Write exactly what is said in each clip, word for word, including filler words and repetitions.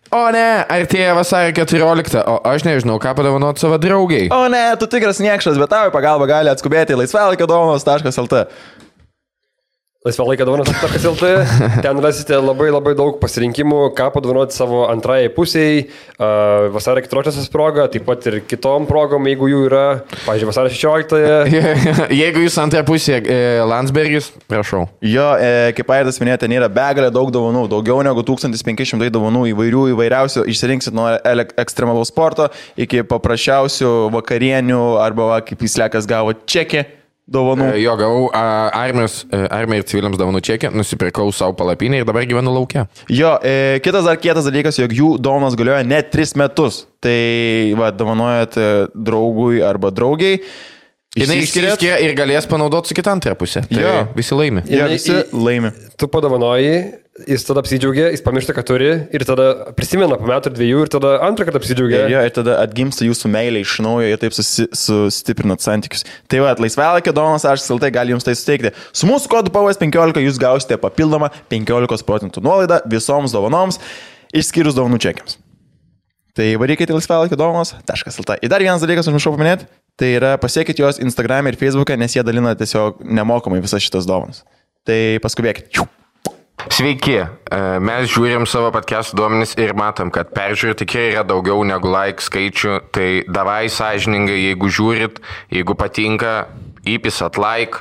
O ne, artėja vasario keturioliktą, o aš nežinau, ką padovanoti savo draugiai. O ne, tu tikras niekšas, bet tau į pagalbą gali atskubėti laisvalaikio dovanos taškas lt. Laisvalaikio dovanos taškas lt. Ten rasite labai labai daug pasirinkimų, ką padovanoti savo antrajai pusiai, uh, vasario keturioliktosios proga, taip pat ir kitom progom, jeigu jų yra, pavyzdžiui, vasario šešioliktąją. Jeigu jūs antrąją pusę e, Landsbergis, prašau. Jo, e, kaip Aidas minėjo, ten yra begalė daug dovanų, daugiau negu tūkstantis penki šimtai dovanų įvairių, įvairiausių, išsirinksit nuo ekstremalaus sporto iki paprasčiausių vakarienių arba, va, kaip įslekas gavo čekį. Dovanų. Jo, gavau armijos, armijai ir civiliams dovanų čekį, nusipirkau savo palapinę ir dabar gyvenu laukia. Jo, e, kitas dar kietas dalykas, jog jų dovanos galioja net tris metus. Tai, va, dovanojat draugui arba draugiai. Jis išskiria ir galės panaudoti su kita antrą pusę. Tai jo. Visi laimi. Jo, visi laimi. Tu padovanoji, jis tada apsidžiaugia, jis pamiršta, kad turi ir tada prisimena po metų ir dviejų ir tada antrą kartą apsidžiaugia. Jo, ir tada atgimsta jūsų meilė iš naujo ir taip susi, sustiprinat santykius. Tai va, laisvalaikio dovanos taškas lt gali jums tai suteikti. Su mūsų kodu P V S penkiolika jūs gausite papildomą penkiolika procentų nuolaidą visoms dovanoms, išskyrus dovanų čekiams. Tai varykite laisvalaikio dovanos taškas lt. Ir dar vienas dalykas, aš nušau paminėti, tai yra pasiekit juos Instagram ir Facebook'e, nes jie dalina tiesiog nemokamai visas šitas dovanas. Tai paskubėkit. Sveiki, mes žiūrim savo podcast duomenis ir matom, kad peržiūrų tikrai yra daugiau negu like skaičių, tai davai sąžiningai, jeigu žiūrit, jeigu patinka, įpisat like,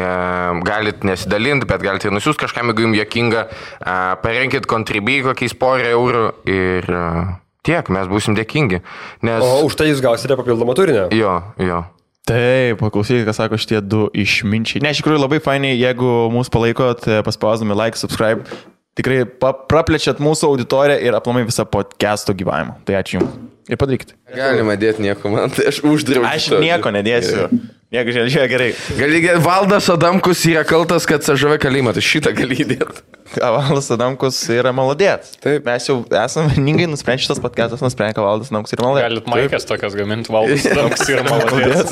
galit nesidalinti, bet galite nusiųsti kažkam, jeigu jums jokinga, parenkit kontribį kokiais porą eurų ir tiek, mes būsim dėkingi. Nes... O už tai jūs gausite papildomą turinę? Jo, jo. Taip, paklausykit, ką sako šitie du išminčiai. Ne, iš tikrųjų labai fainiai, jeigu mūsų palaikot, paspausdami like, subscribe, tikrai praplečiat mūsų auditoriją ir aplamai visą podcast'o gyvavimą. Tai ačiū jums. Ir padarykite. Galima dėti nieko, man tai aš uždraudžiu. Aš nieko nedėsiu. Nieko, žiūrėk, gerai. Gali, Valdas Adamkus yra kaltas, kad C Ž V kalėjimą, tai šitą gali įdėti. Valdas Adamkus yra maladėt. Taip, mes jau esame vieningai nusprendę, šitas podcastas nusprendė, kad Valdas Adamkus yra maladėt. Galit maikės tokias gaminti, Valdas Adamkus yra maladėt.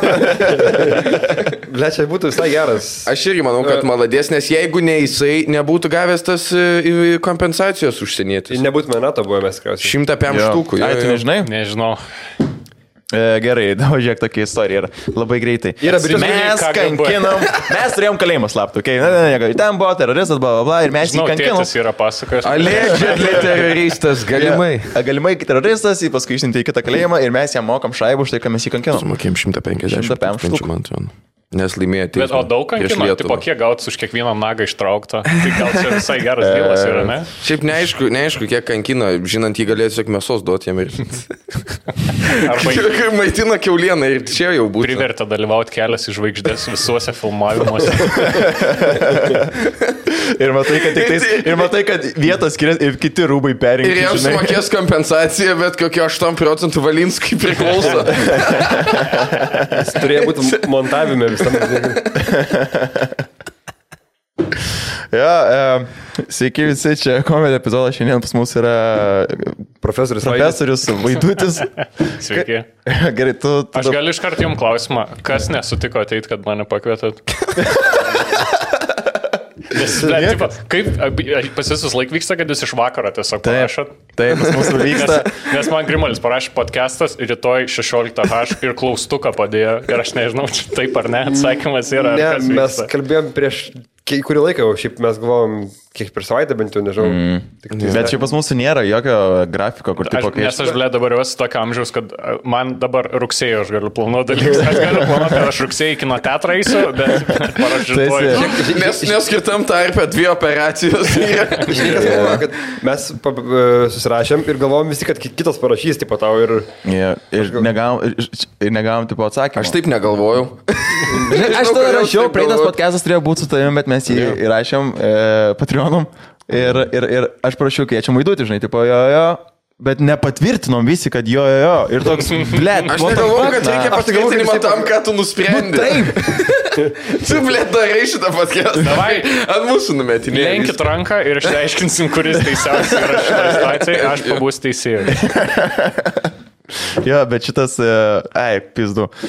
Ble, čia būtų visai geras. Aš irgi manau, kad maladės, nes jeigu ne jisai, nebūtų gavęs tas kompensacijos užsienietis. Nebūtume NATO buvę mes tikriausiai. Šimtą pem štukų. Ai, tu nežinai? Nežinau. E, gerai, važiuok, tokia istorija yra labai greitai. Yra mes kankinam, mes turėjom kalėjimą slaptų, okay? Ne, ne, ne, ten buvo teroristas, bla, bla, bla, ir mes Žinau, jį kankinam. Tėtis yra pasakojęs. Allegedly teroristas, galimai. Ja, galimai teroristas, jį paskui išsiuntė į kitą kalėjimą ir mes jam mokam šaibų už tai, kad mes jį kankinam. Sumokėm šimtą penkiasdešimt tūkstančių, man atrodo. Nes laimėjo teismą. Bet o daug kankino, tipo kiek gauts už kiekvieną nagą ištrauktą. Tai gal čia visai geras dylas yra, ne? Šiaip neaišku, neaišku, kiek kankino, žinant, jį galėjo tiesiog mėsos duoti jam ir... Arba maitina kiaulieną ir čia jau būtų. Privertė dalyvauti kelias į žvaigždės visuose filmavimuose. ir, matai, kad tik tais, ir matai, kad vietos skiriasi ir kiti rūbai perinkti. Ir jam sumokės kompensaciją, bet kokio aštuonių procentų Valinskui priklauso. Jis turėjo būti montavime visam. Ja, e, sveiki visi, čia komedija epizodas, šiandien pas mus yra profesorius, profesorius Vaidutis. Sveiki. Gerai, tu... tu Aš galiu iš karto jums klausimą, kas nesutiko ateit, kad mane pakvietėt? Nes, tipo, kaip pas visus laik vyksta, kad jūs iš vakaro tiesiog parašot? Taip, pas mūsų vyksta. Nes, nes man Grimolis parašė podcastas ir rytoj šešioliktą h ir klaustuką padėjo. Ir aš nežinau, čia taip ar ne, atsakymas yra. Ne, mes kalbėjom prieš kurį laiką, o šiaip mes galvojom, kiek per savaitę bent jau, nežinau. Mm. Tik, tai, bet čia pas mūsų nėra jokio grafiko, kur tipo... Aš, nes aš, ble, dabar jau esu tokio amžiaus, kad man dabar rugsėjo aš galiu planuoti dalykus. Aš galiu planuoti, kad aš rugsėjo į kino teatrą eisiu, bet parašytuoju. Nes neskirtam tarpę dvi operacijos. Žinai, kad mes susirašėm ir galvojom visi, kad kitas parašys, tipo tau ir... Yeah, ir negavom, ir negavom tipo atsakymą. Aš taip negalvojau. Aš tada rašiau, praeitas podcastas turėjo būti su tavimi, bet mes jį yeah. įrašėm e, Patreonum ir, ir, ir aš parašiau, kviečiam Vaidutį, žinai, tipo jo, jo, bet nepatvirtinom visi, kad jo, jo, jo, ir toks, blėt, aš negalvoju, kad reikia patvirtinimą tam, ką tu nusprendė. Nu, taip. Tu, blėt, darai šitą podcastą. Davai, ant mūsų numetinė. Lenkit ranką ir išsiaiškinsim, kuris teisiausias yra šitą situaciją, aš pabūsiu teisėjai. Jo, bet šitas, ai, pizdu.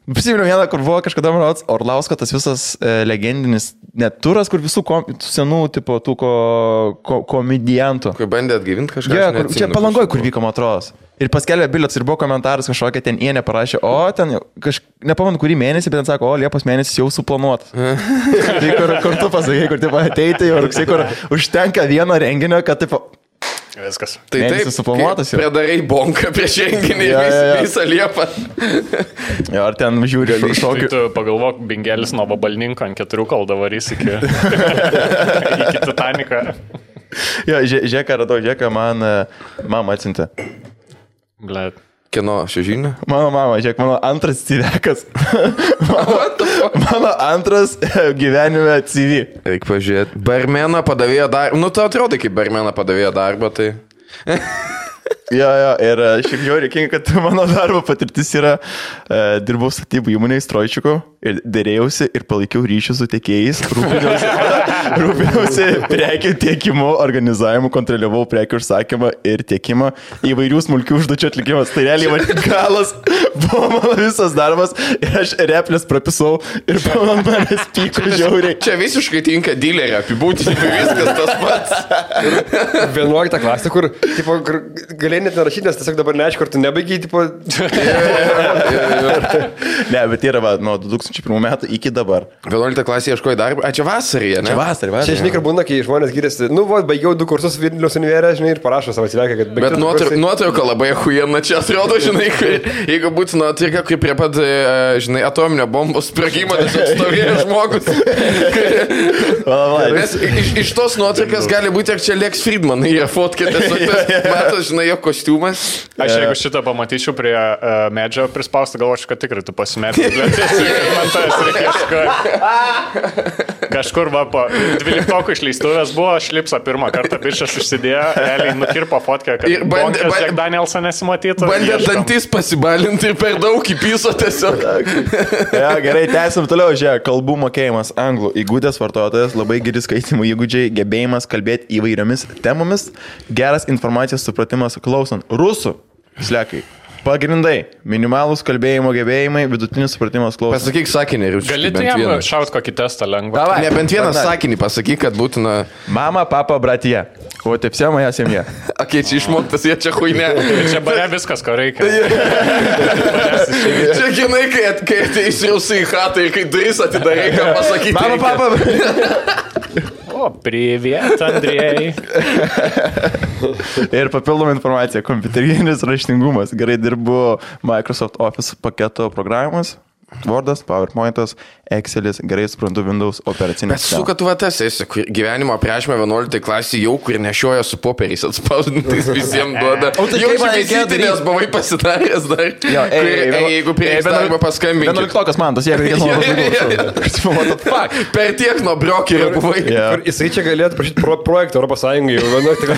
Prisimenu vieną, kur buvo kažkada, man rodos, Orlausko tas visas e, legendinis net turas, kur visų kom, senų, tipo, tų ko, ko, komediantų. Kur bandė atgyvinti kažką. Ja, kur, čia Palangoj, kur vyko, man atrodo. Ir paskelbė bilietus ir buvo komentaras kažkokia, ten jie neparašė, o ten, kaž, nepamanu, kurį mėnesį, bet ten sako, o Liepos mėnesis jau suplanuotas. Tai kur, kur tu pasakai, kur tipo, ateiti jau rugsėjai, kur užtenka vieno renginio, kad tipo... Viskas. Tai taip, suplanuotas jau. Predarai bonką prieš renginį ja, ja, ja. Visą Liepą. Jo, ar ten žiūri šokių. Tu pagalvok, Bingelis nuo Vabalninko ant keturių kaldavarys iki, iki Titaniką. Jo, žiūrėk, radau, žiūrėk, man mama atsintė. Blet. Kieno šežinė? Mano mama, žiūrėk, mano antras civekas. mano, mano antras gyvenime C V. Reikia pažiūrėti. Barmeną padavėjo darbą. Nu, tu atrodo, kaip barmeną padavėjo darbą, tai... Jo, jo, ir šiaip jau reikia, kad mano darbo patirtis yra, e, dirbau statybų įmonėje Strojčiuko ir dėrėjausi ir palaikiau ryšį su tiekėjais, rūpinausi, rūpinausi prekių tiekimu, organizavimu, kontroliavau prekių užsakymą ir tiekimą, įvairių smulkių užduočių atlikimas. Tai realiai man galas buvo mano visas darbas ir aš replės prapisau ir man manęs pyko žiauriai. Čia visiškai tinka dilerį apibūdinimui, viskas tas pats. vienuoliktą klasę, kur, tipo, kur galėjai net nerašyti, nes tiesiog dabar neaišku, ar tu nebaigiai, tipo... Ne, bet yra va, nuo du tūkstančiai pirmų metų iki dabar. vienuoliktą klasę ieškoji darbą, a čia vasarėje, ne? Čia vasarė, vasarė. Čia, žinai, ir būna, kai žmonės gyrėsi, nu, va, baigiau du kursus Vilniaus univere, žinai, ir parašo savo atsivekę, kad... Bet nuotrauka kursai... labai huijena čia atrodo, žinai, kai, jeigu būtų nuotrauka, kaip prie pat, žinai, atominio bombos sprogimo, tiesiog stovėjo žmogus. Nes iš, iš tos nuotraukas gali būti, ar čia Lex Friedman yra fotkė, tiesiog matas, žinai, jo kostiumas. Aš jeigu šitą pamatyčiau prie uh, medžio prispaustą, galvočiau, kad tikrai tu pasimėtai. Man tas reikia kažkur. Kažkur va po dvyliktokų išleistuvės buvo, šlipsa pirmą kartą bišas užsidėjo, realiai nukirpo fotkę, kad ir bandė, Bonkas Jack Danielsą nesimatytų. Bandė dantis pasibalinti ir per daug įpyso tiesiog. Ja, gerai, tęsim toliau, žiūrėk, kalbų mokėjimas anglų. Įgūdęs vartotojas, labai geri skaitimų įgūdžiai, gebėjimas kalbėti įvairiomis temomis, geras informacijos supratimas klausant. Rusų, slekai. Pagrindai. Minimalus kalbėjimo gebėjimai, vidutinis supratimas klausant. Pasakyk sakinį ir užsienį. Gali tu jam šaut kokį testą lengvą. Davai, ne, bent vieną sakinį pasakyk, kad būtina... Mama, papa, bratie. O taip sema, jas jam jie. Akei, čia išmoktas, jie čia huinė. Čia bare viskas, ko reikia. Čia ginai, kai, kai ateisiausi į chatą ir kai duris atidarai, ką pasakyti. Mama, papa. O, priviet, Andrėjai. Ir papildoma informacija, kompiuterinis raštingumas. Gerai dirbu Microsoft Office paketo programos. Wordas, PowerPointas, Excelis, gerai suprantu Windows operacinę sistemą. Bet su, kad tu va tas esi, kur gyvenimo priešme vienuoliktai klasį jau, kur nešioja su popieriais atspausdintais visiems duoda. O tai jau visitinės buvai pasidaręs dar. Jo, ei, kur, ei, ei, jeigu prie darbą paskambinti. vienuoliktokas man, tas jeigu reikės nuo per tiek nuo brokerio buvai. Yeah. Jisai čia galėtų prašyti pro projektą Europos Sąjungai jau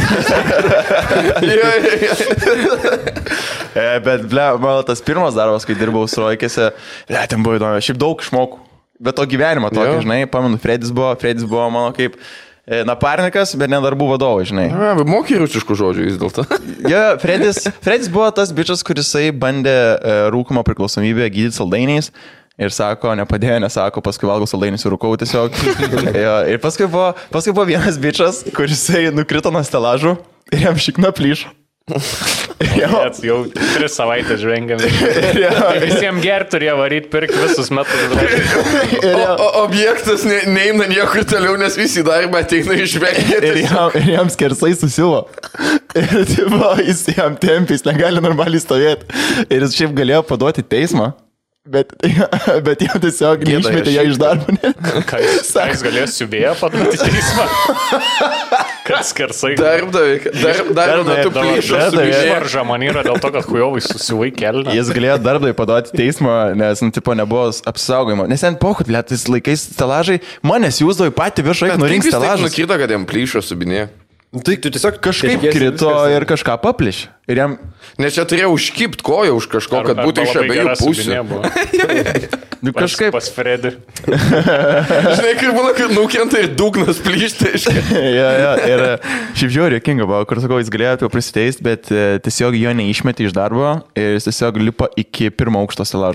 vienuoliktą. Bet, ble, mano tas pirmas darbas, kai dirbau Sroikėse, ble, ten buvo įdomu, šiaip daug išmokau. Bet to gyvenimo tokį, žinai, pamenu, Fredis buvo, Fredis buvo mano kaip naparnikas, bet ne darbų vadovai, žinai. Na, bet moki rusiškų žodžių vis dėlto. Jo, Fredis, Fredis buvo tas bičias, kurisai bandė rūkumo priklausomybę gydyti saldainiais. Ir sako, nepadėjo, nesako, paskui valgau saldainius ir rūkau tiesiog. Jo, ir paskui buvo, paskui buvo vienas bičias, kurisai nukrito nuo stelažų ir jam šikna plyšo. Jau, jau tris savaitės žvengiam. Visiems ger turėjo varyti, pirkti visus metus. O, o objektas ne, neina niekur toliau, nes visi darbą ateina išvengti. Ir jam, ir jam skersai susilo. Ir tipo, jis jam tempis, negali normaliai stovėti. Ir jis šiaip galėjo paduoti teismą. Bet, bet jau tiesiog neišmetė ją iš darbo. Ką jis, jis galėjo siuvėją paduoti teismą? Kad skersai. Darbdavi, darb, darbdavi, tu plyšo su išvaržą man yra dėl to, kad hujovai susivai kelną. Jis galėjo darbdavi paduoti teismą, nes, nu, tipo, nebuvo apsaugojimo. Nes ten pohut, lietais laikais stelažai, manęs jūsdavo į patį viršą, eik nurinks stelažą. Kaip jis nukrito, kad jam plyšo subinė? Tai tu tiesiog kažkaip krito ir kažką papliš. Ir jam... Nes čia turėjo užkipt koją už kažko, kad būtų iš abiejų pusių. Nu, kažkaip. Pas Fredį. Žinai, kaip būna, kad nukrenta ir dugnas plyšta. Ja, ja. Ir šiaip žiauriai jokinga buvo, kur sakau, jis galėjo apie prisiteist, bet tiesiog jo neišmetė iš darbo ir jis tiesiog lipo iki pirmo aukšto stelažo.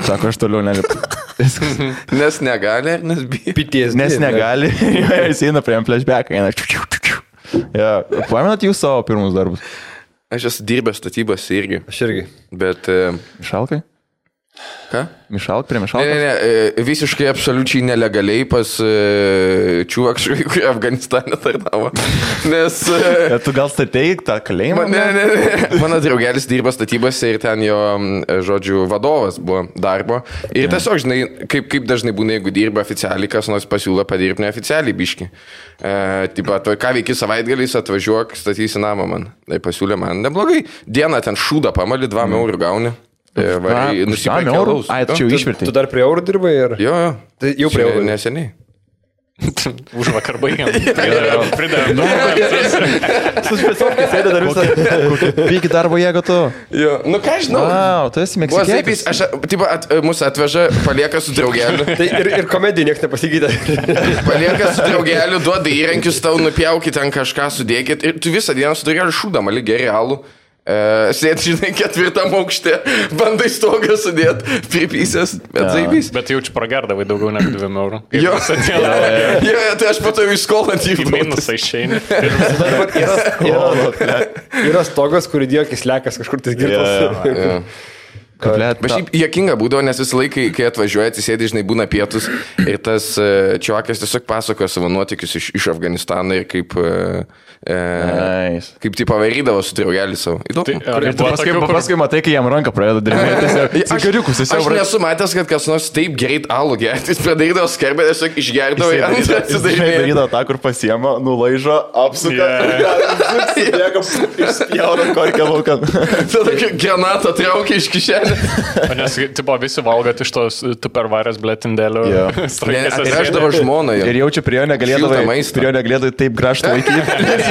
Sako, aš toliau nelipu. Nes negali, ar nes bijo? Pities. Nes negali. Jis eina prie flashbacką. Eina. Ja. Pamenat jūs savo pirmus darbus? Aš esu dirbęs statybos irgi. Aš irgi. Bet... Uh, Mišalkai? ką? Mišalk, prie Ne, Mišalkas? ne, ne, visiškai absoliučiai nelegaliai pas uh, čiuakškai, kurie Afganistane tarnavo. Nes... Uh, Tu gal statei tą kalėjimą? Man, ne, ne, ne. Mano draugelis dirba statybose ir ten jo, žodžiu, vadovas buvo darbo. Ir tiesiog, žinai, kaip, kaip dažnai būna, jeigu dirba oficialiai, kas nors pasiūlo padirbti neoficialiai biški. E, taip pat, ką veiki savaitgaliais, atvažiuok, statysi namą man. Tai pasiūlė man neblogai. Dieną ten šūdą pamali, dva eurų gauni. E, varai, nusipirki alaus. Ai, tu čia jau išvertai. Tu dar prie eurų dirbai ir... Jo, jo. Tai jau prie eurų. Neseniai. Už vakar baigiam. Pridavėm. Pridavėm. Suspėsovkai sėdė dar visą. Pyki darbo jėga tu. Jo, nu ką žinau. Wow, tu esi Buvo meksikietis. zaipys, aš, tipo, at, mus atveža, palieka su draugeliu. Tai ir, ir komedija niekas nepasikeitė. Palieka su draugeliu, duoda įrankius, tau nupjaukit ten kažką, sudėkit. Ir tu visą dieną su draugeliu šūdą, mali geri alų. Uh, Sėdi, žinai, ketvirtam aukšte, bandai stogą sudėti, pripysęs, bet ja. Zaibys. Bet jaučiu pragerdavai daugiau negu dviem eurų. Jo, jo, tai aš po to įskolant į Į minusą išeini. Yra, yra, yra stogas, kur įdėjo kislekas kažkur tai girtas. Kablet, Bet šiaip juokinga būdavo, nes visą laiką, kai atvažiuoja, atsisėdi, žinai, būna pietus ir tas uh, čiuakas tiesiog pasakoja savo nuotykius iš, iš Afganistano ir kaip, uh, Nice. kaip tai pavarydavo su draugeliu savo. Įdomu. Tai, ar Ir tu buvo paskui, tokių, kur- paskui matai, kai jam ranką pradeda drimėti. Cigariukus, jis jau Aš nesu matęs, kad kas nors taip greit alų gerti, jis pradarydavo skarbę, tiesiog išgerdavo ir antrą atsidarydavo. darydavo tą, kur pasiema, nulaižo, apsuka. Yeah. Išspjauna korkę laukan. Tada granatą traukia iš kišenės. O nes, tipo, visi valgot iš tos tupervarės blėtindėlių. Jo. Atveždavo žmoną jau. Ir jaučiu, prie jo Šiltą negalėdavai, maistą. prie jo negalėdavai taip graštą laikyti.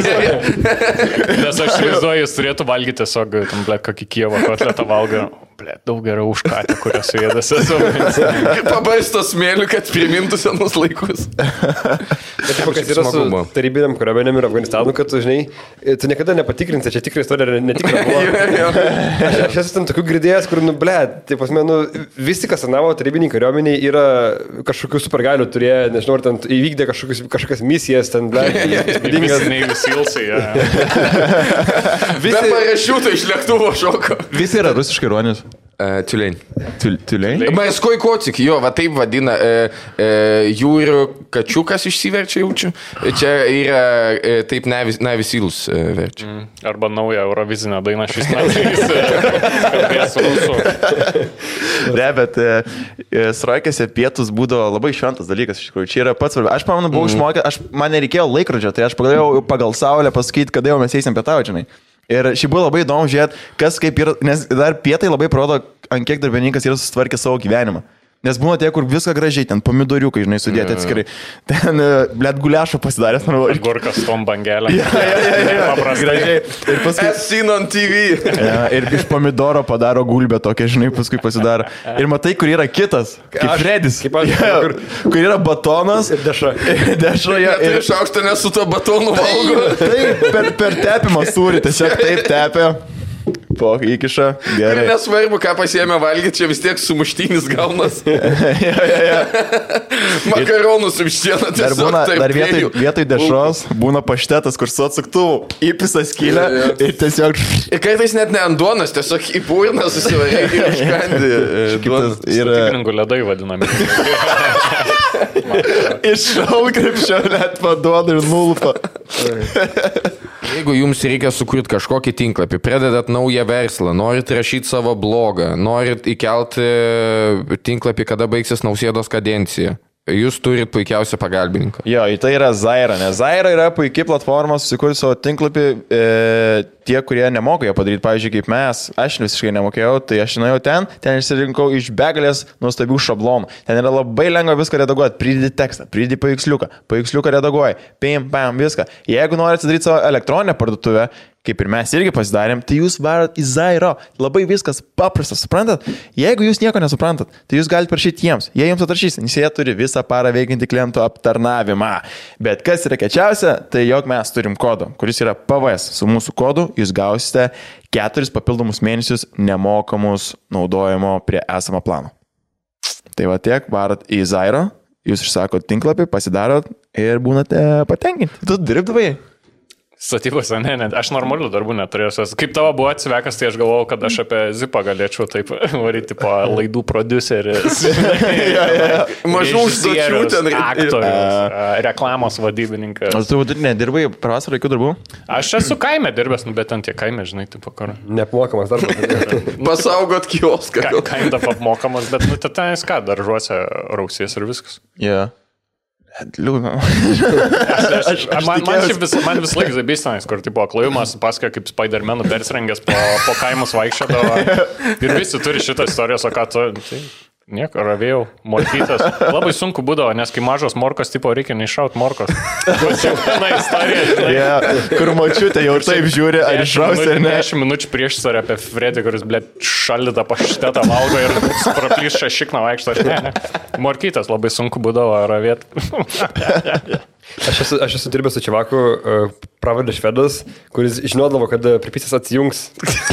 Nes aš įsivaizduoju, jis turėtų valgyti tiesiog, tam, blėt, kokį Kijevo kotletą valgo. Blėt, daug geriau už katę, kurią suėdasi esu. Pabaisto smėliu, kad primintų senus laikus. Bet taip, kas yra su tarybiniam kariuomenėm ir Afganistanu, kad tu, žinai, tu niekada nepatikrinsi, čia tikrai istorija ar netikra buvo. Aš, aš esu ten tokių girdėjęs, kur, nu, ble, taip pasme, nu, visi, kas anavo tarybiniai kariuomeniai, yra kažkokių supergalių turėję, nežinau, ar ten įvykdė kažkokius, kažkokias misijas, ten, ble, įspūdingas. Visi neįsilsai. Be parašiuto iš lėktuvo šoko. Visi yra rusiškai ruonis. Uh, Tuliai. Tuliai? Maskoj kocik, jo, va taip vadina, e, e, jūrių kačiukas išsiverčia jaučiu. Čia yra e, taip navisilus e, verčia. Mm. Arba naują Eurovizinę dainą šiais metais. Kalbės rusų. Ne, bet e, sraikėse pietus būdavo labai šventas dalykas, iš tikrųjų. Čia yra pats svarbiausias. Aš, pamenu, buvau mm. išmokęs, aš, man nereikėjo laikrodžio, tai aš pagalėjau pagal saulę pasakyti, kada jau mes eisim pietauti, žinai. Ir šį buvo labai įdomu žiūrėti, kas kaip yra, nes dar pietai labai parodo, ant kiek darbininkas yra susitvarkęs savo gyvenimą. Nes būna tie, kur viską gražiai, ten pomidoriukai, žinai, sudėti atskirai. Ten, blėt, guliašo pasidaręs, man buvo. Gurkas tom bangelėm. Ja, ja, ja, ja. Paprastai. Gražiai. Ir paskui... As seen on T V. Ja, ir iš pomidoro padaro gulbę tokia, žinai, paskui pasidaro. Ir matai, kur yra kitas, kaip Aš- Fredis. kaip aš- Ja, kur, kur yra batonas. Ir dešra. Dešra, ja, Ir ir... šaukštą nes su to batonu valgo. Taip, per, per tepimą sūrį, tiesiog taip tepia. Po, įkiša, Ir gerai. nesvarbu, ką pasiėmė valgyti, čia vis tiek sumuštinis gaunas. ja, ja, ja. Makaronus su vištiena Dar tiesiog būna, tarp dar vietoj, dviejų. vietoj dešros būna paštetas, kur su atsuktuvu įpisa skylę Ja, ja. ir tiesiog Ir kartais net ne ant duonos, tiesiog į purną susivarė ir iškandė e, duoną. ir Tikriningų ledai vadinami. iš šalkrepšio net paduoda ir nulpa. Jeigu jums reikia sukurti kažkokį tinklapį, pradedat naują verslą, norit rašyti savo blogą, norit įkelti tinklapį, kada baigsis Nausėdos kadencija, jūs turit puikiausią pagalbininką. Jo, į tai yra Zaira, nes Zaira yra puikiai platforma susikurti savo tinklapį. E, tie, kurie nemoka jo padaryti, pavyzdžiui, kaip mes, aš visiškai nemokėjau, tai aš nuėjau ten, ten išsirinkau iš begalės nuostabių šablonų. Ten yra labai lengva viską redaguoti, pridėti tekstą, pridėti paveiksliuką, paveiksliuką redaguoji, pim, pam, viską. Jeigu norite atsidaryti savo elektroninę parduotuvę, kaip ir mes irgi pasidarėm, tai jūs varot į Zairo. Labai viskas paprastas, suprantat? Jeigu jūs nieko nesuprantat, tai jūs galite prašyti jiems. Jie jums atrašys, nes jie turi visą parą veikiantį klientų aptarnavimą. Bet kas yra kečiausia, tai jog mes turim kodą, kuris yra P V S. Su mūsų kodu jūs gausite keturis papildomus mėnesius nemokamus naudojimo prie esamo plano. Tai va tiek, varat į Zairo, jūs išsakot tinklapį, pasidarot ir būnate patenkinti. Tu dirbdavai? Statybose, ne, ne, aš normalių darbų neturėjau. Kaip tavo buvo atsivekas, tai aš galvojau, kad aš apie Zipą galėčiau taip varyti po laidų produceris. ja, ja. Mažų užduočių ten. Aktorius, reklamos vadybininkas. O tu nedirbai pravasarą jokių darbų? Aš esu kaime dirbęs, nu, bet ant tie kaime, žinai, taip pakaro. Neapmokamas darbas. Pasaugot kioską. Ka, kaimda apmokamas, bet, nu, ten jis ką, daržuose rausies ir viskas. Jo. Yeah. Liūdna. Aš, aš, aš man, man, vis, man vis laik zabistanis, kur tipo klajumas, pasakoja, kaip Spider-Man'u persirengęs po, po kaimus vaikščiodavo. Ir visi turi šitą istoriją, o ką tu... Tai... Nieko, ravėjau, morkytas. Labai sunku būdavo, nes kai mažos morkos, tipo, reikia neiššaut morkos. Čia viena istorija, žinai. Yeah, kur močiutė jau taip žiūri, ar iššausi, ar ne? dešimt minučių prieš sarę apie Fredį, kuris, blė, šaldytą paštetą valgo ir praplyš šešikną vaikšto. Ne, ne. Morkytas labai sunku būdavo ravėti. Aš esu, aš esu dirbęs su čiavaku, uh, pravardę švedas, kuris žinodavo, kad pripysės atsijungs.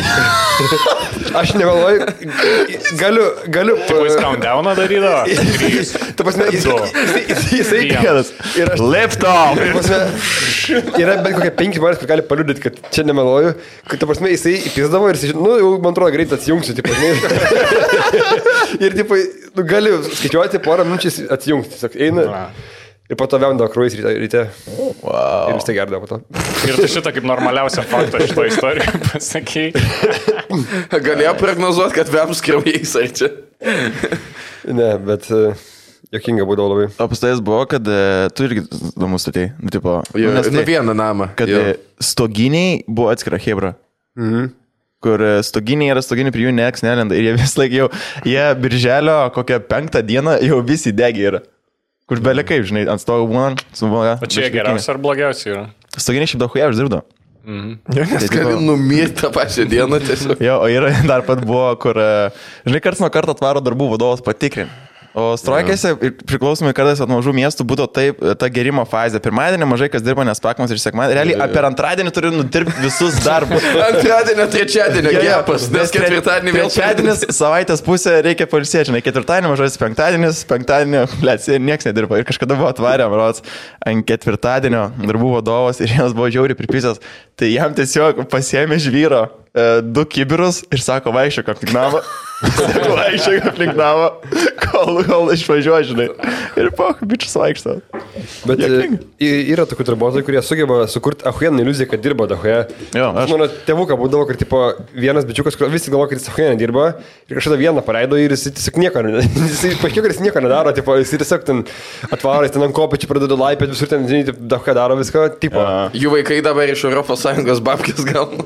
Aš negalvoju, galiu, galiu... Tipo, jis countdowną darydavo? Trys. Ta prasme, jis... Jisai... Ir aš... Lift off! Yra bent kokie penki žmonės, kur gali paliudyti, kad čia nemeluoju. Kad, ta prasme, jisai įpizdavo ir jis, nu, jau, man atrodo, greit atsijungsiu, tipo, žinai. Ir, tipo, nu, gali skaičiuoti porą minučių atsijungti. Tiesiog eina... Ir po to vemdavo krūjus ryte. ryte. Wow. Ir vis tai gerdavo po to. Ir tu šitą kaip normaliausią faktą šito istoriją pasakei. Galėjo prognozuoti, kad vems krūjais, ar čia? Ne, bet uh, jokinga būdavo labai. O pastais buvo, kad uh, tu irgi domus statėjai. Nu, tipo, jo, nu, nu vieną namą. Kad jo. Stoginiai buvo atskira hebra. Mhm. Kur stoginiai yra stoginiai, prie jų nieks nelenda. Ir jie vis laik jau, jie birželio kokią penktą dieną jau visi degi yra. Kur belia kaip, žinai, ant stogo būna. O čia geriausia ar blogiausia yra? Stoginiai šiaip daug huja uždirbdo. Mhm. Nes gali numirti tą pačią dieną tiesiog. Jo, o yra dar pat buvo, kur, žinai, karts nuo karto atvaro darbų vadovas patikrin. O strojkėse, priklausomai kartais at mažų miestų, būtų taip ta gerimo fazė. Pirmadienį mažai kas dirba, nes pakmas ir sekmadienį. Realiai per antradienį turi nudirbti visus darbus. Antradienio, trečiadienio gepas, nes ketvirtadienį vėl. Trečiadienis, savaitės pusė reikia pailsėti, žinai, ketvirtadienį mažas penktadienis, penktadienį, blėt, nieks nedirba. Ir kažkada buvo atvarę, marods, ant ketvirtadienio darbų vadovas ir jiems buvo žiauriai pripysęs. Tai jam tiesiog pasiėmė žvyro e, du kibirus ir sako, vaikščiok aplink namą. Sako, vaikščiok aplink namą, kol, kol išvažiuoja, žinai. Ir po, bičius vaikšto. Bet Jokinga. Yra tokių darbuotojų, kurie sugeba sukurti ahuieną iliuziją, kad dirba dahuie. Jo, aš. Mano tėvuką būdavo, kad tipo, vienas bičiukas, visi galvoja, kad jis ahuieną dirba ir kažkada vieną paleido ir jis tiesiog nieko, jis paaiškėjo, kad jis nieko nedaro, tipo, jis tiesiog ten atvaro, jis ten ant kopečių pradeda laipėti, visur ten, žinai, dahuie daro viską, tipo. Ja. Jų vaikai dabar iš Europos Sąjungos babkės gauna.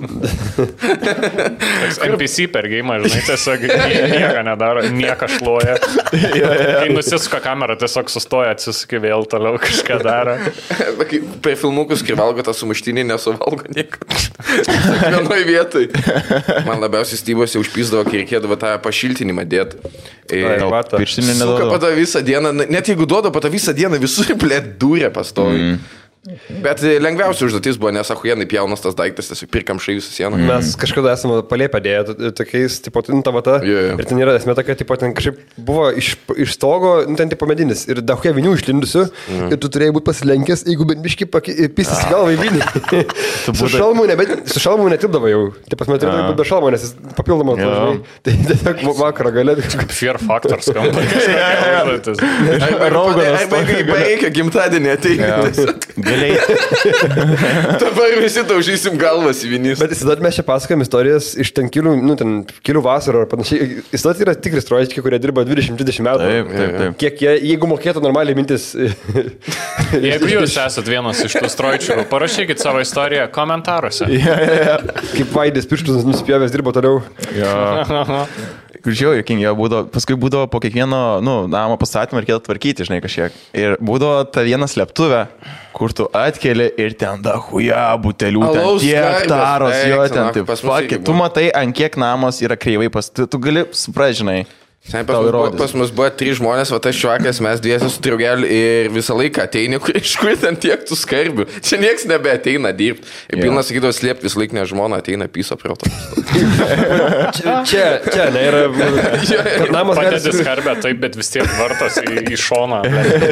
N P C per geimą, žinai, tiesiog nieko nedaro, nieko šluoja. Kai nusisuka kamera, tiesiog sustoja, atsisukia vėl toliau kažką daro. Per filmukus, kai valgo tą sumuštinį, nesuvalgo nieko. Vienoj vietoj. Man labiausiai stybose užpysdavo, kai reikėdavo tą pašiltinimą dėti. Pirštinį neduodu. Suka pada visą dieną, net jeigu duodu pada visą dieną, visur blėt dūrė pastovi. Mm. Bet lengviausia užduotis buvo, nes ahuienai pjaunas tas daiktas, tiesiog pirkam šai visą sieną. Mm. Mes kažkada esame palėpę dėję tokiais, tipo, nu, ta vata. Yeah. Ir ten yra esmė tokia, tipo, ten kažkaip buvo iš, iš stogo, nu, ten tipo medinis. Ir dahuie vinių išlindusiu. Mm. Ir tu turėjai būti pasilenkęs, jeigu bent biški pistis ah. galvą į vinį. su, būdai... šalmu nebe, su šalmu netilpdavo jau. Taip pat mes turėjome būti be šalmo, nes jis papildomą atvažiavai. Tai tiesiog vakarą galėtų kažkaip. Fear factor skamba. Arba reikia gimtadienį ateiti. Dabar visi taužysim galvas į vinys. Bet įsivaizduot, mes čia pasakojam istorijas iš ten kelių, nu, ten kelių vasarų ar panašiai. Įsivaizduot yra tikri strojiški, kurie dirba dvidešimt trisdešimt metų. Taip, taip, taip. Kiek jie, jeigu mokėtų normaliai mintis. Jeigu jūs esat vienas iš tų strojčių, parašykit savo istoriją komentaruose. Ja, ja, ja. Kaip Vaidis pirštus nusipjovęs dirbo toliau. Ja. Žiau, jokingi, būdavo, paskui būdavo po kiekvieno, nu, namo pastatymą reikėtų tvarkyti, žinai, kažkiek. Ir būdavo ta viena slėptuvė, kur tu atkeli ir ten dahuja butelių, ten tiek taros, jo, ten taip. Fakė, tu matai, ant kiek namas yra kreivai, pas, tu, tu gali suprasti, žinai. Pas mus, pas mus buvo trys žmonės, va tas šiuakas, mes dviesi su triugeliu ir visą laiką ateini, kur iš kur ten tiek tų skarbių. Čia nieks nebeateina dirbti. Ir yeah. Pilnas sakydavo slėpti, visą laiką ne žmona ateina pyso prie to. čia, čia, čia, ne, yra... Namas padėti skarbę, taip, bet vis tiek vartos į, į šoną.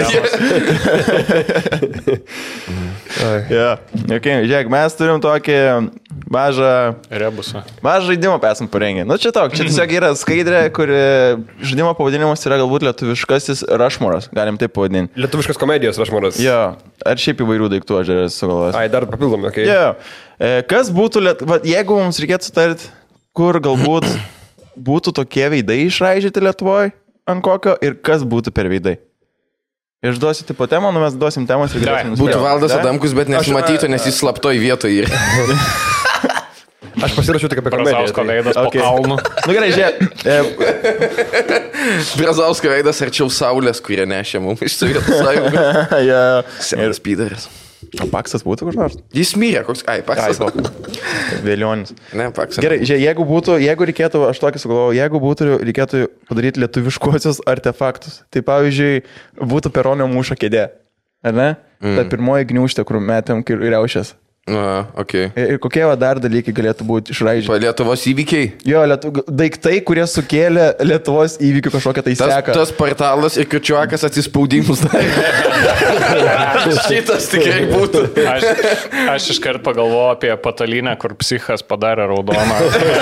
yeah. Okay, žiūrėk, mes turim tokį mažą... Rebusą. Mažą žaidimą esam parengę. Nu čia toks, čia tiesiog yra skaidrė, kur žaidimo pavadinimas yra galbūt lietuviškasis Rushmore'as, galim taip pavadinti. Lietuviškas komedijos Rushmore'as. Jo, ar šiaip įvairių daiktų aš dar sugalvojęs. Ai, dar papildomai, okei. Okay. Jo, kas būtų, liet... Va, jeigu mums reikėtų sutarti, kur galbūt būtų tokie veidai išraižyti Lietuvoje, ant kokio ir kas būtų per veidai. Išduosiu tipo temą, nu mes duosim temos ir galėsim nuspręsti. Būtų Valdas Adamkus, bet nesimatytų, nes jis slaptoj vietoje yra. Aš pasirašiau tik apie komediją. Brazausko veidas okay. Po kalnu. Nu gerai, žiūrėk. Brazausko veidas arčiau saulės, kurie nešė mums iš Sovietų Sąjungos. Ja. Senas Pydaras. O Paksas būtų kur nors? Jis mirė, koks... Ai, Paksas. Vėlionis. Ne, Paksas. Gerai, žiūrėk, jeigu būtų, jeigu reikėtų, aš tokį sugalvojau, jeigu būtų, reikėtų padaryti lietuviškuosius artefaktus. Tai pavyzdžiui, būtų Peronio mūšio kėdė. Ar ne? Mm. Ta pirmoji gniūžtė, kur metėm riaušės. Na, okei. Okay. Ir kokie va dar dalykai galėtų būti išraižyti? Lietuvos įvykiai? Jo, lietu... daiktai, kurie sukėlė Lietuvos įvykių kažkokią tai tas, seką. Tas portalas ir kiučiuakas atsispaudimus darė. Šitas tikrai būtų. Aš, aš iškart pagalvojau apie patalinę, kur psichas padarė raudoną.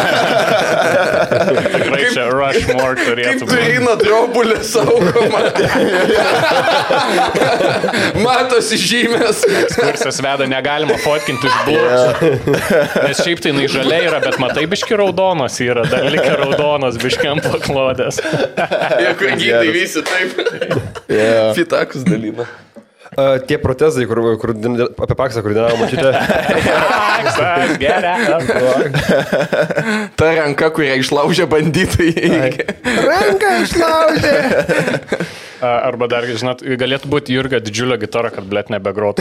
Tikrai kaip, čia Rushmore turėtų būti. Kaip turina drobulė saugoma. Matosi žymės. Ekskursas veda, negalima fotkinti iš blūkščių. Nes šiaip tai jinai žalia yra, bet matai biški raudonas yra, dar likia raudonas biški ant paklodės. Jie kur gydai visi taip. Yeah. Fitakus dalina. Uh, tie protezai, kur, kur, apie Paksą, kur dienavo mačiute. Paksas, gerai. Ta ranka, kurią išlaužė bandytai. Ranka išlaužė. Arba dar, žinot, galėtų būti Jurgio didžiulio gitara, kad blėt nebegrotų.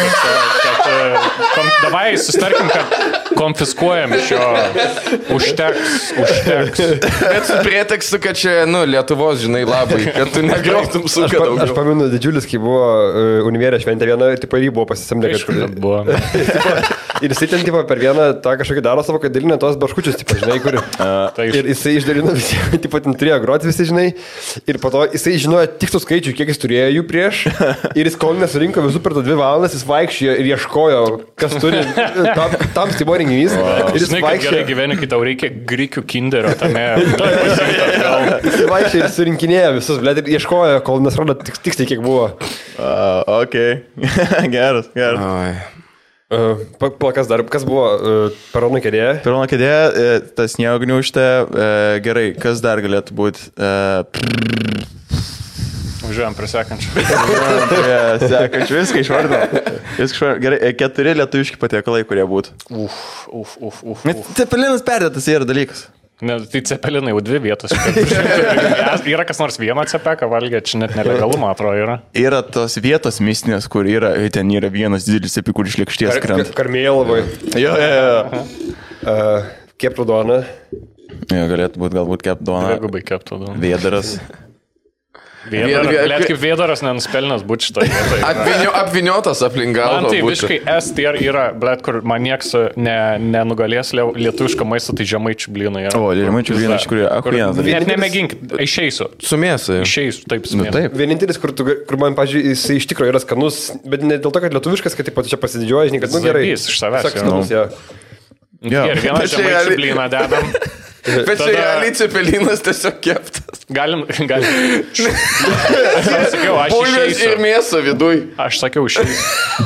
Kom, davai, sustarkim, kad konfiskuojam iš jo. Užteks, užteks. Bet su pretekstu, kad čia, nu, Lietuvos, žinai, labai, kad tu negrotum su kad daugiau. Aš paminu didžiulis, kai buvo uh, univėrė šventė viena, tipo, jį buvo pasisamdę, kad... kad buvo. Ir jisai ten, tipo, per vieną tą kažkokį daro savo, kad dalinė tos baškučius, tipo, žinai, kur... Uh, ir jisai išdalino visi, tipo, ten turėjo groti visi, žinai. Ir po to jisai žinojo tikslų skaičių, kiek jis turėjo jų prieš. Ir jis kol nesurinko visų per to dvi valandas, jis vaikščiojo ir ieškojo, kas turi. Tam, tam tai buvo renginys. Wow. Ir jis žinai, kad gerai gyveni, kai tau reikia grikių kinderio tame. Jis vaikščiojo ir surinkinėjo visus, blėt, ir ieškojo, kol nesrado tiksliai, kiek buvo. Uh, ok. Geras, geras. Ai. Uh, pa, pa, kas dar, kas buvo uh, Perono kėdė? Perono kėdė, e, tas sniego gniūžtė, e, gerai, kas dar galėtų būti? E, Važiuojam prie sekančių. Prie sekančių, viską išvardinau. Viską išvardinau. Gerai, keturi lietuviški patiekalai, kurie būtų. Uf, uf, uf, uf. Cepelinas perdėtas yra dalykas. Ne, tai cepelinai jau dvi vietos. Yra kas nors vieną cepeką valgė, čia net nelegalu, man atrodo, yra. Yra tos vietos mistinės, kur yra, ten yra vienas didelis cepi, kur iš lėkšties krenta. Karmėlavai. Jo, jo, jo. Uh, keptų duoną. Jo, galėtų būti galbūt keptų duoną. Dvigubai keptų duoną. Vėdaras. Vėdaras, blėt kaip vėdaras nenuspelnęs būti šitoj vietoj. Apvinio, apviniotas aplink galvą. Man tai visiškai S tier yra, blėt, kur man nieks ne, nenugalės lietuvišką maistą, tai žemaičių blynai yra. O, žemaičių blynai, iš kurių akuienas. Net nemėgink, išeisiu. Su mėsai. Išeisiu, taip, su mėsai. Nu, taip. Vienintelis, kur, tu, kur man, pažiūrėjau, jis iš tikrųjų yra skanus, bet ne dėl to, kad lietuviškas, kad taip pat čia pasididžiuoja, žinai, kad, nu gerai. Zabys iš savęs. Skanus, ja. Ir vieną žemaičių blyną dedam. Bet čia realiai cepelinas tiesiog keptas. Galim, galim. Aš sakiau, aš Bulvės išeisiu. Ir mėsą viduj. Aš sakiau, išeisiu.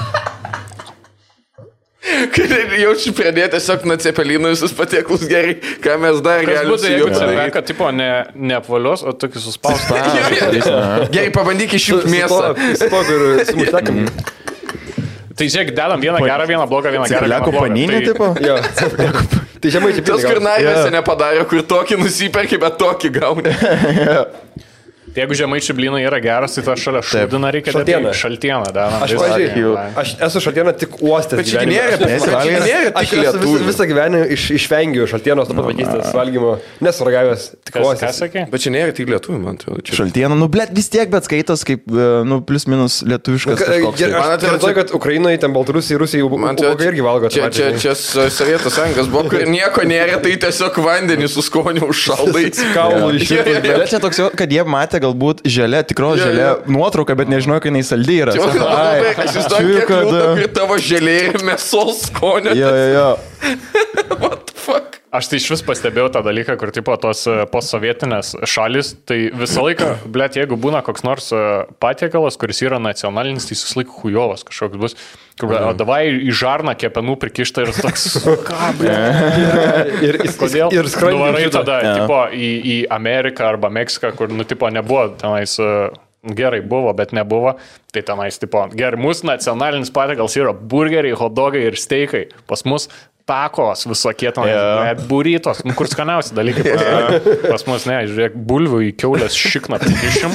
Kai jaučiu pradėti tiesiog nuo cepelinų visus patieklus gerai, ką mes dar galim galim su jų padaryti. Kad tipo ne, neapvalios, o tokį suspaustą. Gerai, pabandyk išjungti mėsą. Su to, kur sumuštekam. Tai žiūrėk, dedam vieną gerą, vieną blogą, vieną gerą. Cepeliako paninį, tipo? Jo, tai žemaičių Tas, kur narvėse nepadarė, kur tokį nusiperki, bet tokį gauni. Tai jeigu žemaičių blynai yra geras, tai tą šalia šūdiną reikia Šaltieną. Šaltieną, da. Aš, pavyzdžiui, aš esu šaltieną tik uostęs. Bet čia nėra, bet čia nėra Aš tik esu vis, lietuvių. visą gyvenimą iš, išvengiu šaltienos nuo pat vaikystės valgymo, nesuragavęs tik Kas, ką uostęs. sakė? Bet čia nėra tik lietuvių, man atrodo. Čia... Šaltiena, nu, blėt, vis tiek, bet skaitos kaip, e, nu, plius minus lietuviškas kažkoks. Aš Man atrodo, atrodo, kad Ukrainoje, ten Baltarusijai, Rusijai, Man ubagai irgi valgo. tą Čia, patį, čia, žinai. čia s- Sovietų sąjungos buvo, kur nieko nėra, tai tiesiog vandenį su skoniu užšaldai. Kaulų iš šitų. Bet čia toks, jau, kad jie matė galbūt želė, tikros Jo, želė jo. nuotrauką, bet nežinojo, kad jinai saldi yra. Aš Sako, ai, įsivaizduoju, žiūriu, kiek kad... liūdna, kai tavo želė ir mėsos skonio. Jo, jo, jo. What the fuck? Aš tai iš vis pastebėjau tą dalyką, kur tipo tos e, postsovietinės šalis, tai visą laiką, blėt, jeigu būna koks nors e, patiekalas, kuris yra nacionalinis, tai vis laik hujovas kažkoks bus. Kur, blėt, o davai į žarną kepenų prikišta ir toks, ką, blėt. Ir, ir, Kodėl? ir skrandį Nuvarai šitą. tada tipo, į, į Ameriką arba Meksiką, kur, nu, tipo, nebuvo tenais, e, gerai buvo, bet nebuvo. Tai tenais, tipo, gerai, mūsų nacionalinis patiekalas yra burgeriai, hotdogai ir steikai. Pas mus takos visokie tenais, Jo. yeah. Burytos, nu, kur skaniausi dalykai. Pas, pas mus, ne, žiūrėk, bulvių į keulės šikną prikišim.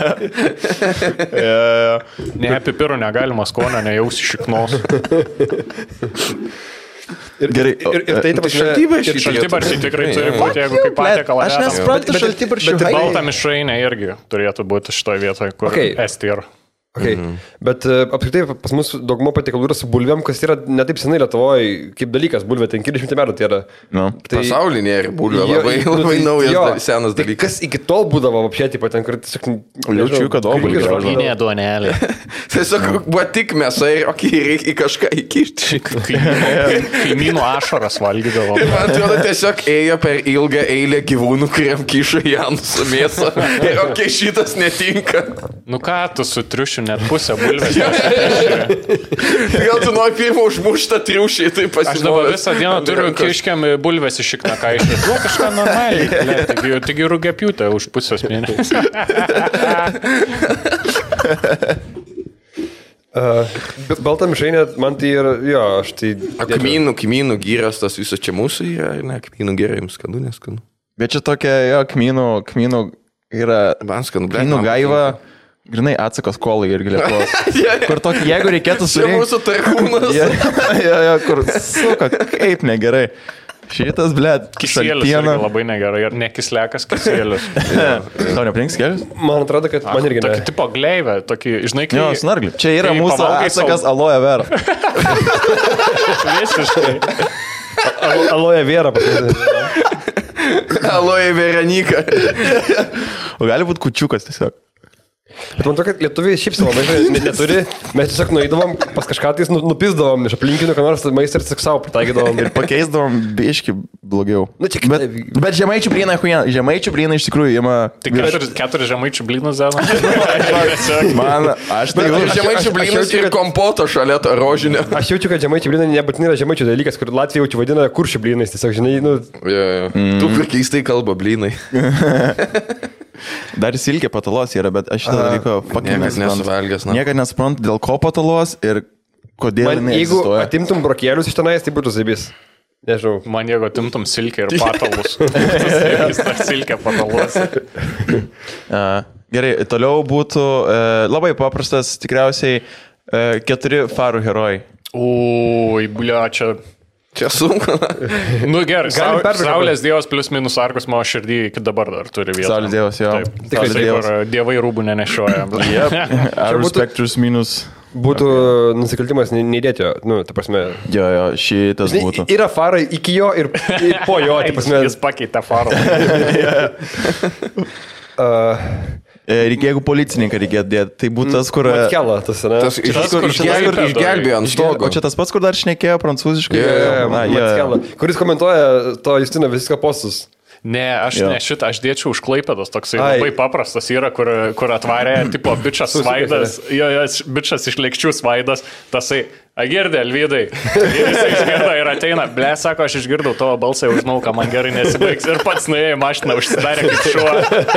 Ne, pipirų negalima skonio, nejausi šiknos. Gerai. Ir, ir tai, ta prasme, Šaltybarščiai ir Šaltibarščiai tikrai Ne, turi ne. būti, jeigu kaip patiekalą. Aš dedam. nesuprantu Bet- šaltibarščių. bet- hai. Balta mišrainė irgi turėtų būti šitoje vietoje, kur Okay. esti yra. Okay. Mhm. Bet uh, apskritai pas mus dauguma patiekalų yra su bulvėm, kas yra ne taip senai Lietuvoje kaip dalykas. Bulvė ten keliasdešimt metų tai yra. Nu. Tai, Pasaulinė ir bulvė Jo, labai, nu, labai tai- naujas, jo. dar senas Tai dalykas. kas iki tol būdavo apšė, tipo, ten, kur tiesiog... Jaučiu, kad obuolį Kaip- gražu. kaip- duonelė. Tiesiog buvo tik mėsa ir okei, reikia į kažką įkišti. Kaimynų ašaras valgydavo. Ir man atrodo, tiesiog ėjo per ilgą eilę gyvūnų, kuriam kišo Janusą mėsą. Ir okei, šitas netinka. Nu ką, tu su triušiu net pusę bulvės. Tai gal tu nori pirmą užmuštą triušį, tai Aš dabar pasinuodas. visą dieną turiu kiškiam bulvės išikną kaišę. Nu, kažką normaliai. ble, Taigi, taigi rūgėpiūtę už pusės mėnesį. Uh, Balta mišrainė, man tai yra, jo, aš tai... Kmynų, kmynų gyras, tas visas čia mūsų yra, ar ne? Kmynų gyra jums skanu, neskanu. Bet čia tokia, jo, kmynų, kmynų yra... Man skanu, ble. Kmynų gaiva, grinai atsakas kolai irgi lietuvos. Kur tokį, jeigu reikėtų Čia surinkti... mūsų tarkūnas. Jo, jo, jo, kur suka, kaip negerai. Šitas, blėt, Kisėlis irgi labai negerai. Ir nekislekas kisėlis. Tau neprinks kelius? Man atrodo, kad man irgi ne. Tokį tipo gleivę, tokį, žinai, kai... Jo, snarglį. Čia yra kai mūsų pavalgai atsakas sal- aloe vera. Visiškai. Al- Aloe vera pasakyti. Aloe Veronika. O gali būti kučiukas tiesiog. Bet man to, kad lietuviai šiaip savo maistai net neturi, mes tiesiog nueidavom pas kažką tais, nu- nupisdavom iš aplinkinių, ką nors maistą ir tik savo pritaikydavom. Ir pakeisdavom biški blogiau. Nu, čia bet, kitaip. bet žemaičių blynai, huijena, žemaičių blynai iš tikrųjų ima... Tik keturis, keturis žemaičių blynus deda. Man, aš tai Ir jau... žemaičių aš- aš blynas jaučiu, ir kad- kompoto šalia to rožinio. Aš jaučiu, kad žemaičių blynai nebūtinai yra žemaičių dalykas, kur Latvija jaučiu vadina kuršių blynais, tiesiog, žinai, nu... Jo, jo. Tu kur keistai kalba blynai. Dar silkė patalos yra, bet aš šitą dalyką fucking Niekas nesuprantu. nesuvalgęs, na. Niekad nesuprantu, dėl ko patalos ir kodėl Man, jinai jeigu egzistuoja. atimtum brokėlius iš tenais, tai būtų zaibys. Nežinau. Man jeigu atimtum silkę ir patalus. Jis tą silkę patalos. A, gerai, toliau būtų e, labai paprastas, tikriausiai e, keturi farų herojai. Ui, blia, čia... Čia sunku. Nu gerai, Galim sau, perbraukt. Saulės dievas plus minus arkus mano širdį iki dabar dar turi vietą. Saulės dievas, jo. Taip, Saulės Saulės dievas. dievas. Dievai rūbų nenešioja. Yep. Arus būtų- Spectrus minus. Būtų nusikaltimas ne- neįdėti jo, nu, ta prasme. Jo, jo, šitas Žinai, būtų. yra farai iki jo ir, ir po jo, ta prasme. Jis pakeitė farą. Uh, E, reikia, jeigu policininką reikėtų dėti, tai būtų tas, kur... Matkela, tas, ne? Tas iš- Tas, kur išgelbė- šneka, išgelbėjo ant stogo. O čia tas pats, kur dar šnekėjo prancūziškai? Jo, jo, jo. Na, jo, jo. Matkela, kuris komentuoja to Justino Viską postus. Ne, aš Jo. ne šitą, aš dėčiau už Klaipėdos, toksai Ai. labai paprastas yra, kur, kur atvarė, tipo, bičias svaidas, jo, jo, bičias iš lėkščių svaidas, tasai, agirdė, Alvydai. Ir jis išgirdo ir ateina, ble, sako, aš išgirdau tavo balsą, jau žinau, ką man gerai nesibaigs. Ir pats nuėjo į mašiną, užsidarė kaip šuo.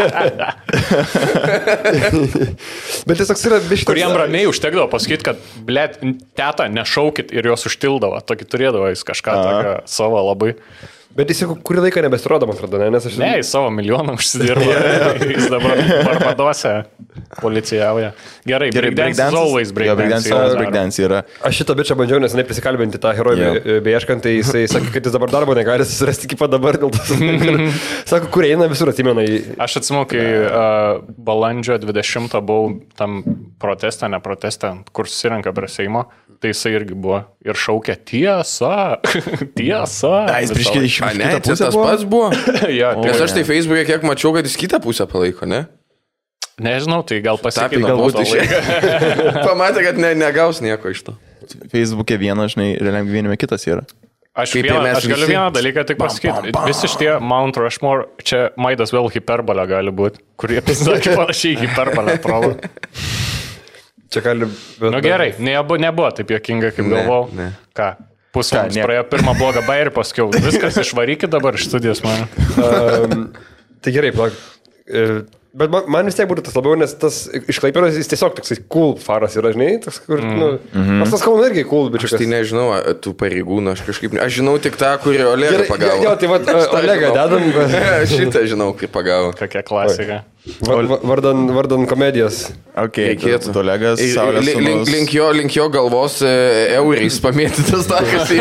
Bet tiesiog yra biškas. Kur jam ramiai užtekdavo pasakyti, kad, ble, teta, nešaukit ir jos užtildavo. Tokį turėdavo jis kažką tokio savo labai. Bet jis jau kurį laiką nebesirodo, man atrodo, ne? Nes aš... Ne, jis savo milijoną užsidirbo. Jis dabar Barbaduose policijauja. Gerai, breakdance is always breakdance. Breakdance yra. Aš šitą bičią bandžiau neseniai prisikalbinti tą herojų yeah. beieškant, tai jisai sakė, kad jis dabar darbo negali susirasti iki pat dabar. Dėl to, sako, kur eina, visur atsimena. Aš atsimenu, kai uh, balandžio dvidešimtą buvau tam proteste, ne proteste, kur susirenka prie Seimo, tai jisai irgi buvo ir šaukė tiesa, tiesa. Da, jis prieš keli šimtus. A, ne, tai tas pats buvo. Ja, nes aš tai Facebook'e kiek mačiau, kad jis kitą pusę palaiko, ne? Nežinau, tai gal pasakė, galbūt iš... Pamatė, kad ne, negaus nieko iš to. Facebook'e vienas, žinai, realiam gyvenime kitas yra. Aš, vieną, aš galiu vieną dalyką tik pasakyti. Visi šitie Mount Rushmore, čia Maidas vėl hiperbolė gali būti, kurie pasakė panašiai hiperbolė atrodo. Čia gali... Bet, nu gerai, nebuvo, nebuvo taip jokinga, kaip ne, galvau. Ne. Ką? Pusvalandis praėjo pirmą blogą bairį, paskiau viskas išvarykit dabar iš studijos man. um, tai gerai, plak. Bet man, man vis tiek būtų tas labiau, nes tas iš Klaipėdos jis tiesiog toksai cool faras yra, žinai, tas, kur, mm. nu, mm-hmm. Nors tas Kauno irgi cool, bičiukas. Aš tai nežinau, tų pareigūnų, aš kažkaip, aš žinau tik tą, kurį Olegą pagavo. Jo, tai va, Olegą dedam. Šitą žinau, kaip pagavo. Kokia klasika. Va, vardan, vardan komedijos. Ok, reikėtų. Olegas, Saulės sūnus. Link, link, jo, link jo galvos eurais pamėtytas takas.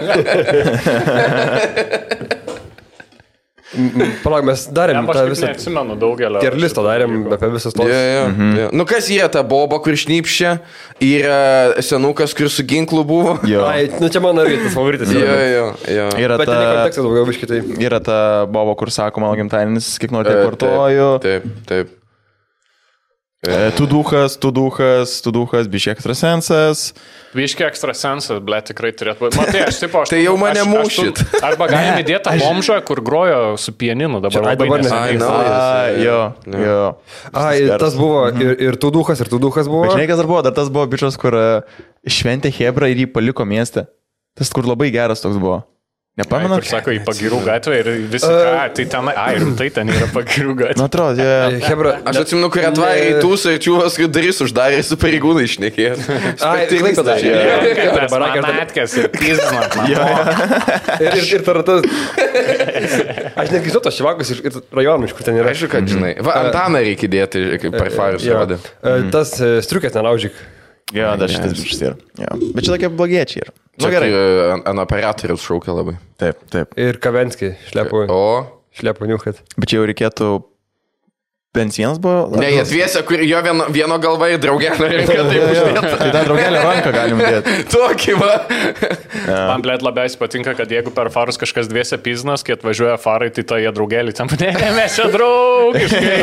Palauk, mes darėm tą visą... Aš neatsimenu daugelio. Ir listą darėm apie visas tos. Yeah, yeah, mhm. yeah. Nu kas yra ta boba, kur šnypščia, yra senukas, kur su ginklu buvo. Jo. Ai, nu čia mano irgi tas favoritas. Jo, jo, jo. Yra bet ta... ne kontekstas daugiau biškitai. Yra ta boba, kur sako mano gimtadienis, kiek nori tai kortuoju. Taip, taip. E, tu duhas, tu duhas, tu duhas, biški ekstrasensas. Biški ekstrasensas, ble, tikrai turėtų būti. Matai, aš taip, aš... Tai jau mane mūšit. Arba galime įdėti tą bomžą, kur grojo su pieninu dabar. Ai, dabar neseniai. Ai, jo, jo. Ai, tas buvo ir, ir tu duhas, ir tu duhas buvo. Žinai, kas dar buvo, dar tas buvo bičas, kur šventė Hebra ir jį paliko mieste. Tas, kur labai geras toks buvo. Nepamenu. Kur sako, į Pagirų gatvę ir visi, uh, ką, tai ten, ai, rimtai ten yra Pagirų gatvė. Nu, atrodo, jie... Hebra, aš atsimenu, kai atvarė į tūsą ir čiūvas, kai darys uždarė su pareigūnai išnekėjo. Ai, tikrai padarė. Tas manatkas ir piznas. Ir taratas. Aš netgi žinau, tas šivakus iš rajonų, iš kur ten yra. Aišku, kad žinai. Va, Antaną reikia dėti, kaip per farus rodė. Tas striukės nelaužyk. Jo, dar šitas bišas yra. Bet čia tokie blogiečiai yra. Nu, gerai. Ant operatorius šaukia labai. Taip, taip. Ir Kavenskį šlepo. O? Šlepo niukat. Bet čia jau reikėtų... Bent vienas buvo... Ne, jie dviese, kur jo vieno, vieno galva į draugelio ranką taip uždėta. Tai tą draugelio ranką galim dėti. Tokį va. Man, blėt, labiausiai patinka, kad jeigu per farus kažkas dviese piznas, kai atvažiuoja farai, tai to jie draugelį tam, ne, ne, mes čia draugiškai.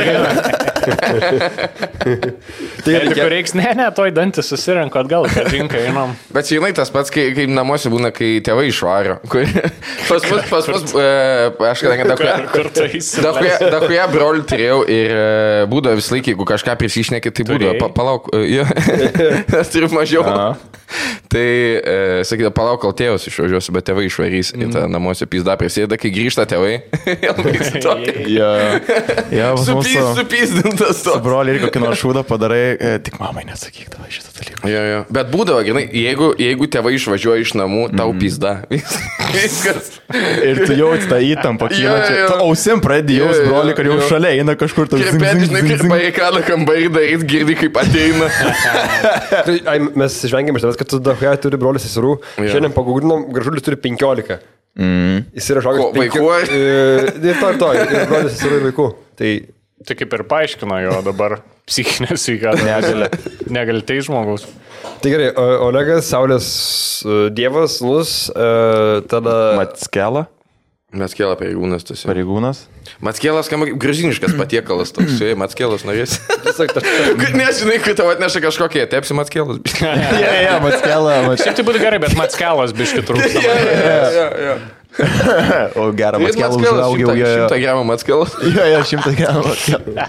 Tai jeigu reiks, ne, ne, toj dantis susirenko atgal, kad rinka einam. Bet žinai, tas pats, kai, kaip namuose būna, kai tėvai išvario. Pas mus, pas mus, aš kadangi dakuja brolių turėjau ir būdavo vis laik, jeigu kažką prisišnekė, tai būdavo, pa, palauk, jo, aš turiu mažiau. Tai, e, sakydavo, palauk, kol tėvas išvažiuosiu, bet tėvai išvarys į tą namuose pizdą prisėda, kai grįžta tėvai. Jo, jo, supys, supysdintas to. Su broliu ir kokį nors šūdą padarai, e, tik mamai nesakyk tavo šitą dalyką. Jo, jo. Bet būdavo, grinai, jeigu, jeigu tėvai išvažiuoja iš namų, tau pizda. Viskas. Ir tu jauti tą įtampą, kylančią. Tu ausim pradedi jaus broliu, kad jau šalia eina kažkur tau. Bet, žinai, kaip barikadą kambarį daryt, girdi, kaip ateina. Ai, mes žvengėm iš tavęs, kad tu dahuja turi brolių seserų. Šiandien pagugrinom, Gražulis turi penkiolika. Mm. Jis yra šokas vaikų. Ir to ir to, ir brolių seserų ir vaikų. Tai... tai kaip ir paaiškino jo dabar psichinę sveikatą. Negali. Negali tai žmogaus. Tai gerai, Olegas, Saulės dievas, nus, tada... Mackela. Mackela pareigūnas tas. Pareigūnas. Mackelas skamba kaip gruziniškas patiekalas toks. Jei Mackelas norės. Nežinai, kai tau atneša kažkokie, tepsi Mackelas. Ja, ja, Mackela. Šiaip tai būtų gerai, bet Mackelas biški trūksta. Ja, ja, ja. O gerą Mackelą užaugiau. Šimtą gramą Mackelas. Jo, jo, šimtą gramą Mackelą.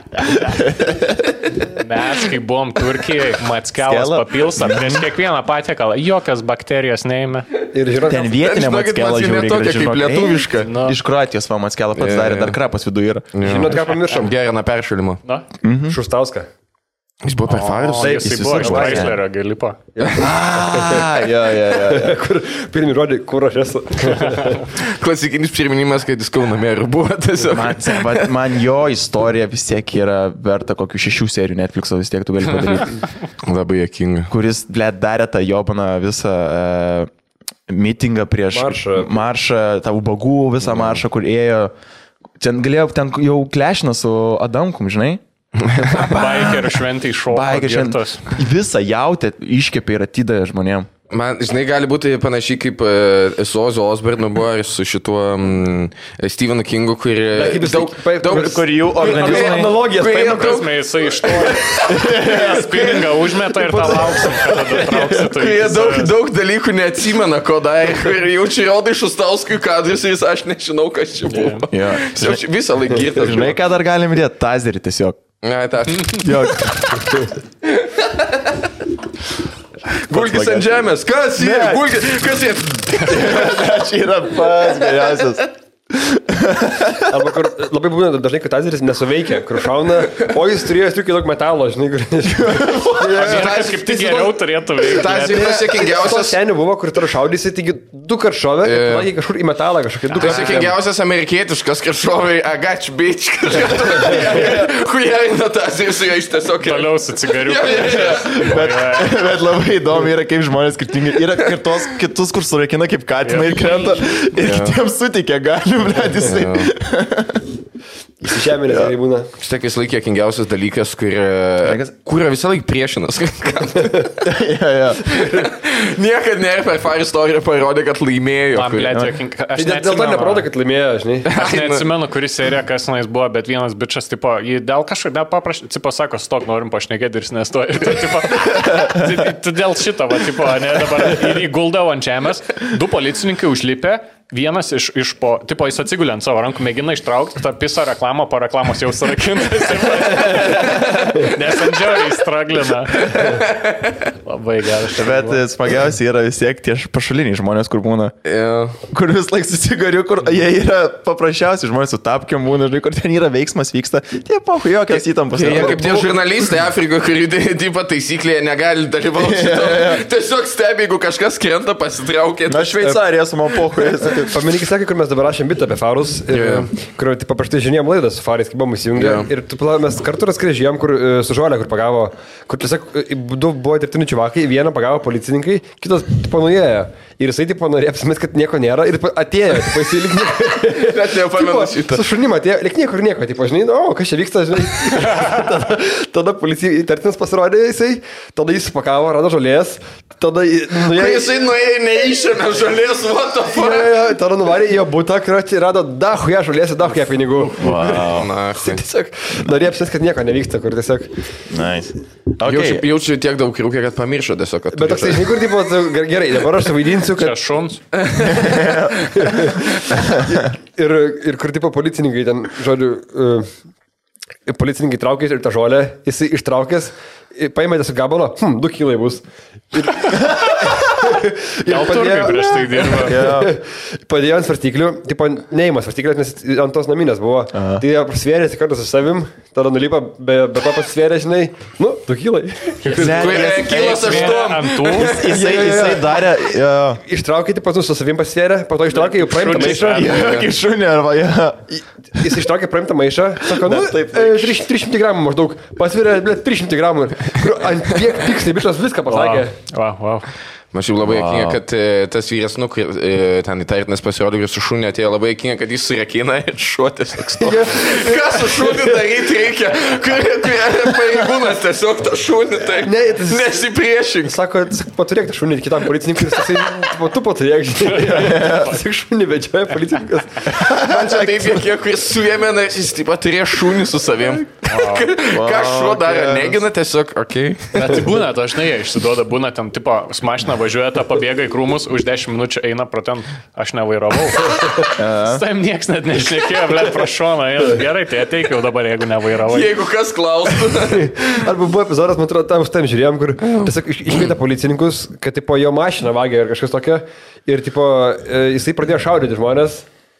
Mes, kai buvom Turkijoje, Mackelas papilsa prieš kiekvieną patiekalą. Jokios bakterijos neėmė. Ir žinok, ten vietinė Mackelą žiūrėk. Tokia kaip lietuviška. No. Iš Kroatijos va Mackelą pats darė, dar krapas viduje yra. Žinot, ką pamiršom? Gerina peršalimo. Na? Šustauską. Jis buvo per Farus. Taip, jis buvo iš Chryslerio gelipo. Ah, jo, jo, jo. Kur pirmi žodžiai, kur aš esu. Klasikinis priminimas, kad jis Kauno merų buvo tiesiog. Man, man, man jo istorija vis tiek yra verta kokių šešių serijų Netflix'o, vis tiek tu gali padaryti. Labai juokinga. Kuris, blėt, darė tą jobaną visą uh, mitingą prieš Maršą. maršą, tą ubagų visą maršą, kur ėjo. Ten galėjau, ten jau klešino su Adamkum, žinai? Bikerio šventai šoko. Bikerio girtas. šventai. Visą jautę iškepė ir atidavė žmonėm. Man, žinai, gali būti panašiai kaip uh, su Ozzy Osbourne buvo ir su šituo um, Stephenu Kingu, kur daug, daug, Kur jų organizmai. Analogijas Kai- paėmė. Prasme, jisai iš to spiningą užmeta ir tą lauksim, kada trauksit. kai jie daug, daug dalykų neatsimena, ko darė, ir jaučiu rodai Šustauskui kadrus ir jis, aš nežinau, kas čia buvo. Jo. Jis visą laiką girtas. Žinai, ką dar galim dėti? Tazerį tiesiog. Ne, ta. Jo. Gulkis ant žemės, kas jie? Ne. Gulkis, kas jie? Aš yra pats geriausias. Arba kur labai būna dažnai, kad tazeris nesuveikia, kur šauna, o jis turėjo striukiai daug metalo, žinai, kur... Tas kaip tik geriau turėtų veikti. Tas net. yra Tas sėkingiausias. senių buvo, kur tu šaudysi, taigi du kart šovė, ir tada jį kažkur į metalą kažkokį du Tas kart. sėkingiausias amerikietiškas kažkovai, agač bitch, kažkas. Hujerina tas ir su juo iš tiesiog. Toliau su cigariu. Bet, bet labai įdomu yra, kaip žmonės skirtingi. Yra kitos, kitus, kur surakina kaip katina ir krenta. Ir kitiems suteikia galių, blėt, jisai. Įsižeminės tai būna. Štai kai laikė kingiausias dalykas, kur, kur visą laiką priešinas. Ja, ja. Niekad ne per Far istoriją parodė, kad laimėjo. Man, kur- blėt, juokinga. Tai Aš dėl dėl to neatsimenu. neparodo, kad laimėjo, žinai. Aš neatsimenu, kuri serija, kas tenais buvo, bet vienas bičias, tipo, jį dėl kažko, dėl paprašyti, tipo, sako, stok, norim pašnekėti ir jis nestoja. Ir tu, tipo, tu, tu dėl šito, va, tipo, ne, dabar ir įguldavo ant žemės, du policininkai užlipė, vienas iš, iš po, tipo, jis atsigulė ant savo rankų, mėgina ištraukti tą pisą reklamą, po reklamos jau surakintas. Nes ant žiauriai straglina. Labai geras. Bet smagiausia yra vis tiek tie pašaliniai žmonės, kur būna. Jo. Kur vis laik susigariu, kur jie yra paprasčiausi žmonės su tapkiam būna, žinai, kur ten yra veiksmas vyksta. Tie pohui, jokios įtampos. Jie nėra. kaip tie žurnalistai Afrikoje, kurių tipo taisyklėje negali dalyvauti. Tiesiog stebi, jeigu kažkas krenta, pasitraukia. Na, Šveicarija su man pohui. Paminėkit, sakė, kur mes dabar rašėm bitą apie farus, ir, Jo. kur tai paprastai žinėjom laidą su farais, kai buvom įsijungę. Jo. Ir tu, pala, mes kartu raskrėžėjom, kur e, su žolė, kur pagavo, kur tiesiog e, du buvo dirbtinių čiuvakai, vieną pagavo policininkai, kitas tipo nuėjo. Ir jisai tipo norėjo apsimest, kad nieko nėra ir tipo, atėjo, tipo, jisai lik nieko. Net nepamenu šitą. Su šunim atėjo, lik niekur nieko, tipo, žinai, o, kas čia vyksta, žinai. tada, tada policijai įtartinas pasirodė jisai, tada jis pakavo, rado žolės, tada Kai nuėjo. jisai nuėjo, neišėmė žolės, what the Jo, fuck. jo, tada nuvarė į jo butą, krioti, rado dahuja žolės, dahuja pinigų. Wow. Na, Jisai tiesiog norėjo apsės, kad nieko nevyksta, kur tiesiog. Nice. jaučiu, Okay. jaučiu tiek daug rūkė, kad pamiršo tiesiog. Kad Bet toksai, žinai, kur, tipo, tu- gerai, dabar aš suvaidinsiu, Čia kad šuns. ir, ir kur, tipo, policininkai ten, žodžiu, uh, policininkai traukė ir tą žolę, jisai ištraukęs, i- paėmė tiesiog gabalą, hm, du kilai bus. Ir, Gal turkai prieš tai dirba. padėjo ant svarstyklių, tipo, neįmas svarstyklės, nes ant tos naminės buvo. Aha. Tai jie pasvėrėsi kartu su savim, tada nulipa, be, be to pasvėrė, žinai, nu, du kilai. Kilas aštuom. Ant tų. Jisai, jisai darė... Jo. Ištraukė, tipo, nu, su savim pasvėrė, po to ištraukė jau praimtą Šunys maišą. veda. Kaip šunė arba, ja. Jis ištraukė praimtą maišą, sako, nu, taip, e, trys šimtai gramų maždaug, pasvirė, blė, trys šimtai gramų. Kur ant tiek tiksliai bišas viską pasakė. Wow, wow. Aš jau labai jokinga, kad e, tas vyras, nu, kai, e, ten įtartinas pasirodė ir su šunė atėjo labai jokinga, kad jis surekina ir šuo tiesiog stovi. Ką su šunį daryti reikia? Kur pareigūnas tiesiog tą šunį, tai Ne, tas- nesipriešink. Sako, paturėk tą šunį kitam policininkui, jis jisai, tipo, tu paturėk, žinai. Tik šunį vedžioja policininkas. Man čia taip jokie, kuris suėmė, na, jis taip pat turėjo šunį su savim. Ką šuo darė? Negina tiesiog, okei. Okay. Bet tai būna, dažnai jie išsiduoda, būna ten, tipo, su mašina važiuoja, tą pabėga į krūmus, už dešimt minučių eina pro ten, aš nevairavau. Su tam nieks net nešnekėjo, blėt, prašona. Gerai, tai ateik jau dabar, jeigu nevairavai. Jeigu kas klaustų. Arba buvo epizodas, man atrodo, tam, tam žiūrėjom, kur tiesiog iš- iškvietė policininkus, kad, tipo, jo mašiną vagė ar kažkas tokio. Ir, tipo, e, jisai pradėjo šaudyti žmonės.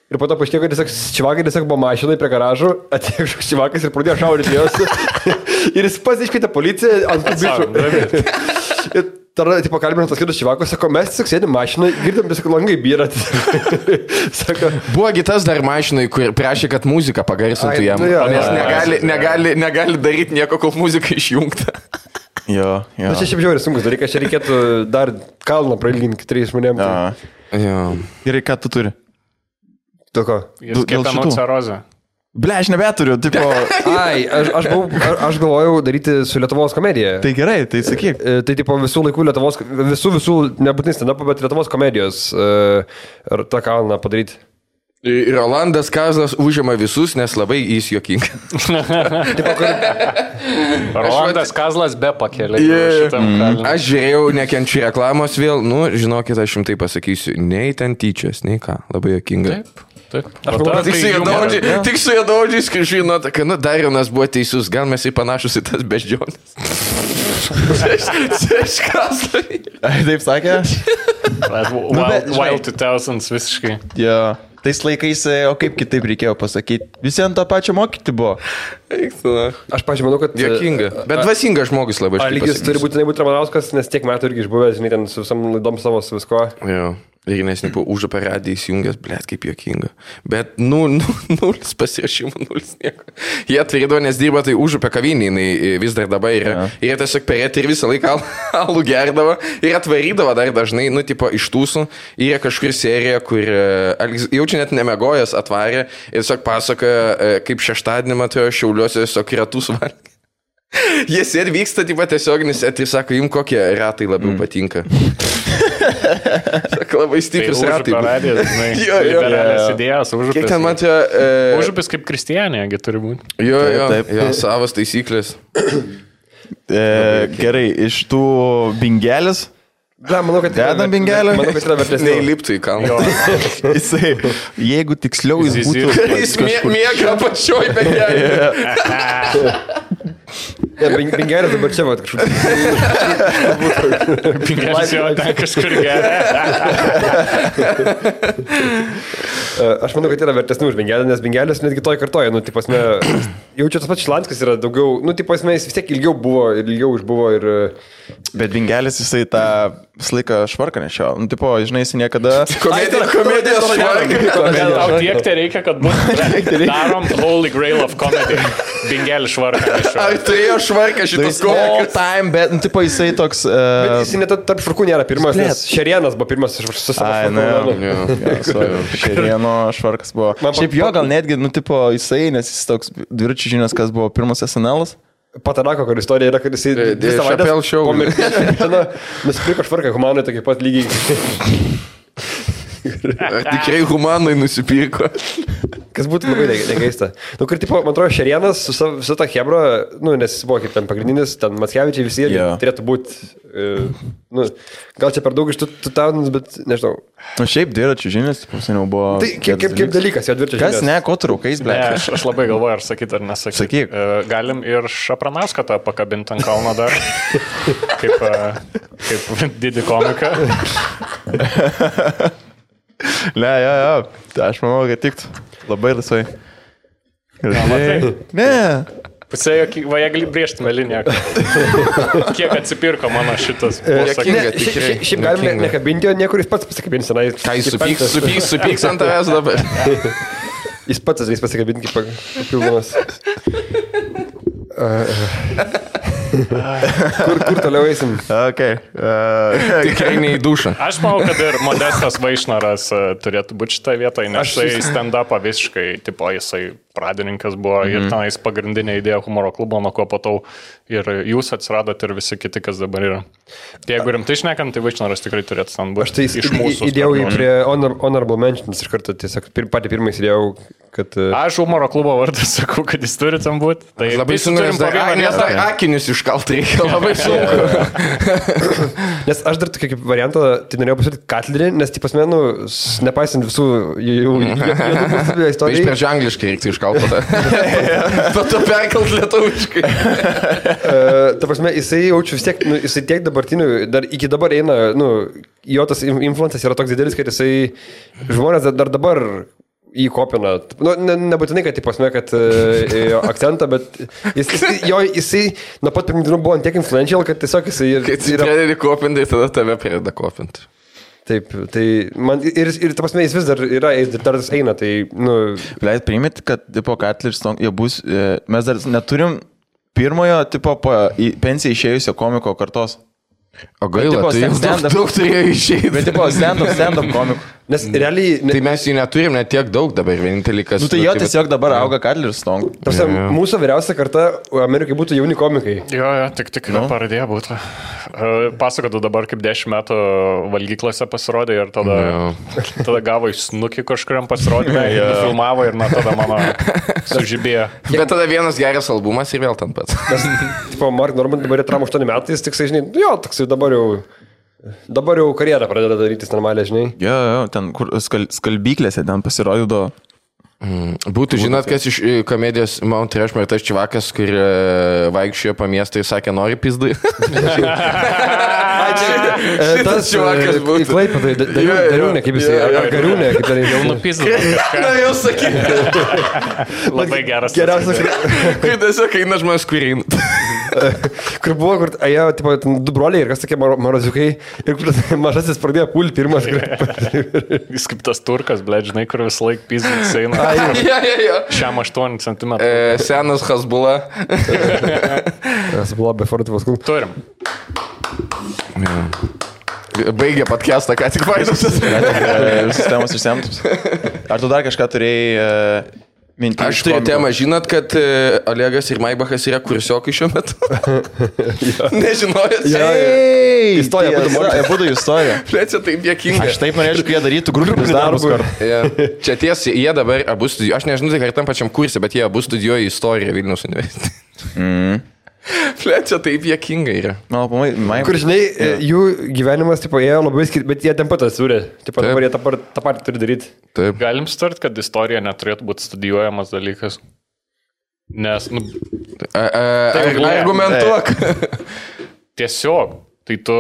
Ir po to paaiškėjo, kad tiesiog čivakai tiesiog buvo mašinai prie garažų, atėjo kažkoks čivakas ir pradėjo šaudyti juos. Ir jis pats iškvietė policiją ant tų bičių. Ir tada, tipo, kalbinant tas kitus čivakus, sako, mes tiesiog sėdėm mašinai, girdėm tiesiog langai byra. Sako, buvo kitas dar mašinai, kur prašė, kad muziką pagarsintų Ai, jam. nu jo, Nes jo, negali, negali, negali daryti nieko, kol muzika išjungta. Jo, jo. Na, čia šiaip žiauriai sunkus dalykas, čia reikėtų dar kalną prailginti keturiais žmonėms. Jo. Jo. Gerai, ką tu turi? Tu ko? Jis Dėl kepenų šitų? cerozę. Ble, aš nebeturiu, tipo... Ai, aš, aš, buvau, aš, aš galvojau daryti su Lietuvos komedija. Tai gerai, tai sakyk. E, Tai tipo visų laikų Lietuvos, visų visų, nebūtinai stand-up, bet Lietuvos komedijos uh, ir tą kalną padaryti. Ir Rolandas Kazlas užima visus, nes labai jis juokinga. Tipo, kur, Rolandas Kazlas be pakėlė. Yeah. Aš žiūrėjau, nekenčiu reklamos vėl, nu, žinokit, aš jums tai pasakysiu, nei ten tyčias, nei ką, labai juokinga. Taip, taip. Aš manau, Tik su juodaodžiai, tik su juodaodžiais, kai žinote, kad, nu, Darinas buvo teisus, gal mes ir panašus į tas beždžionis. Aš Kazlai. Ai, taip sakė? Wild, bet, žinai- wild du tūkstančiai visiškai. Jo. Tais laikais, o kaip kitaip reikėjo pasakyti? Visi ant to pačio mokyti buvo. aš pažymenu, kad... Juokinga. Bet dvasingas žmogus labai. aš A taip lygis turi pasakysiu. būtinai būti Ramanauskas, nes tiek metų irgi išbuvęs, žinai, ten su visam laidom savo, su visko. Jo. Ir nesnį po užupę radiją įsijungęs, blėt, kaip juokinga. Bet, nu, nu, nulis pasirašymų, nulis nieko. Jie atvirydavo, nes dirba tai užupę kavinį, jinai vis dar dabar yra. Ja. Ir jie tiesiog per eterį visą laiką al- alų gerdavo ir atvarydavo dar dažnai, nu, tipo, iš tūsų. Yra kažkur serija, kur e, jaučia net nemegojęs atvarė ir tiesiog pasakoja, kaip šeštadienį matėjo Šiauliuose tiesiog ratus valgė. Jie sėdi vyksta, taip pat tiesioginis eteris, sako, jums kokie ratai labiau mm. patinka. Sako, labai stiprus Tai ratai. užupio radijas, žinai. Jo, jo. Liberalias idėjas, užupis. Kiek ten matė... E... Užupis kaip kristianėgi turi būti. Jo, jo, Taip, taip, jo, savas taisyklės. E, gerai, iš tų bingelis, Na, manau, kad... Dedam bingelę? Manau, kad yra vertesnė. Neįliptų į kalną. jisai, jeigu tiksliau jis Zizir. būtų... Jis mie- miega apačioj, bet ne. Ne, bing- bingelis dabar čia, va, kažkur. Pingelis jo ten kažkur geria. Aš manau, kad yra vertesnė už bingelį, nes bingelis netgi toj kartoja, nu, tipo, asme, jaučiu tas pats Šilanskas yra daugiau, nu, tipo, asme, jis vis tiek ilgiau buvo ir ilgiau užbuvo ir... Bet bingelis jisai tą visą laiką švarką nešio. Nu, tipo, žinai, jis niekada... Komedija, komedijos švarka. Tau tiek tai reikia, kad būtų darom Holy Grail of Comedy. Bingelis švarką. Ar turėjo švarką šitas All komikas? time, bet, nu, tipo, jisai toks... Bet Uh, jis net tarp švarkų nėra pirmas, nes Šerienas buvo pirmas su savo Ai, nu, švarku. Šerieno švarkas buvo. Man pa- Šiaip jo, gal netgi, nu, tipo, jisai, nes jis toks dviračių žinias, kas buvo pirmas S N L. Patarako, kur istorija yra, kad jisai De- dvi de savaitės Chappelle Show. po mirties nusipirko švarką humanui tokį pat lygiai. Ar tikrai humanai nusipirko? Kas būtų labai neg- negaista. Nu, kur, tipo, man atrodo, Šerienas su savo- su ta Hebra, nu, nes jis buvo kaip ten pagrindinis, ten Mackevičiai visi irgi Jo. turėtų būti, e, nu, gal čia per daug iš tų tų taunus, bet nežinau. Nu, šiaip dviračių žinias, tipo, seniau buvo... Tai kaip, kaip, kaip dalykas, jo dvirčio Kas ne, ko traukais, ble. Ne, aš, aš labai galvoju, ar sakyti ar nesakyti. Sakyk. E, Galim ir Šapranauską tą pakabinti ant kalno dar. Kaip, e, kaip didį komiką. Ne, jo, jo. Tai aš manau, kad tiktų. Labai laisvai. matai? Ne. Pusėjo, va, jie gali brėžti melinę. Kiek atsipirko mano šitas Juokinga, posakymas. Šiaip tikrai. šia, šia galim ne- Juokinga. nekabinti jo niekur, jis pats pasikabins. Na, Ką jis supyks, supyks, supyks ant tavęs dabar? Jis pats ateis pasikabinti kaip papildomas. kur, kur toliau eisim? Ok. Uh, Tikrai ne į dušą. Aš manau, kad ir Modestas Vaišnaras e, turėtų būti šitoje vietoje, nes Aš- jisai stand-upą visiškai, tipo, jisai pradininkas buvo mm -hmm. ir tenais pagrindinė idėja humoro klubo, nuo ko patau ir jūs atsiradot ir visi kiti, kas dabar yra. Tai jeigu rimtai šnekam, tai Vaišnaras tikrai turėtų ten būti. Aš tai iš mūsų. įdėjau į sparno. prie honor, Honorable Mentions iš karto, tiesiog pir, patį pirmą įdėjau, kad... e, Aš humoro klubo vardą sakau, kad jis turi ten būti. Tai Labai visi sunku, turim nes po dar, vieną a, nes dar vietą. akinius iškalt reikia, labai sunku. Nes aš dar tokį kaip variantą, tai norėjau pasiūlyti Katlerį, nes, taip pasme, nu, s- nepaisant visų jų Iš istorijų. pradžio angliškai reiktų iškalt tada. Po to perkalt lietuviškai. Uh, ta prasme, jisai jaučiu vis tiek, nu, jisai tiek dabartinių, dar iki dabar eina, nu, jo tas in- influencas yra toks didelis, kad jisai žmonės dar, dar dabar į kopiną. Nu, ne, nebūtinai, kad, pasme, kad e, akcentą, bet jis, jis, jo, jisai nuo pat pirmų dienų buvo tiek influential, kad tiesiog jisai... Kai tu yra... pradedi kopinti, tada tave pradeda kopinti. Taip, tai man ir, ir ta prasme, jis vis dar yra, jis dar eina, tai, nu... Leid, priimėt, kad, tipo, Cutler Strong, jie bus, mes dar neturim pirmojo, tipo, po į pensiją išėjusio komiko kartos. O gaila, bet, tipo, tai daug, daug turėjo išeiti. Bet, tipo, stand-up, stand-up komikų. Nes realiai... Ne... Tai mes jų neturim net tiek daug dabar, vienintelį kas... Nu tai jo tiesiog dabar auga Cutler Strong. Tarsi, ja, ja. Mūsų vyriausia karta Amerikai būtų jauni komikai. Jo, jo, tik tik no. Paradėję būtų. Pasakotų dabar kaip dešimt metų valgyklose pasirodė ir tada, no. tada gavo iš snukį kažkuriam pasirodymą, ja. Filmavo ir nuo tada mano sužibėjo. Bet tada vienas geras albumas ir vėl ten pats. Nes, tipo, Mark Norman dabar yra tram aštuoni metais, tik, žinai, jo, toksai dabar jau... Dabar jau karjerą pradeda darytis normaliai, žinai. Jo, jo, ten kur skal, skalbyklėse ten pasirodo. Mm. Būtų, žinot, kas iš komedijos Mount Rushmore, tas čivakas, kur vaikščiojo po miestą ir sakė, nori pizdai. Tas čivakas būtų. Klaipėdai, Dariūnė, kaip jisai, ar Gariūnė, kaip ten jau nupizdai. Na, jau sakyti. Labai geras. Geriausias. Kai tiesiog eina žmonės kurin. Kur buvo, kur, aja, tipo, du broliai ir kas tokie maroziukai, ir kur mažasis pradėjo pulti pirmas. Jis kaip tas turkas, ble, žinai, kur visą laiką pizdai eina. Ja, ja, ja. Šiam aštuoni centimetrų. E, senas Hasbula. Hasbula be fortivos kul. Turim. Ja. Baigė podcastą, ką tik vaizdusis. Sistemos išsemtus. Ar tu dar kažką turėjai... Minti, aš turiu temą, žinot, kad Olegas ir Maibachas yra kursiokai šiuo metu? Nežinojęs? Ja, ja. Istorija, būtų istorija. Čia taip dėkinga. Aš taip norėčiau, kad jie darytų grupinius darbus kartu. Ja. Čia tiesa, jie dabar abu studijuoja, aš nežinau, tai tam pačiam kurse, bet jie abu studijuoja istoriją Vilniaus universitete. Mm. Čia taip dėkinga yra. No, pamai, my... Kur, žinai, yeah. Jų gyvenimas, tipo, ėjo labai skirti, bet jie ten pat atsiūrė. Tipo, dabar jie tą, tą patį turi daryti. Taip. Galim start, kad istorija neturėtų būti studijuojamas dalykas. Nes, nu... A, a, tai, argumentuok. Tiesiog, tai tu...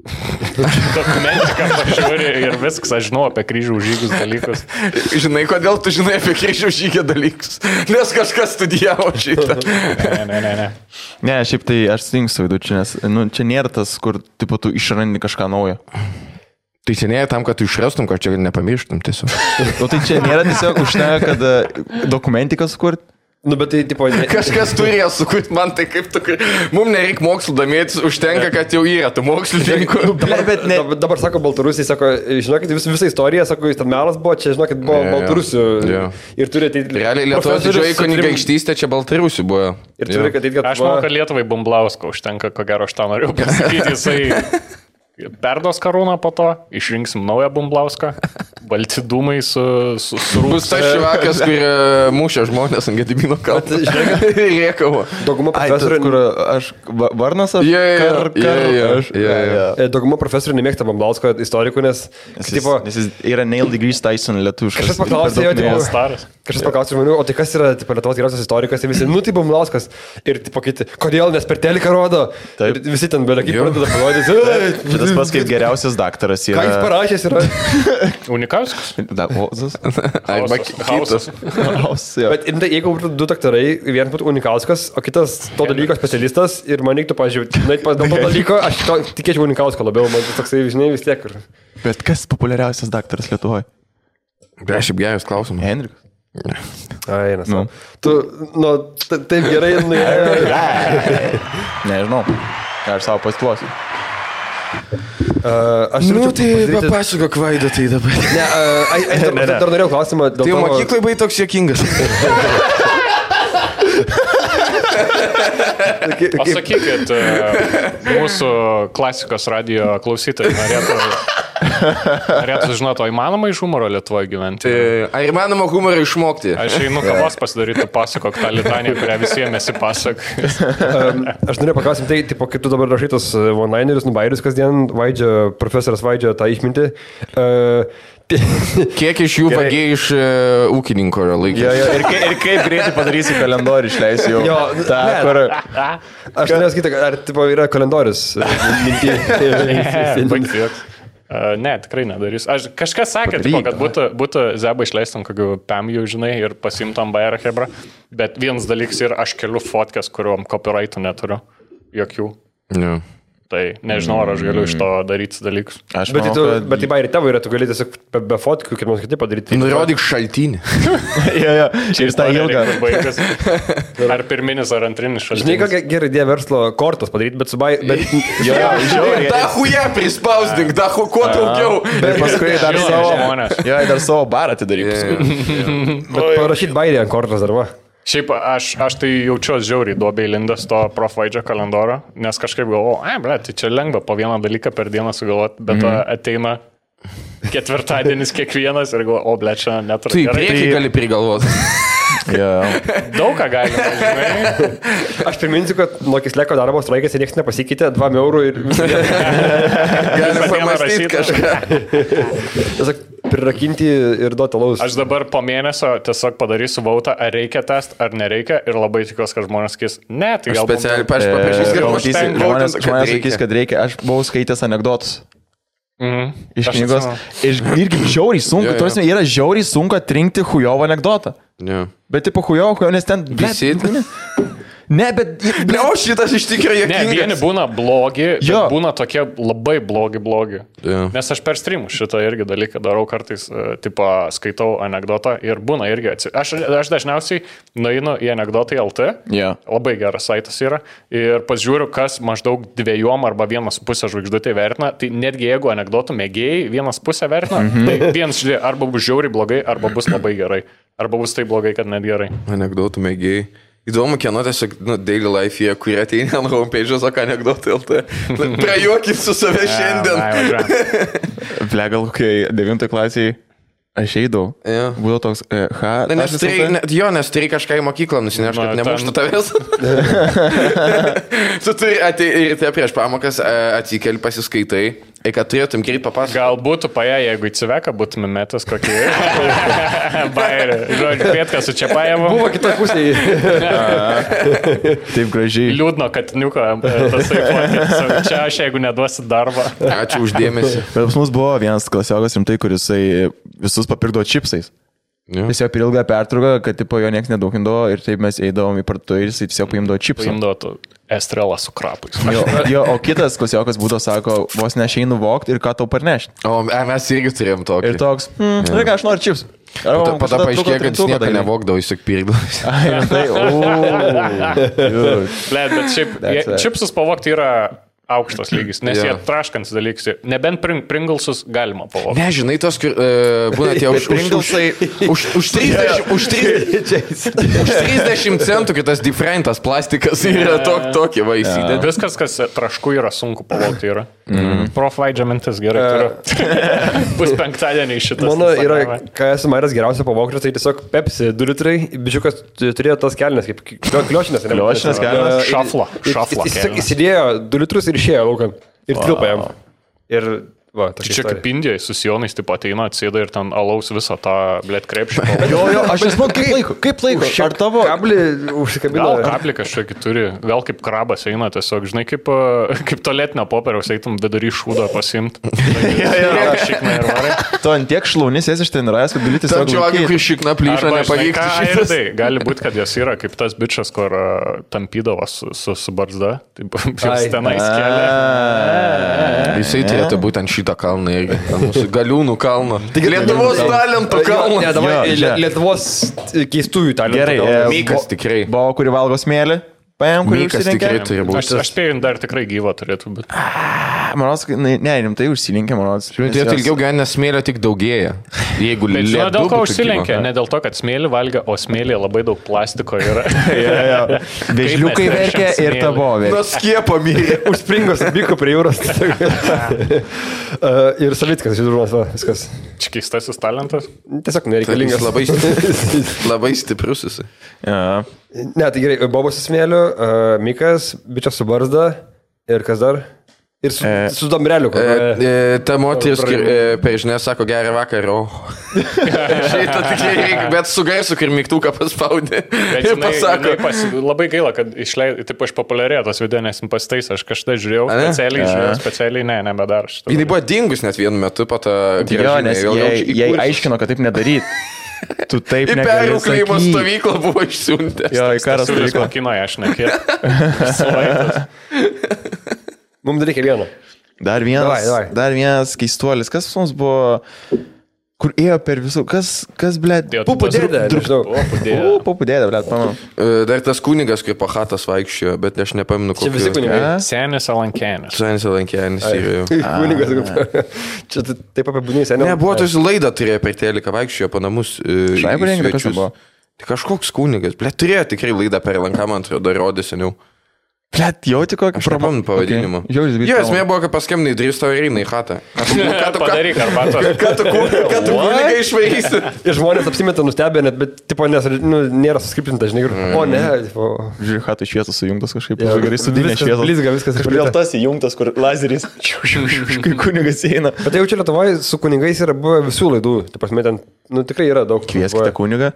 Dokumentiką pažiūrė ir viskas, aš žinau apie kryžių žygius dalykus. Žinai, kodėl tu žinai apie kryžių žygio dalykus? Nes kažkas studijavo šitą. Ne, ne, ne, ne. Ne, šiaip tai aš stinksiu, čia, nes nu, čia nėra tas, kur tipo, tu išrandi kažką naujo. Tai čia nėra tam, kad tu išrastum, kad čia nepamirštum tiesiog. O tai čia nėra tiesiog užtenka, kad uh, dokumentiką sukurt. Nu, bet tai, tipo... Ne... Kažkas turėjo sukurti, man tai kaip tu... Mums nereik mokslų domėtis, užtenka, kad jau yra, tu mokslininkų. Dabar, bet ne... dabar, dabar sako Baltarusiai, sako, žinokit, vis, visa istorija, sako, jis ten melas buvo, čia, žinokit, buvo yeah, Baltarusių. Yeah. Ir turi ateit... Realiai Lietuvos didžioji kunigaikštystė čia Baltarusių buvo. Ir turi ateit, kad... Aš manau, kad Lietuvai Bumblausko užtenka, ko gero, aš tą norėjau pasakyti, jisai... Perdos karūną po to, išrinksim naują Bumblauską, balti dūmai su, su, su rūpsa. Bus tas šivakas, kur mušia žmonės ant Gedimino kalno. Riekavo. Dauguma profesorių... Ai, kur aš... Varnas aš? Yeah, yeah, kar, kar, yeah, yeah, aš, yeah, yeah. Dauguma profesorių nemėgsta Bumblausko istorikų, nes... Nes jis, tipo, nes jis yra Neil deGrasse Tyson lietuviškas. Kažkas paklausė, jo, tipo, staras. Kažkas paklausė žmonių, o tai kas yra, tipo, Lietuvos geriausias istorikas? Ir visi, nu, tai Bumblauskas. Ir, tipo, kiti, kodėl, nes per teliką rodo. Ir visi ten belia, kaip pradeda parodyti. Tas pats kaip geriausias daktaras yra. Ką jis parašęs yra? Unikauskas? Dauzas. Arba kitas. Bet jeigu būtų du daktarai, vienas būtų Unikauskas, o kitas to dalyko specialistas ir man reiktų, pažiūrėjau, dėl to dalyko, aš to, tikėčiau Unikauską labiau, man toksai, žinai, vis tiek. Bet kas populiariausias daktaras Lietuvoje? Be, šiaip geras klausimas. Henrikas. Ai, nesau. Nu. Tu, nu, taip gerai, nu, nežinau. Aš savo pasituosiu. Uh, aš nu, tai papasakok Vaidą tai dabar. Ne, uh, ai, ai, dar, ne, ne. dar norėjau klausimą. Tai to... mokyklai bai toks juokingas. Pasakykit, mūsų klasikos radio klausytojai norėtų, norėtų žinoti, o įmanoma iš humoro Lietuvoje gyventi? Ar įmanoma humorą išmokti? Aš einu kavos pasidaryti, pasakok tą litaniją, kurią visiems esi pasak. Aš norėjau paklausim, tai, tipo, kaip tu dabar rašai tos one-linerius, nubairius kasdien, Vaidžio, profesorius Vaidžio tą išmintį. Uh, Kiek iš jų pagėjai iš uh, ūkininko laikės? Jo, jo, ir, ir kaip greitai padarysi kalendorių, išleisi jau. Jo, ta, kur... Aš norėjau sakyti, ar tipo, yra kalendorius. Uh, ne, tikrai nedarys. Aš kažkas sakė, tipo, kad būtų, būtų Zeba išleistam kokiu Pemjų, žinai, ir pasimtam Bayer Hebra, bet vienas dalykas ir aš keliu fotkės, kuriuom copyrightų neturiu. Jokių. Ne. Tai nežinau, ar aš galiu iš to daryti dalykus. Aš Bet, manau, tu, kad... bet tai bairį tavo yra, tu gali tiesiog be, be fotkių, kaip nors kitaip padaryti. Nurodyk šaltinį. jo, jo, ir tą ilgą. Ar pirminis, ar antrinis šaltinis. Žinai, kokia gera idėja verslo kortos padaryti, bet su bairį... Bet... Jo, jo, žiauriai. Da huja prispausdink, da hu, kuo daugiau. Ir paskui dar Žinoma, savo... žmonės. Jo, dar savo barą atidaryk. Bet parašyti bairį ant kortos dar va. Šiaip aš, aš tai jaučiuosi žiauriai duobė įlindas to profvaidžio kalendoro, nes kažkaip galvoju, ai, ble, tai čia lengva po vieną dalyką per dieną sugalvoti, bet mm. ateina ketvirtadienis kiekvienas ir galvoju, o, ble, čia neturiu. Tu į priekį gali prigalvoti. Yeah. Daug ką galima, žinai. Aš priminsiu, kad nuo Kisleko darbo straikas ir niekas nepasikeitė, dva eurų ir... Gali pamastyti kažką. Tiesiog prirakinti ir duoti alaus. Aš dabar po mėnesio tiesiog padarysiu vautą, ar reikia test, ar nereikia, ir labai tikiuosi, kad žmonės sakys, ne, tai gal... Specialiai, aš paprašysiu, kad Pamatysi, užtenka žmonės, vautant, žmonės sakys, kad reikia. Aš buvau skaitęs anekdotus. Mhm. Iš Aš knygos. atsimenu. Ir, irgi žiauriai sunku, Jo, jo. tarsi yra žiauriai sunku atrinkti hujovo anekdotą. Ne. Bet tipo hujovo, hujovo, nes ten... Visi. Ne, bet... Ne, o šitas iš tikrųjų Ne, vieni jokingas. būna blogi, Jo. būna tokie labai blogi, blogi. Jo. Nes aš per streamų šitą irgi dalyką darau kartais, e, tipo, skaitau anegdotą ir būna irgi atsi... Aš, aš dažniausiai nueinu į anekdotai L T, Jo. labai geras saitas yra, ir pasižiūriu, kas maždaug dviejom arba vienas pusę žvaigždutė vertina, tai netgi jeigu anekdotų mėgėjai vienas pusę vertina, mm-hmm. tai vienas žiūrė, arba bus žiauriai blogai, arba bus labai gerai, arba bus taip blogai, kad net gerai. Anekdotų mėgėjai. Įdomu, kieno tiesiog, nu, daily life, kurie ateina ant homepage, sako anekdotai L T. Prajuokit su save šiandien. Ble, gal kokiai devintoje klasėje aš eidavau. Jo. Būdavo toks, e, ha, Na, nes aš tai, visą- ne, jo, nes turi kažką į mokyklą nusineš, Na, kad nemuštų ten- tavęs. Tu turi ateiti ryte prieš pamokas, e, atsikeli, pasiskaitai, ir kad turėtum greit papasakoti. Gal būtų paja, jeigu į Civeką būtume metas kokį. Bairį. Žodžiu, Pietka su Čiapajevu. Buvo kitoje pusėje. Taip gražiai. Liūdno, kad niuko tasai fotkės. Čia aš, jeigu neduosit darbą. Ačiū uždėmesi. Bet pas mus buvo vienas klasiokas rimtai, kuris visus papirkdavo čipsais. Jo. Jis jau per ilgą pertrauką, kad tipo jo nieks nedaugindavo ir taip mes eidavom į parduotuvę ir jis tiesiog paimdavo čipsų. Paimduotų estrelą su krapais. Jo, jo, o kitas klasiokas būdavo, sako, vos nešeinu vokti ir ką tau parnešti. O e, mes irgi turėjom tokį. Ir toks, hmm, ja. ką aš noriu čipsų. Po to- po to paaiškėjo, kad jis nieko nevokdavo, jis tik pirkdavo. Ai, tai, o. Blet, bet šiaip That's jie- it. čipsus pavogti yra aukštas lygis, nes Jo. jie traškans dalykas. Nebent pring, Pringlesus galima pavogti. Ne, žinai, tos, kur uh, būna tie už, už, už, Pringlesai. už, už, trisdešimt, už, trisdešimt, už trisdešimt centų kitas differentas plastikas yra tok, tokie vaisydė. Viskas, kas trašku yra sunku pavogti yra. Mm. Profvaidžia mintis gerai turiu. Bus penktadienį šitas. Mano yra, Instagrame. ką esu Maras geriausia pavokras, tai tiesiog Pepsi du litrai, bičiukas turėjo tas kelnes, kaip kliošinės. Kliošinės kelnes? Šafla, šafla Jis kelnes. įsidėjo du litrus ir išėjo laukan. Ir tilpa jam. Ir, va, Tai tokia čia kaip istorija. Indijai su sijonais, taip ateina, atsėda ir ten alaus visą tą, blėt, krepšį. Jo, jo, aš nesmau, kaip laiko, kaip laiko. Ar tavo... Kablį užsikabino. Gal kablį kažkokį turi, gal kaip krabas eina tiesiog, žinai, kaip, a, kaip tualetinio popieriaus eitum vidury šūdo pasimti. Šikna ir varai. Tu ant tiek šlaunis esi ištreniravęs, kad gali Tam tiesiog... čiuokiu, laikyt. kur šikna plyša, Arba, žinai, nepavyktų ką, šitas. tai gali būti, kad jos yra kaip tas bičias, kur a, tampydavo su, su, su barzda. Taip, jos tenais kelia. Jisai turėtų būti ant šito kalno irgi. ant Mūsų galiūnų kalno. Lietuvos talentų kalno. Ne, dabar Jo, Lie- žiūrėk. Lietuvos keistųjų talentų. Gerai, kalnas. e, Mykas tikrai. Buvo, kuri valgo smėlį, paėm, kurį Mykas tikrai užsirinkė. turi Aš, būti. aš spėjau, dar tikrai gyva turėtų būti. Manos, ne, ne, rimtai užsilinkė, manos. Tai ilgiau gyvena, nes smėlio tik daugėja. Jeigu Bet žinau, ledu dėl ko būtų užsilenkė? gyva. Ne dėl to, kad smėlį valgia, o smėlį labai daug plastiko yra. Vežliukai mes verkia verčiam ir smėlį? tavovė. Nuo skiepo mirė. Užspringos atvyko prie jūros. Uh, ir Savickas, žinoma, va, viskas. Čia keistasis talentas. Tiesiog Jis nereikalingas. labai stiprus. Labai stiprus jisai. Ja. Ne, tai gerai, Bobas su smėliu, uh, Mikas, bičias su barzda ir kas dar? Ir su, e, su dambreliu. E, e, ta moteris e, per žinias sako gerą vakarą. Šitą tikrai reikia, bet su garsu, kur mygtuką paspaudė. Bet žinai, pasako. Pas, labai gaila, kad išleidai, taip aš populiarėjo tos video, nes jums pastais, aš kažtai žiūrėjau, specialiai žiūrėjau, specialiai ne, nebedar. Jis buvo dingus net vienu metu, po to jo, nes jie, jie aiškino, kad taip nedaryt. Tu taip negali. Į perauklėjimo stovyklą buvo išsiuntęs. Jo, į karas stovyklą. Kinoje aš nekė. Mums reikia vieno. Dar vienas, davai, davai. Dar vienas keistuolis. Kas mums buvo, kur ėjo per visų, kas, kas, blėt, pupų dėdė, nežinau. Pupų dėdė, blėt, pamanu. Dar tas kunigas, kaip pachatas vaikščiojo, bet aš nepaminu, kokį. Čia visi kunigai. Senis Alankenis. Senis Alankenis yra jau. Kunigas, čia taip apibūdiniai senis. Ne, buvo tas laida turėjo per teliką, vaikščiojo po namus. Šaibų renginį, kas buvo? Tai kažkoks kunigas, blėt, turėjo tikrai laidą per Lanką, man atrodo, dar rodė seniau. Blet, jauti kokį problемą pavadinimą. Okay. Jo, esmė buvo, kad paskambinai, drįs tau ir eina į chatą. Ką tu padaryk, arbato? Ką tu kunigai išvarysi? Ir žmonės apsimeta nustebę, net, bet, tipo, nes, nu, nėra suskriptinta, žinai, ir, o ne, tipo... Žiūrėjau, chatų šviesos sujungtas kažkaip, ja, gerai sudinė šviesos. Blizga, viskas. Kažkodėl tas įjungtas, kur lazeris, kai kunigas eina. Bet jau čia Lietuvoje su kunigais yra buvę visų laidų, taip prasme, ten, nu, tikrai yra daug. Kvieskite kunigą.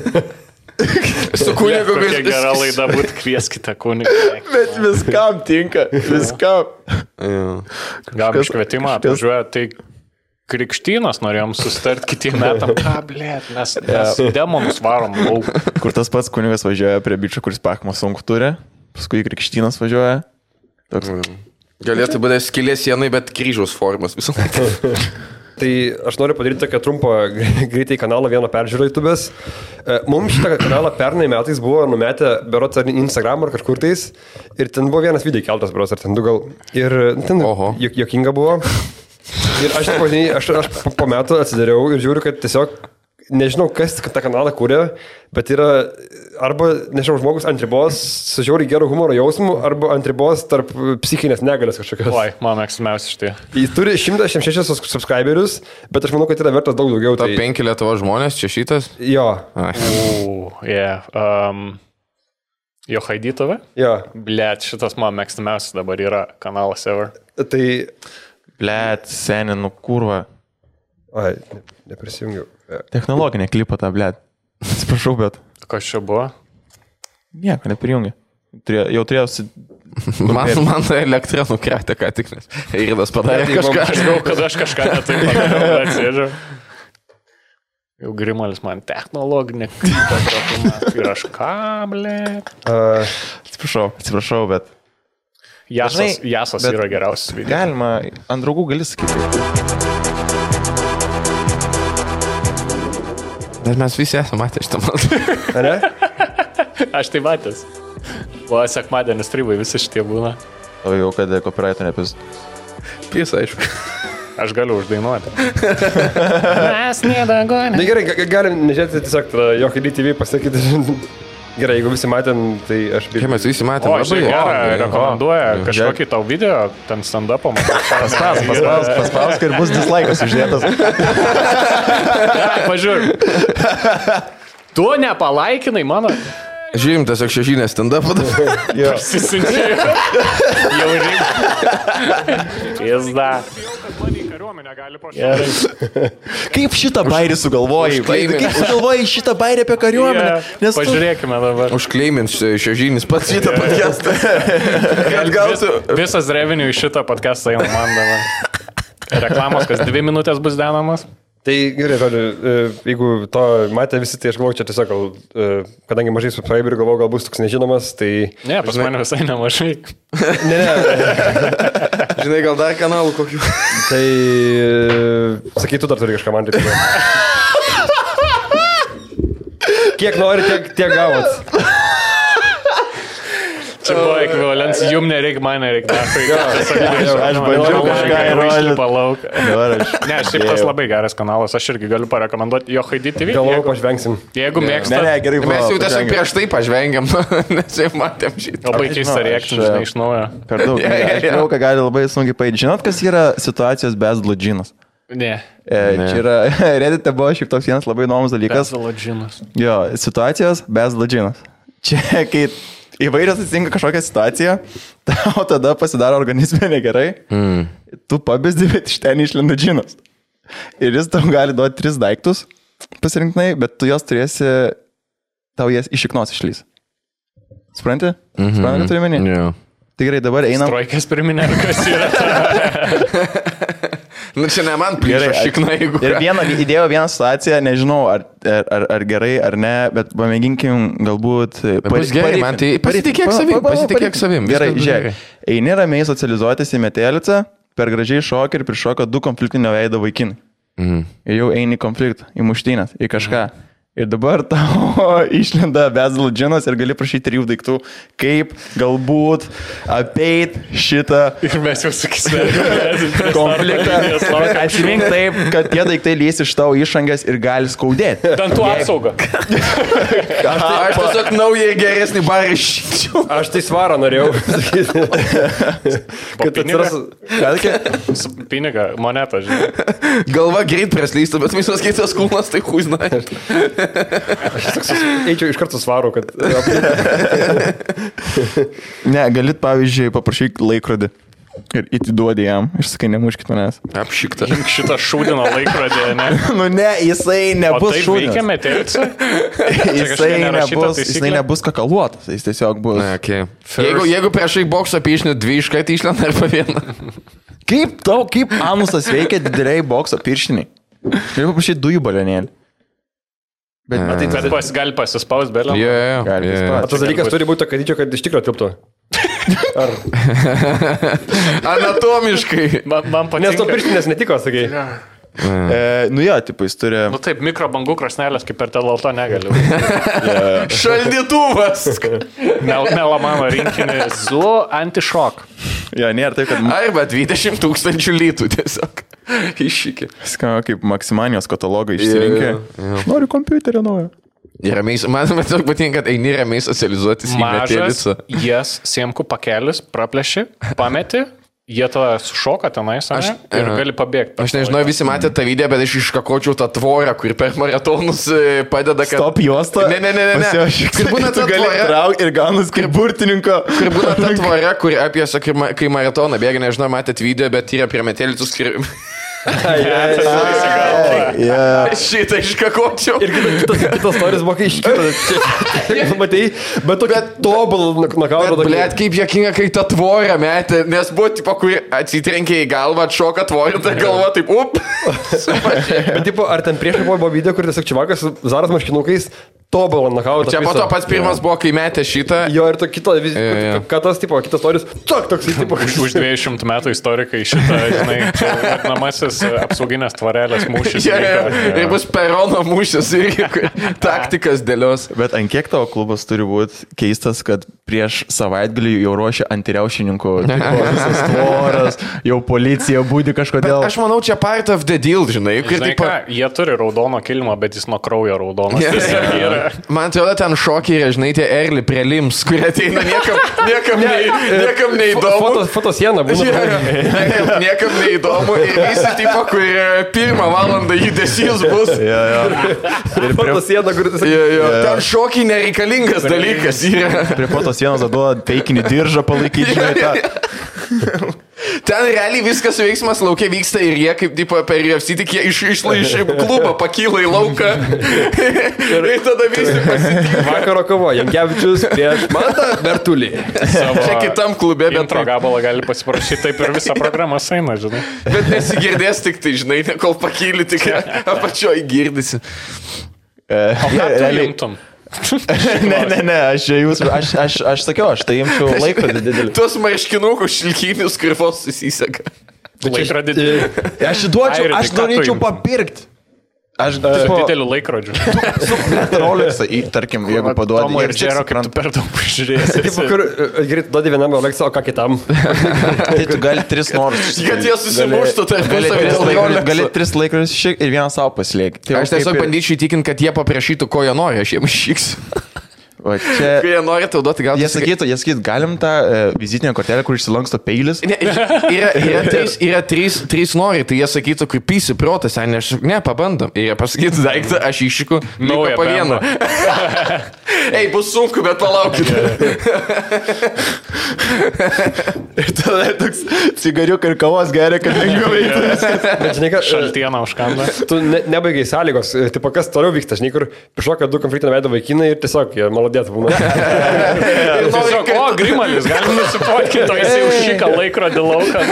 Su kunigu vis... Kokia gera laida būtų, kvieskite kunigą. Bet viskam tinka, viskam. Gavom iškvietimą, atvažiuoja, tai krikštynas norėjom susitart kitiem metam. Ką, blėt, mes, mes demonus varom lauk. Kur tas pats kunigas važiuoja prie bičio, kuris pakmo sunku turi, paskui krikštynas važiuoja. Toks... Galėtų būti skilės sienai, bet kryžiaus formas visą. Tai aš noriu padaryti tokią trumpą greitai kanalą, vieną peržiūrą YouTube'ės. Mums šitą kanalą pernai metais buvo numetę berots ar Instagram ar kažkur tais. Ir ten buvo vienas video keltas, berots, ar ten du gal. Ir ten juokinga buvo. Ir aš, aš, aš po metų atsidariau ir žiūriu, kad tiesiog nežinau, kas tą kanalą kūrė, bet yra arba, nežinau, žmogus ant ribos su žiauriai geru humoro jausmu, arba ant ribos tarp psichinės negalės kažkokios. Oi, man mėgstamiausia šitai. Jis turi šimtą šešiasdešimt šešis subscriberius, bet aš manau, kad yra vertas daug daugiau. Tai penki Lietuvos žmonės, čia šitas? Jo. Uh, yeah. um, jo Haidytove? Jo. Blet, šitas man mėgstamiausias dabar yra kanalas ever. Tai... Blet, senė, nu kurva. Ai, ne, neprisijungiau. Technologinė klipa ta, blėt. Atsiprašau, bet... Kas čia buvo? Nieko, neprijungia. Turėjo, jau turėjausi... Man, man ta elektra nukretė ką tik, nes Eiridas padarė kažką. Aš žinau, kad aš kažką netaip padarau, bet sėdžiu. Jau Grimalis man technologinė klipa. Ir aš ką, blėt? Uh, atsiprašau, atsiprašau, bet... Jasas, Žinai, jasas yra geriausias video. Galima, ant draugų gali sakyti. Bet mes visi esame matę šitą matą. Ar ne? Aš tai matęs. O sekmadienis trybai visi šitie būna. O jau, kad copyrighto nepis. Pys, aišku. Aš galiu uždainuoti. Mes nedagonė. Na gerai, galim nežiūrėti tiesiog jo K D T V pasakyti. Gerai, jeigu visi matėm, tai aš... Kai mes visi matėm, o, labai gerą rekomenduoja o, kažkokį tau video, ten stand-upą matau. Paspaus, paspaus, paspaus, ir bus dislaikas uždėtas. Pažiūrėk. Tu nepalaikinai mano... Žiūrim, tiesiog šešinę stand-upą. Prasisinčiai. Jau rimta. Pizda. Kaip šitą bairį sugalvojai? Kaip sugalvojai šitą bairį apie kariuomenę? Yeah, pažiūrėkime dabar. Užkleimins šiožinis pats šitą podcastą. Vis, visas revenue iš šitą podcastą jau man dabar. Reklamos, kas dvi minutės bus denamas. Tai gerai, žodžiu, jeigu to matė visi, tai aš galvoju, čia tiesiog, gal, kadangi mažai subscriberių, galvoju, gal bus toks nežinomas, tai... Ne, pas žinai, mane visai nemažai. Ne, ne. Žinai, gal dar kanalų kokių. Tai, sakai, tu dar turi kažką man taip. Kiek nori, tiek, tiek gavot. Čia buvo ekvivalents, jum nereikia, man nereikia. Aš bandžiau kažką įrodyti. Ne, šiaip tas labai geras kanalas, aš irgi galiu parekomenduoti jo H D T V. Galvoju, pažvengsim. Jeigu mėgstat. Ne, ne, gerai, mes jau tiesiog prieš tai pažvengiam, nes jau matėm šitą. Labai keista reakcija, žinai, iš naujo. Per daug. Aš žinau, kad gali labai sunkiai paėdį. Žinot, kas yra situacijos bezdlodžinas? Ne. Čia yra, Reddit'e buvo šiaip toks vienas labai įdomus dalykas. Bezdlodžinas. Jo, situacijos bezdlodžinas. Čia, kai įvairios atsitinka kažkokia situacija, tau tada pasidaro organizme negerai, mm. tu pabėsdi, bet iš ten išlenda džinas. Ir jis tau gali duoti tris daiktus pasirinktinai, bet tu jos turėsi, tau jas iš iknos išlys. Supranti? Mm-hmm. Supranti, ką turiu menį? Yeah. Tai gerai, dabar einam. Strojkės priminė, kas yra ta. Nu, čia ne man plyša šikna, jeigu. Ir vieną, įdėjau vieną situaciją, nežinau, ar, ar, ar gerai, ar ne, bet pamėginkim galbūt... Bus gerai, man tai pasitikėk savim, pasitikėk savim. Gerai, žiūrėk. Eini ramiai socializuotis į Metėlicą, per gražiai šokį ir prišoka du konfliktinio veido vaikinai. Mhm. Ir jau eini į konfliktą, į muštynės, į kažką. Mhm. Ir dabar tau išlenda bezalų džinas ir gali prašyti trijų daiktų, kaip galbūt apeit šitą ir mes jau sakysime konfliktą. Atsimink taip, kad tie daiktai lys iš tavo išangės ir gali skaudėti. Dantų apsaugą. Aš, tai, aš tiesiog naują geresnį barį iščiau. Aš tai svarą norėjau. Kad atsiras... Pinigą, monetą, žinai. Galva greit preslysta, bet visos kitos kūnas tai huizna. Aš eičiau iš karto svaru, kad... Ne, galit, pavyzdžiui, paprašyti laikrodį ir įtiduodi jam. Išsakai, nemuškit manęs. Apšikta. Imk šitą šūdino laikrodį, ne? Nu ne, jisai nebus šūdinas. O taip veikia Metėlica? Jisai nebus, jisai nebus kakaluotas, jis tiesiog bus. Na, okay. Jeigu, jeigu priešai boksą piešinį dvi iškart išlenda arba vieną. Kaip tau, kaip anusas veikia dideliai bokso pirštiniai? Galiu paprašyti dujų balionėlį. Bet tai tas pas, gali pasispaust belę. Jo, jo, jo. Tas dalykas turi būti tokio, kad iš tikrųjų tilptų. Ar... Anatomiškai. Man, man patinka. Nes to pirštinės netiko, sakai. Ja. E, nu jo, tipo, jis turi... Nu taip, mikrobangų krosnelės, kaip per telalto negali. Yeah. Šaldytuvas. Mel, melamano rinkinį Zu antišok. Jo, nėra taip, kad... Arba dvidešimt tūkstančių litų tiesiog. Iššykė. Skamba kaip Maksimanijos katalogą išsirinkė. Yeah, yeah. Noriu kompiuterio naujo. Ramiai, man tiesiog patinka, kad eini ramiai socializuotis į Metėlicą. Mažas, jas siemkų pakelis, praplėši, pameti, jie tada sušoka tenais, aš, ir uh, gali pabėgti. Aš nežinau, visi matė tą video, bet aš iškakočiau tą tvorą, kur per maratonus padeda, kad... Stop juosta. Ne, ne, ne, ne. ne. Kur būna ta tvora. Trauk ir gaunus kaip burtininko. Kur būna ta tvora, kur apie, kai maratoną bėga, nežinau, matėt video, bet yra prie Metėlicos, kur... Šitą iškakočiau. Ir kitas, kitas storis buvo, kai iškito. Matai, bet tokia tobulą nakaudą. Bet, blėt, kaip jėkinga, kai tą tvorą metė, nes buvo, tipo, kur atsitrenkė į galvą, atšoka tvorą, tai galva taip, up. Bet, tipo, ar ten prieš buvo video, kur tiesiog čivakas Zaras maškinukais tobulą nakaudą. Čia po to pats pirmas buvo, kai metė šitą. Jo, ir to kito, kad tas, tipo, kitas storis, tok, toks, tipo. Už dviejų šimtų metų istorikai šitą, žinai, čia vadinamasis apsauginės tvarelės mūšis. Ja, ja, ja. Ir bus perono mūšis irgi, taktikas dėlios. Bet ant kiek tavo klubas turi būti keistas, kad prieš savaitgalį jau ruošia antiriaušininkų, visas tvoras, jau policija būdi kažkodėl. Bet aš manau, čia part of the deal, žinai. Žinai ką, jie turi raudono kilimą, bet jis nuo kraujo raudonas. Ja, ja, ja. Man atrodo, ten šokiai yra, žinai, tie early prelims, kurie ateina niekam, niekam, ne, niekam neįdomu. Foto, fotosiena būna. Ja, ja. Niekam, niekam neįdomu ir visi tipo, kur pirmą valandą judesys bus. Ja, ja. Ir fotosiena, kur tas... Ja, ja. Ten šokiai nereikalingas dalykas yra. Prie fotosienos duoda teikinį diržą palaikyti, žinai, tą. Ten realiai viskas veiksmas laukia vyksta ir jie kaip tipo, per U F C tik jie iš, iš, iš klubo pakyla į lauką ir tada visi pasitikė. Vakaro kovo, Jankevičius prieš Mantą Bertulį. Savo čia kitam klube, bet intro gabalą gali pasiprašyti, taip ir visą programą eina, žinai. Bet nesigirdės tik tai, žinai, kol pakyli, tik apačioj girdisi. O ką tu imtum? ne, ne, ne, aš, jūs, aš, aš, aš sakiau, aš tai imčiau laikrodį didelį. Tuos marškinukus šilkinius, kur vos susiseka. Laikrodį didelį. Aš duočiau, aš norėčiau papirkti. Aš su dideliu laikrodžiu. Rolexą, tarkim, jeigu paduodi. Tomo ir Džero, kaip tu per daug pažiūrėsi. Tipo, kur gerai duodi vienam Rolexą, o ką kitam? Tai tu gali tris nors. Kad jie susimuštų, tai gali tris laikrodžius šiek ir vieną savo paslėgti. Aš tiesiog bandyčiau įtikinti, kad jie paprašytų, ko jie nori, aš jiems išiksiu. O čia... Kai jie nori tau duoti, gal... Jie sakytų, jie sakytų, galim tą e, vizitinę kortelę, kur išsilanksto peilis? Ne, yra, yra, trys, yra trys, trys nori, tai jie sakytų, kaip pysi protas, ne, aš, ne, pabandom. Ir jie pasakytų daiktą, aš išiku, naują po vieną. Ei, bus sunku, bet palaukit. Ir tada toks cigariukai ir kavos geria, kad lengviau eitų viskas. Bet žinai, kad Šaltieną užkanda. tu ne, nebaigai sąlygos, tipo kas toliau vyksta, žinai, kur prišoka du konfliktinio veido vaikinai ir tiesiog jie malodėt būna. Tiesiog, o, Grimalis, galim nusipotkinti, o jis jau šika laikrodį lauką.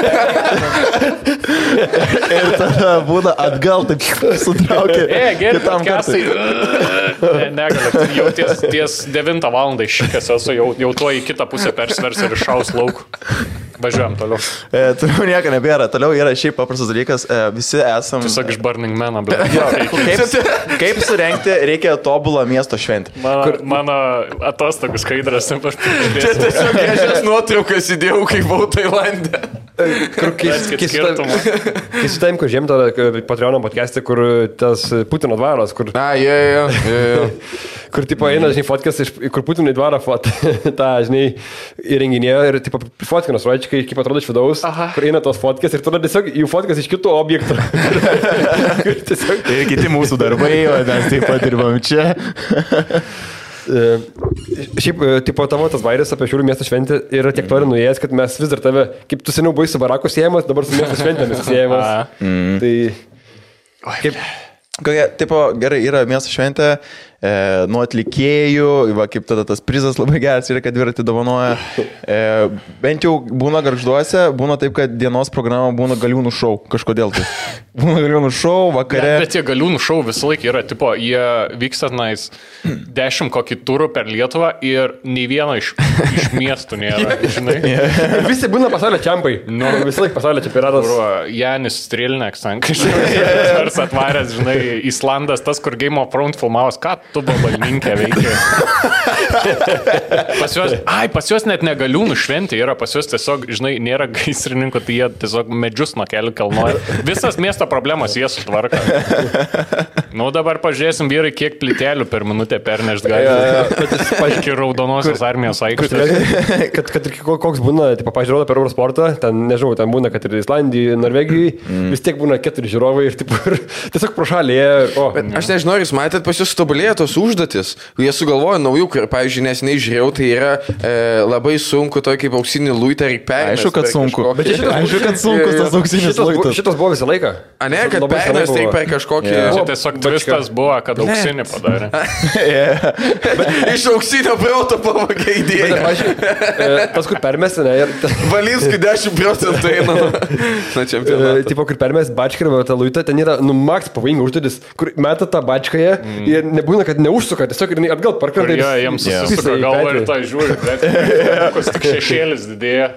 Ir tada būna atgal, taip sutraukia. E, geri, kitam podcastai. Ne, negaliu, jau ties, ties devintą valandą šikas esu, jau, jau tuo į kitą pusę persvers ir iššaus lauk. Važiuojam toliau. E, toliau nieko nebėra. Toliau yra šiaip paprastas dalykas. E, visi esam... Tiesiog iš Burning Man'o, bet... Kaip, kaip surengti reikia tobulą miesto šventę. Mano, Kur... mano atostogų skaidras, taip aš Čia prisidėsiu. tiesiog gražias nuotraukas įdėjau, kai buvau Tailande. Kur Leiskit skirtumą. kai su taim, kur žiem tą Patreono podcast'e, kur tas Putino dvaras, kur, A, jie, jie, jie. kur tipo eina, žinai, fotkas, iš, kur Putino į dvarą fot, tą, žinai, įrenginėjo ir tipo fotkinas, roičikai, kaip atrodo iš vidaus, Aha. kur eina tos fotkas ir tada tiesiog jų fotkas iš kitų objektų. Kur tiesiog... Ir kiti mūsų darbai, o mes taip pat dirbam čia. E, Šiaip, e, tipo, tavo tas vairis apie Šiaulių miesto šventę yra tiek toli nuėjęs, kad mes vis dar tave, kaip tu seniau buvai su baraku siejamas, dabar su miesto šventėmis siejamas. Mm. Tai kaip... Kokia, tipo, gerai, yra miesto šventė, e, nuo atlikėjų, va, kaip tada tas prizas labai geras yra, kad dviratį dovanoja. E, bent jau būna garžduose, būna taip, kad dienos programa būna galiūnų šou, kažkodėl tai. Būna galiūnų šou, vakare. Bet, bet tie galiūnų šou visą laiką yra, tipo, jie vyksta nais dešimt kokį turų per Lietuvą ir nei vieno iš, iš miestų nėra, žinai. Visi būna pasaulio čempai. Nu, visą laiką pasaulio čempionatas. Kur Janis Strilneks, ten kažkas atvaręs, žinai, Islandas, tas, kur Game of Thrones filmavos, ką tu balininkė veikia. Pas juos, ai, pas juos net negaliūnų šventė yra, pas juos tiesiog, žinai, nėra gaisrininkų, tai jie tiesiog medžius nuo kelių kalnoja. Visas miesto problemas jie sutvarka. Nu, dabar pažiūrėsim, vyrai, kiek plytelių per minutę pernešt gali. Iki raudonosios armijos aikštės. Kad, kad ir koks būna, tipo, pažiūrėjau per Eurosportą, ten, nežinau, ten būna, kad ir Islandijai, Norvegijai, mm. vis tiek būna keturi žiūrovai ir, tipo, ir tiesiog pro šalį. O. Bet aš nežinau, ar jūs matėt, pas jūs tobulėja tos užduotis. Jie sugalvojo naujų, ir, pavyzdžiui, neseniai žiūrėjau, tai yra e, labai sunku, tokį kaip auksinį luitą ir permest. Aišku, kad sunku. Bet šitas, Aišku, kad sunkus tas auksinis šitas, luitas. šitas buvo visą laiką. A ne, kad Labai senai permest tai buvo. per kažkokį... Yeah. Čia tiesiog tvistas buvo, kad auksinį padarė. Bet iš auksinio proto pavagė Bet, idėją. pažiūrėjau, tas, kur permesti, ne, ir... Valinskui dešimt procentų eina nuo čempionato. Tipo, kur permest bačką ir tą luitą, ten yra, nu, maks pavojinga užduotis, kur meta tą bačkąją mm. ir nebūna, kad neužsuka, tiesiog ir atgal parkrenta. Jo, jiems susisuka galva ir tą žiūri, bet kas tik šešėlis didėja.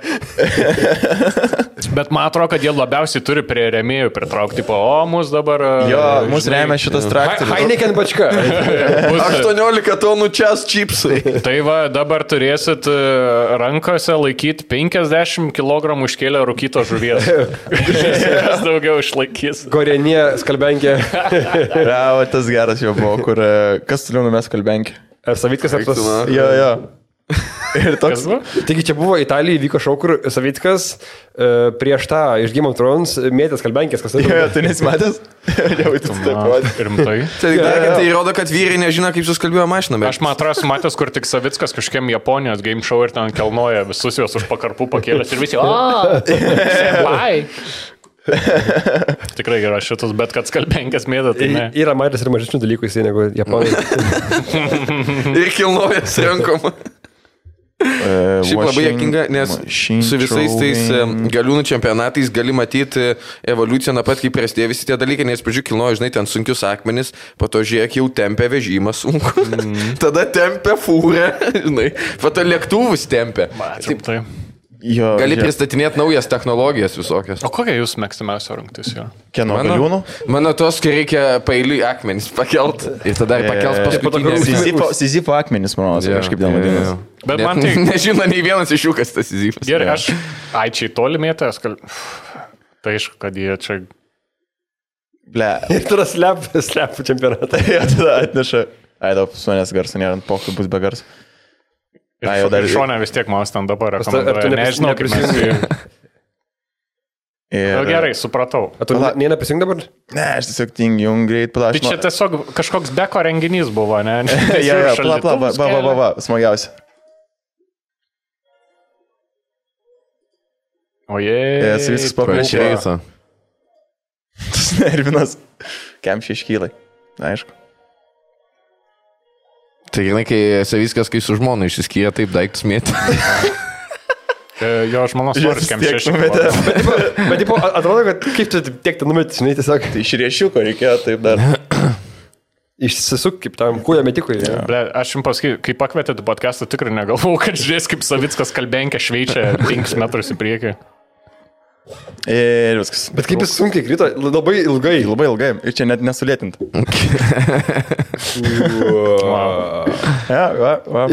Bet man atrodo, kad jie labiausiai turi prie remėjų pritraukti, tipo, o, mus dabar... Jo, mus remia šitas traktorius. Heineken bačka. aštuoniolika tonų čias čipsai. Tai va, dabar turėsit rankose laikyti penkiasdešimt kilogramų iškėlę rūkyto žuvies. Kas daugiau išlaikys. Gorenė, skalbenkė. Ravo, tas geras jau buvo, kur kas toliau numės kalbenkį. Ar Savitkas ar tas... Jo, jo. Ir toks. Taigi čia buvo Italijoje vyko šou, kur Savitkas uh, prieš tą iš Game of Thrones mėtės kalbenkės, kas tai Jo, tu nesimatęs? Jau, tu taip pat. Rimtai. Tai, tai, tai rodo, kad vyrai nežino, kaip suskalbėjo mašiną. Bet... Aš man atrodo, matęs, kur tik Savickas kažkokiam Japonijos game show ir ten kelnoja visus juos už pakarpų pakėlęs ir visi, o, senpai. Tikrai yra šitus, bet kad skalbenkės mėda, tai ne. Yra matęs ir mažesnių dalykų jisai negu Japonai. Ir kilnojas rankom. Uh, Šiaip labai juokinga, nes su visais tais galiūnų čempionatais gali matyti evoliuciją nuo pat, kaip prasidėjo visi tie dalykai, nes pradžių kilnojo, žinai, ten sunkius akmenis, po to žiūrėk, jau tempia vežimą sunku, mm. tada tempia fūrę, žinai, po to lėktuvus tempia. Taip, tai. Jo, Gali žiūrėk. pristatinėti naujas technologijas visokias. O kokia jūsų mėgstamiausia rungtis jo? Kieno Mano, galiūnų? mano tos, kai reikia pailiui akmenis pakelt ir tada yeah. pakels paskutinį. Sizifo, Sizifo akmenis, manau, yeah, kažkaip dėl vadinasi. Bet man tai... Nežino nei vienas iš jų, kas tas Sizifas. Gerai, aš aičiai toli mėtęs, kal... tai aišku, kad jie čia... Ble. Ir tada slep, slep čempionatą. Jo, tada atneša. Ai, daug suonės garsą, nėra, pokalbį bus be garsą. Ir Ai, jau dar- šonė vis tiek man stand-upą Ar tu rekomenduoja. nepris- Nežinau, kaip mes jį... Ir... Na gerai, supratau. A tu Pala- neina prisijungti dabar? Ne, aš tiesiog tingiu, greit Tai palašinu. čia tiesiog kažkoks beko renginys buvo, ne? Ja, ja, pala, pala, va, va, va, va, va, smagiausia. Ojei. Jas viskas Prieš paprašė. reisą. Tas nervinas. Kem šeškylai. Aišku. Tai žinai, kai esi viskas, kai su žmona išsiskyrė, taip daiktus mėti. Jo žmonos svoris kem tiek šeši. numetė. Bet, tipo, bet tipo, atrodo, kad kaip tu tiek ten numetį, žinai, tiesiog Tai iš riešiuko reikėjo taip dar. išsisuk kaip tam kūjo metikui. Ja. Ble, aš jums pasakysiu, kai pakvietėte podcastą, tikrai negalvojau, kad žiūrės, kaip Savickas kalbenkė šveičia penkis metrus į priekį. Ir viskas. Bet kaip jis sunkiai krito, labai ilgai. Labai ilgai. Ir čia net nesulėtinta. Wow. Ja, va, va.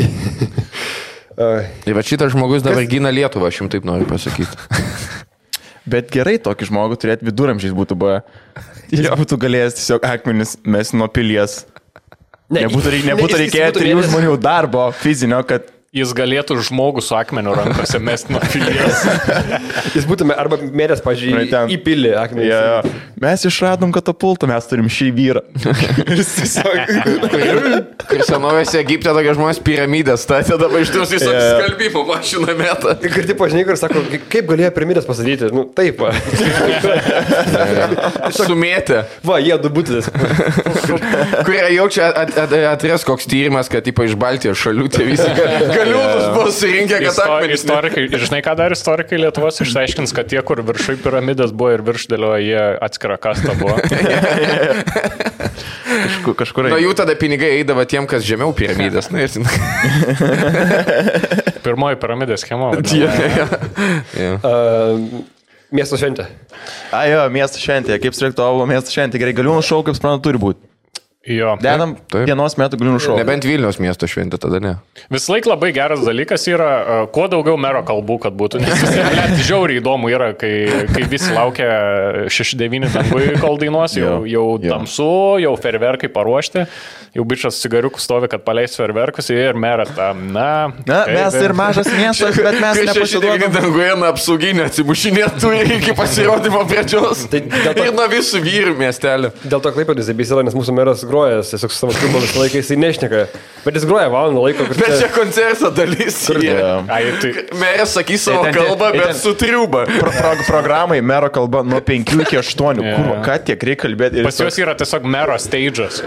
Ir va šitas žmogus dabar gina Lietuvą, aš jums taip noriu pasakyti. Bet gerai tokį žmogų turėti viduramžiais būtų buvę. Jis būtų galėjęs tiesiog akmenis mes nuo pilies. Ne, Nebūtų, reik- ne, nebūtų jis- jis reikėję būtų trijų mėnesį- žmonių darbo fizinio, kad... Jis galėtų žmogų su akmeniu rankose mesti nuo pilies. Jis būtume arba mėrės, pažiūrėjau, Ten. į pilį akmenį. Ja, ja. Mes išradom katapultą, mes turim šį vyrą. Ir jis tiesiog... Kai senovės Egipte tokie žmonės piramidės statė, dabar iš tiesų Jo, jo. skalbimo mašiną metą. Ir taip pažinai, kur sako, kaip galėjo piramidės pastatyti. Nu, taip, va. Sumėtė. Va, jie du būtės. Kurie jaučia at, at, atres koks tyrimas, kad ypač iš Baltijos šalių tie visi galiūnus buvo surinkę, kad Isto, akmenys. istorikai, ir žinai, ką dar istorikai Lietuvos išsiaiškins, kad tie, kur viršui piramidės buvo ir viršdėlio, jie atskira kasta buvo. Kažkur, kažkur... Nuo jų tada pinigai eidavo tiem, kas žemiau piramidės. Na, ir... Pirmoji piramidės schema. Ja, ja. Ja. Uh, miesto šventė. A, jo, miesto šventė. Kaip sureiktovo miesto šventė. Gerai, galiūnų šau, kaip suprantu, turi būti. Jo. Dedam Taip. dienos metų galiūnų šau. Nebent Vilniaus miesto šventė, tada ne. Vis laik labai geras dalykas yra, uh, kuo daugiau mero kalbų, kad būtų. Nes vis tiek, blet, žiauriai įdomu yra, kai, kai visi laukia šeši devyni dangui, kol dainuos, jau, jau Jo. tamsu, jau ferverkai paruošti, jau bičias cigariukų stovi, kad paleis ferverkus ir meras tam, na. Na, taip, mes ir mažas miestas, bet mes Kai šeši devyni nepasiduodam. danguje nuo apsauginio atsimušinėtų iki pasirodymo pradžios. Tai dėl to- Ir nuo visų vyrų miestelio. Dėl to klaipėdės abys yra, nes mūsų meras groja, tiesiog su savo klubu visą laiką jisai nešneka. Bet jis groja valandą laiko, kur Bet čia čia... koncerto dalis. Jo. Ai, tai, Meras sakys savo Ten- ten- kalbą, ten- bet su triuba. Pro, pro, programai mero kalba nuo penkių iki aštuonių. Jo. Kur, ką tiek reikia kalbėti? Ir pas juos yra tiesiog mero stage'as.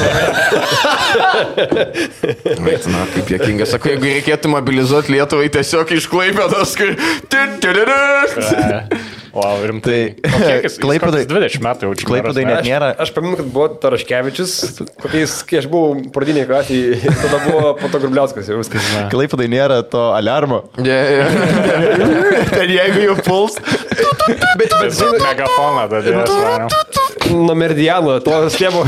Bet, na, kaip jėkinga. Sako, jeigu reikėtų mobilizuoti Lietuvai tiesiog iš Klaipėdos, kur... Wow, rimtai. Tai- O kiek jis- jis Klaipėdai- koks dvidešimt metų jau čia. Klaipėdai meras, net nėra. Aš paminu, kad buvo Taraškevičius, kokiais, kai aš buvau pradinėje klasėje, tada buvo po to Grubliauskas jau viskas. Klaipėdai nėra to aliarmo. Yeah, yeah. Ten jeigu jau puls. Bet, bet ne? žinai, Megafoną dadėjęs, varom. nuo Meridiano, to stiebo.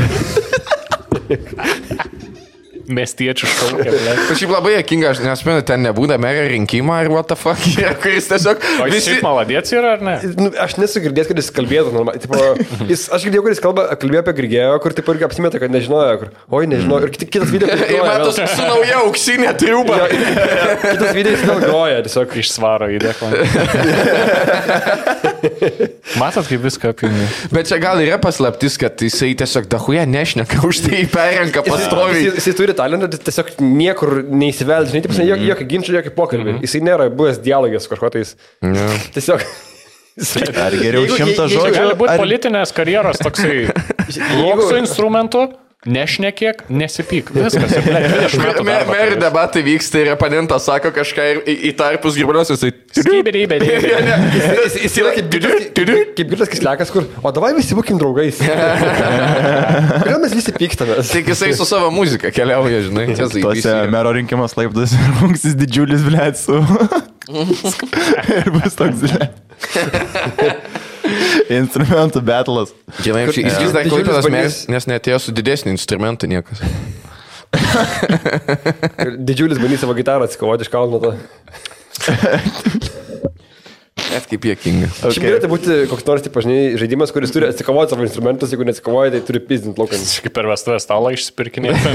Miestiečių šaukia, ble. Kažkaip labai jėkinga, aš nespėjau, ten nebūna mero rinkimo ir what the fuck yra, kuris tiesiog O jis visi... šiaip maladėts yra, ar ne? Nu, aš nesu girdėjęs, kad jis kalbėtų normaliai. Tipo, jis, aš girdėjau, kad jis kalba, kalbėjo apie Grigėjo, kur taip irgi apsimeta, kad nežinojo. Kur, oi, nežinojo. Ir kit- kitas video, kur Ir groja. matos vėl- su nauja auksinė triuba. Jo, kitas video jis vėl groja, tiesiog. Išsvaro į deklą. Matot, kaip viską apjungi. Bet čia gal yra paslaptis, kad jisai tiesiog dahuje nešneka, už tai perrenka pastoviai. Jis, jis turi talentą, jis tiesiog niekur neįsiveldi, žinai, taip, jokio, jokio ginčio, jokio pokalbį. Jisai nėra buvęs dialogas kažko tais. Tiesiog. Ar geriau Jeigu- šimtą jeigu- žodžių? Gali būti ar- politinės karjeros toksai. Jeigu su instrumentu, nešnekėk, nesipyk. Viskas. ir, ble, dvidešimt metų Me- darbo Meri turėsi. debatai vyksta ir oponentas sako kažką ir į, į tarpus Grubliauskas, jisai... Skybidybė. Jis, jis yra kaip Girdlas- kaip Girdlas Kislekas, kur, o davai visi būkim draugais. Kodėl mes visi pykstamės? Tik jisai su savo muzika keliauja, žinai. čia Tuose zaibys yra. mero rinkimas laipdas ir rungsis didžiulis blėt su... ir bus toks blėt. Instrumentų battlas. Žinai, jis vis dar Didžiulis Klaipėdos bandys- meras, nes netėjo su didesniu instrumentu niekas. Didžiulis bandys savo gitarą atsikovoti iš kalno. to. Net kaip jėkinga. Šiaip Okay. galėtų būti koks nors, taip, žinai, žaidimas, kuris turi atsikovoti savo instrumentus, jeigu neatsikovoja, tai turi pizdinti lauką. Kaip per vestuvės stalą išsipirkinėti.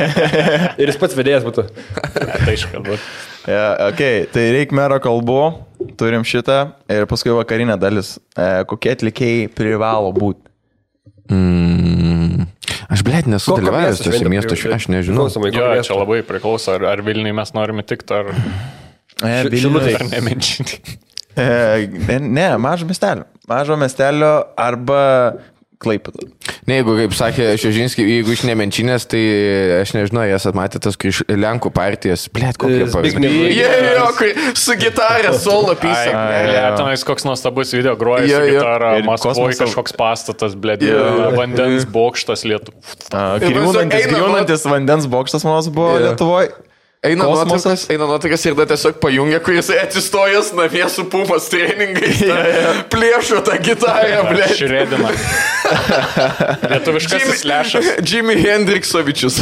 Ir jis pats vedėjas būtų. Tai iškalbu. Ja, okay. Tai reikia mero kalbų. turim šitą ir paskui vakarinė dalis. E, kokie atlikėjai privalo būti? Mm. Aš, blėt, nesu Kokio dalyvavęs miesto tose šventė miesto priklauso? šventė, aš nežinau. Klausomai, Jo, kokio čia miesto? labai priklauso, ar, ar Vilniui mes norime tikti, ar, E, Šilutė. ar nemenčinti. e, ne, mažo miestelio. Mažo miestelio arba Klaipėda. Ne, jeigu, kaip sakė Šiožinskis, jeigu iš Nemenčinės, tai aš nežinau, jas atmatė tas iš Lenkų partijas. Blėt, kokie Zbigniew. pavyzdžiai. Jie, jo, kur su gitarė, solo pisa. Ai, tenais koks nuostabus video groja Jo, su jo. gitara, Ir Maskvoje kosmoso- kažkoks pastatas, blėt, Jo. vandens bokštas Lietuvų. Griūnantis, eina griūnantis vandens bokštas manos buvo Jo. Lietuvoje. Eina Kosmosas. nuotraukas, eina nuotraukas ir da tiesiog pajungia, kuris atsistojęs namie su pumas treningais. Plėšo tą gitarą, blėt. Šredina. Lietuviškasis lešas Jimi Hendriksovičius.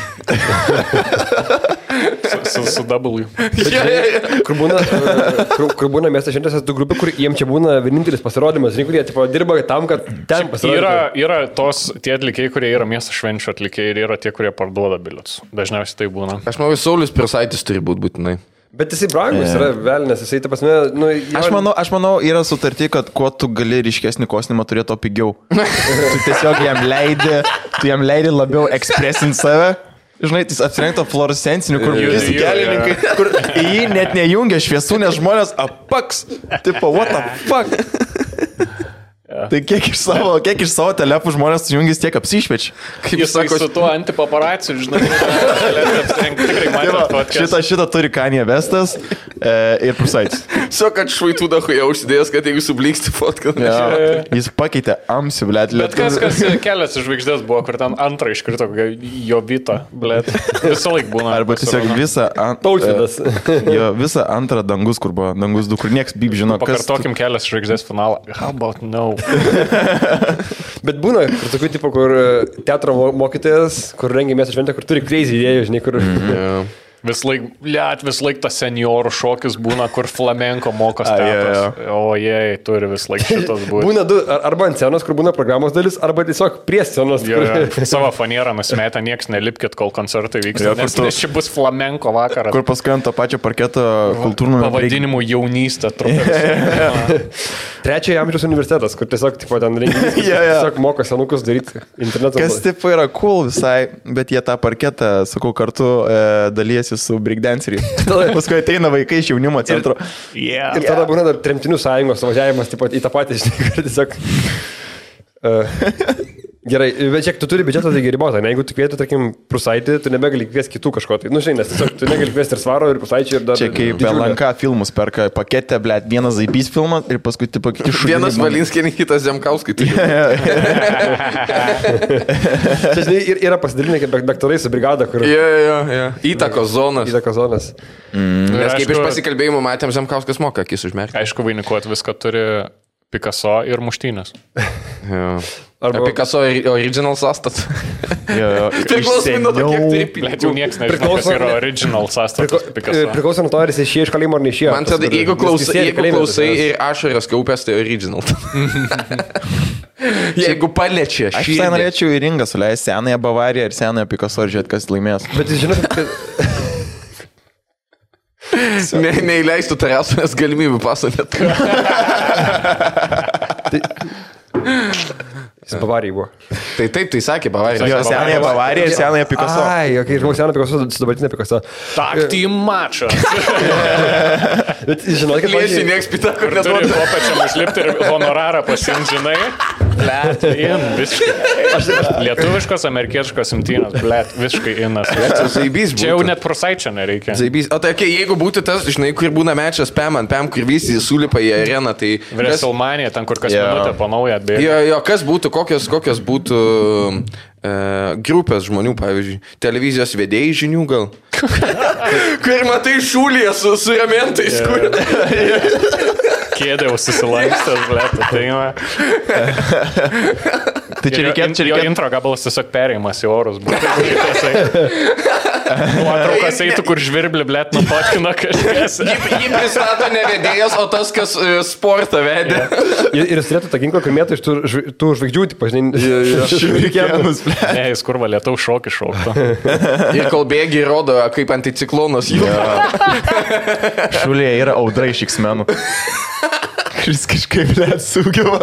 su, su, su W. Kur būna, e, kur, kur būna miesto šventėse tų grupių, kur jiems čia būna vienintelis pasirodymas, žinai, kurie tipo, dirba tam, kad ten pasirodytų. Yra, yra tos, tie atlikėjai, kurie yra miesto švenčių atlikėjai ir yra tie, kurie parduoda bilietus. Dažniausiai tai būna. Aš manau, Saulis Pirsaitis turi būti būtinai. Bet jisai brangus yra velnės, jisai, ta prasme, nu... jo- Aš manau, aš manau, yra sutarti, kad kuo tu gali ryškesnį kostiumą turėti, to pigiau. Tu tiesiog jam leidi, tu jam leidi labiau ekspresinti save. Žinai, jis apsirengto fluorescenciniu, kur Jo, visi jo, kelininkai, kur į jį net nejungia šviesų, nes žmonės apaks. Tipo, what the fuck? Tai kiek iš savo, kiek iš savo telefų žmonės sujungis, tiek apsišvečia. Kaip Jis sako, su tuo antipaparaciu, žinai, tikrai Tai va, matė šitą, šitą turi Kanye Westas e, ir Prusaitis. Tiesiog, kad švaitų dahu jau užsidėjęs, kad jeigu subliksti fotką. Ja, jis pakeitė amsi, blėt, Bet kas, kas kelias žvaigždės buvo, kur ten antrą iškrito, jo vita, blėt. Visą laiką būna. Arba tiesiog visą, an, Tautvydas. e, jo, visą antrą dangus, kur buvo dangus du, kur nieks bib žino, kas. Pakartokim kelias žvaigždės finalą. How about no? Bet būna, kur tokių tipų, kur e, teatro mo- mokytojas, kur rengia miesto šventę, kur turi crazy idėjų, žinai, kur... Yeah. Vis laik, liet, vis laik tas seniorų šokis būna, kur flamenko mokas A, jo, teatras. O jei, turi vis laik šitas būti. Būna du, ar- arba ant scenos, kur būna programos dalis, arba tiesiog prie scenos. Jo, kur- jo. Savo fanierą nusimetę, nieks nelipkit, kol koncertai vyksta. Jo, Jo, kur nes, tu- nes čia bus flamenko vakaras. Kur paskui ant to pačio parketo kultūrų Pavadinimu jaunystė. truputį. Trečiojo amžiaus universitetas, kur tiesiog tipo, ten renginys, Jo, jo. tiesiog moko senukus daryti internetu. Kas tipo yra cool visai, bet jie tą parketą, sakau, kartu e, dalyjasi su breakdanceriais. Paskui ateina vaikai iš jaunimo centro. Yeah. Ir tada būna dar tremtinių sąjungos važiavimas tipo, į tą patį, žinai, kur tiesiog... Uh, gerai, bet žiūrėk, tu turi biudžetą, tai geribotą. Jeigu tu kvieti, tarkim, Prusaitį, tu nebegali kviesti kitų kažko. Tai, nu, žinai, nes tiesiog tu negali kviesti ir Svaro, ir Prusaičio, ir dar... Čia kaip didžiulę- L N K filmus perka paketę, blėt, vienas zaibys filmas ir paskui tipo kiti šūdžiai. Vienas Valinskienė, kitas Zemkauskai. Tai Čia, žinai, ir, yra pasidalinę kaip bektorai su brigada, kur... jo, jo, jo. Įtakos zonas. Įtakos zonas. Nes kaip iš aišku- pasikalbėjimų matėm, Zemkauskas moka akis užmerkti. Aišku, vainikuot viską turi Picasso ir muštynės. Arba... Picasso original sastas. Jo, jo. Priklausomai nuo to, kiek turi Blet, jau pinigų. niekas nežino, kas Priklauso- yra original sąstatas Priko- Picasso. Priklauso nuo to, ar jis išėjo iš kalėjimo ar neišėjo. Man tada, Tas, kur jeigu vis- klausai, visi sėdi jeigu kalėjime, klausai tas- ir ašaras kaupęs, tai original. Jeigu paliečia, Aš visai norėčiau į ringą suleisti senąją Bavariją ir senąją Picasso ir žiūrėti, kas laimės. Bet jūs žinote, kad... Ne, neįleistų terasonės galimybių pasonėt. Jis Bavarijai buvo. Tai taip, tai sakė Bavarija. Jo, senąją Bavariją ir senąją Picasso. Ai, okay, žmogus seną Picasso su dabartinė Picasso. Takti mačą. Bet žinot, kad... Plėsiu, pavyzdžiui, nieks pita, kur Kur turi neduoda. popačiam užlipti ir honorarą pasimti, žinai. Blet, in, visiškai. Lietuviškos, amerikietiškos imtynės, blet, visiškai inas. Zaibys Čia jau būtų. net Prusaičio nereikia. Zaibys. O tai, okay, jeigu būtų tas, žinai, kur būna mečas Pam ant Pam, kur visi sulipa į areną, tai... Kas, Vresilmanija, ten kur kas Jo. minutę po naują atbėga. jo, jo, kas būtų, kokios, kokios būtų e, grupės žmonių, pavyzdžiui, televizijos vedėjai žinių gal? Kur matai šūlyje su, su ramentais, kur... Kėdė jau susilankstęs, blet, ateina. Tai čia reikėtų, čia Jo reikėtų. intro gabalas tiesiog perėjimas į orus. būtų. Nuotraukas eitų, kur žvirblį, blėt, nufotkina kažkas. Jį, jį pristato ne vedėjas, o tas, kas uh, sportą vedė. Ir, ir jis turėtų tą ginklą, kur mėtų iš tų, žv- tų žvaigždžių, tipo, žinai, Šurikenus, ble. Ne, jis kurva lietaus šokį šoktų. Ir kol bėgi rodo, kaip anticiklonas jų. Šulėje yra audra iš X-menų. Kuris kažkaip net sugeba.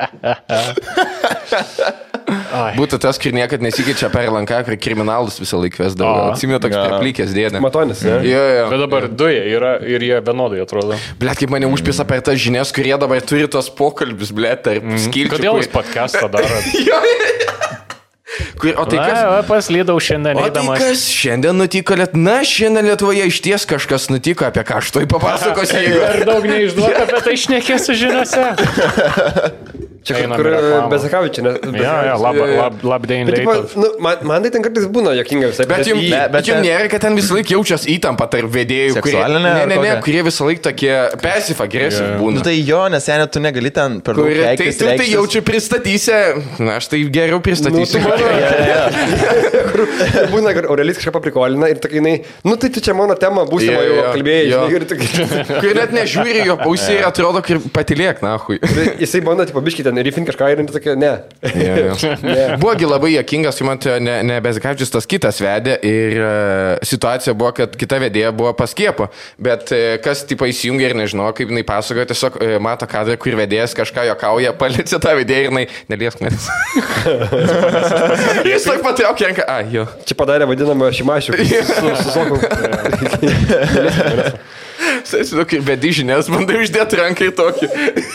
Būtų tas, kur niekad nesikeičia per lanką, kur kriminalus visą laiką vesdavo. O. Atsimenu toks Jo. perplikęs dėdė. Matonis, ne? Jo, jo. Bet dabar du jie yra ir jie vienodai atrodo. Blet, kaip mane užpisa per tas žinias, kurie dabar turi tos pokalbius, blet, tarp mm. skilčių. Kodėl kur- jūs podcastą darot? Jo, jo, jo. Kur, o tai kas? Na, paslydau šiandien O tai eidamas. kas šiandien nutiko, Liet... na, šiandien Lietuvoje išties kažkas nutiko, apie ką aš to papasakosiu. Per daug neišduota, apie tai šnekėsiu žiniuose. Čia Einam kur į reklamą. Bezakavičiai, ne? Jo, jo, lab, lab, lab day Bet, tipo, later. nu, man, man tai ten kartais būna jokinga visai. Bet jums, į- Ne, bet bet jums ten- nėra, kad ten visą laiką jaučias įtampa tarp vedėjų, kurie, Seksualinė ne, ar ne, ne, kokia? kurie visą laiką tokie passive aggressive Jo. būna. Nu tai jo, nes seniai tu negali ten per daug Kurie, tai keiktis, tu tai reikštis. jaučiu pristatysi, na aš tai geriau pristatysiu. Nu, kur būna, kur Aurelijas kažką paprikolina ir tokia jinai, nu tai tu čia mano tema, būsima Jo, jau jo, kalbėjai, jo. žinai, ir tokia. Kurie net nežiūri jo pusį ir atrodo, kad patylėk, na, hui. Jisai bando, tipo, biškį ten rifin kažką ir jinai tokia, ne. Buvogi labai jokingas, kai man tai ne, ne Bezikavičius tas kitas vedė ir uh, situacija buvo, kad kita vedėja buvo paskiepo, bet uh, kas tipo įsijungia ir nežino, kaip jinai pasakoja, tiesiog uh, mato kadrą, kur vedėjas kažką jokauja, paliečia tą vedėją ir jinai neliesk manęs. Jis tik patraukė ranką, a, jo. Čia padarė vadinamą šimašių. Su, su soku. Sėsiu, kaip vedi žinias, bandai uždėti ranką į tokį.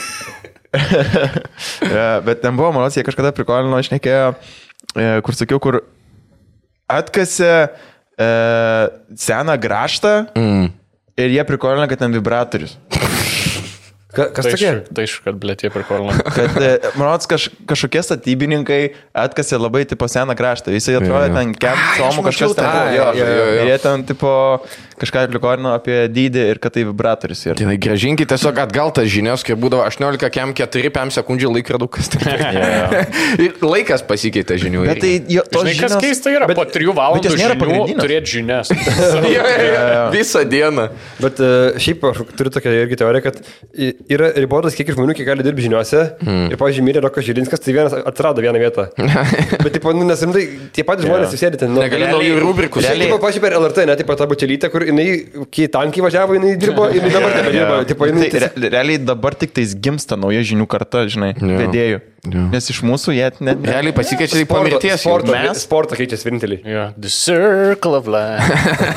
Ja, bet ten buvo, manau, jie kažkada prikolino, aš nekėjau, kur sakiau, kur atkasė e, seną graštą mm. ir jie prikolino, kad ten vibratorius. Ka, kas Tai tokia? iš- Tai iš, kad blėt jie prikolina. Kad, e, manau, kaž, kažkokie statybininkai atkasė labai, tipo, seną kraštą. Jisai atrodo, ten kemsomų kažkas ten. tą, Jo, jo, jo, jo. Ir jie ten, tipo, kažką prikolino apie dydį ir kad tai vibratorius yra. Tai gražinkite tiesiog atgal tas žinias, kai būdavo aštuoniolika kem keturi pem sekundžių laikrodukas. Ir laikas pasikeitė žinių. Bet tai jo, tos Žinai, kas žinios... keista yra, Bet- po trijų bet valandų jos nėra žinių pagrindinės. turėti žinias. Jo, jo, jo. Visą dieną. Bet uh, šiaip aš turiu tokią irgi teoriją, kad i- yra ribotas kiek žmonių, kiek gali dirbti žiniuose. Mm. Ir, pavyzdžiui, mirė Rokas Žilinskas, tai vienas atrado vieną vietą. Bet, tipo, nu, nes rimtai, tie patys žmonės susėdė ten. Nu, Negali naujų rubrikų. Realiai, tipo, pavyzdžiui, per L R T, ne, tipo, ta bučelytė, kur jinai, kai tankiai važiavo, jinai dirbo ir jinai dabar nebedirba. Tipo, jinai, Tai re, realiai dabar tik tais gimsta nauja žinių karta, žinai, Jo. vedėjų. Jo. Nes iš mūsų jie net... Ne... Realiai pasikeičia į sporto, pamirties. sporto, Mes- sporto keičiasi vienintelį. Yeah. The circle of life.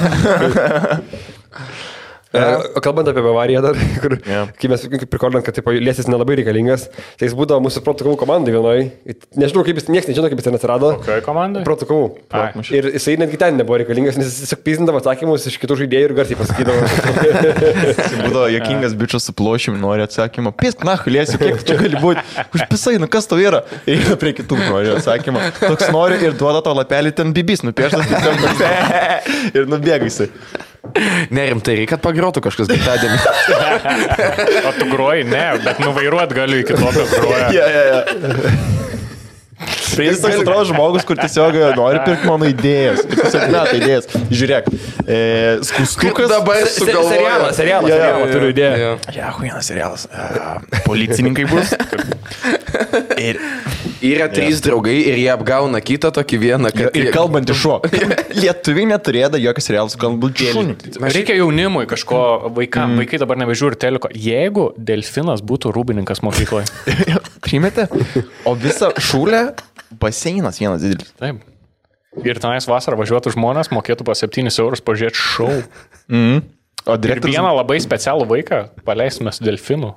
O kalbant apie Bavariją dar, kur, Jo. kai mes prikolom, kad tipo, Liesis nelabai reikalingas, tai jis būdavo mūsų protokolų komandai vienoj. Nežinau, kaip jis, niekas nežino, kaip jis ten atsirado. Kokioje komandoje? Protokolų. Ai. Ir jisai netgi ten nebuvo reikalingas, nes jis tiesiog pizdindavo atsakymus iš kitų žaidėjų ir garsiai pasakydavo. Tai būdavo jokingas bičias su plošim, nori atsakymą. Pisk, na, Liesiu, kiek čia gali būti? Užpisai, nu kas tau yra? Ir eina prie kitų nori atsakymą. Toks nori ir duoda to lapelį ten bibis, nupieštas tiesiog. Ir nubėga jisai. Nerimtai, reikia, kad pagrotų kažkas gimtadienį. O tu groji? Ne, bet nuvairuot galiu iki to, kad groja. Ja, ja, ja. Jis toks atrodo žmogus, kur tiesiog nori pirkti mano idėjas. Ir tiesiog, na, tai idėjas. Žiūrėk, e, skustukas. Dabar sugalvoju. Serialą, serialą, Jo, jo, serialą, turiu idėją. Jo. Ja, huinas serialas. E, policininkai bus. Ir, Yra trys draugai ir jie apgauna kitą tokį vieną. ir, Kad ir jie- kalbantį šuo. Lietuviai neturėda jokios serialus kalbantį. Reikia jaunimui kažko, vaikam, mm. vaikai dabar nebežiūri teliko. Jeigu delfinas būtų rūbininkas mokykloje. Primėte? O visa šūlė baseinas vienas didelis. Taip. Ir tenais vasarą važiuotų žmonės, mokėtų po septynis eurus pažiūrėti šou. Mm. O Ir direktorius... vieną labai specialų vaiką paleisime su delfinu.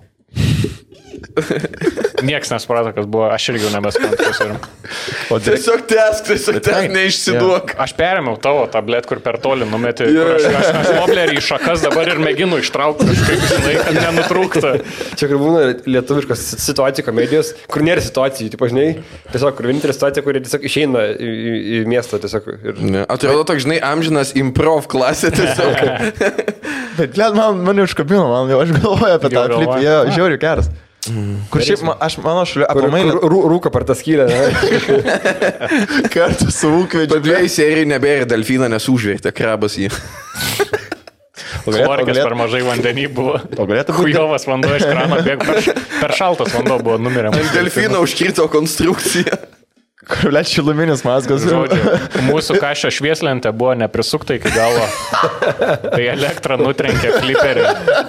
Niekas nesuprato, kas buvo, aš irgi jau nebesprantu. O direkt... Tiesiog tęsk, tiesiog tęsk, neišsiduok. Aš perėmiau tavo tablet, kur per toli numeti. Yeah. Aš, aš, aš moblerį į šakas dabar ir mėginu ištraukti kažkaip, žinai, kad nenutrūktų. Čia kur būna lietuviškos situacijų komedijos, kur nėra situacijų, tipo, žinai, tiesiog kur vienintelė situacija, kur jie tiesiog išeina į, į, į miestą tiesiog. Ir... Ne, atrodo toks, žinai, amžinas improv klasė tiesiog. Bet, blėt, man, mane užkabino, man jau aš galvoju apie tą Jau flipą. galvoji? Jo, žiauriai geras. Kur šiaip, ma, aš mano šalia, aplamai, Rūka per tą skylę. kartu su ūkvedžiu. Dviejai serijai nebėra delfiną, nes užvertė krabas jį. Klorkės per mažai vandenį buvo. O galėtų būti. Hujovas vanduo iš krano bėgo. Per, per šaltas vanduo buvo numeriamas. Delfiną užkirto konstrukciją. Kurlėt šiluminis mazgas. Žodžiu, mūsų kašio švieslentė buvo neprisukta iki galo. Tai elektra nutrenkė fliperį.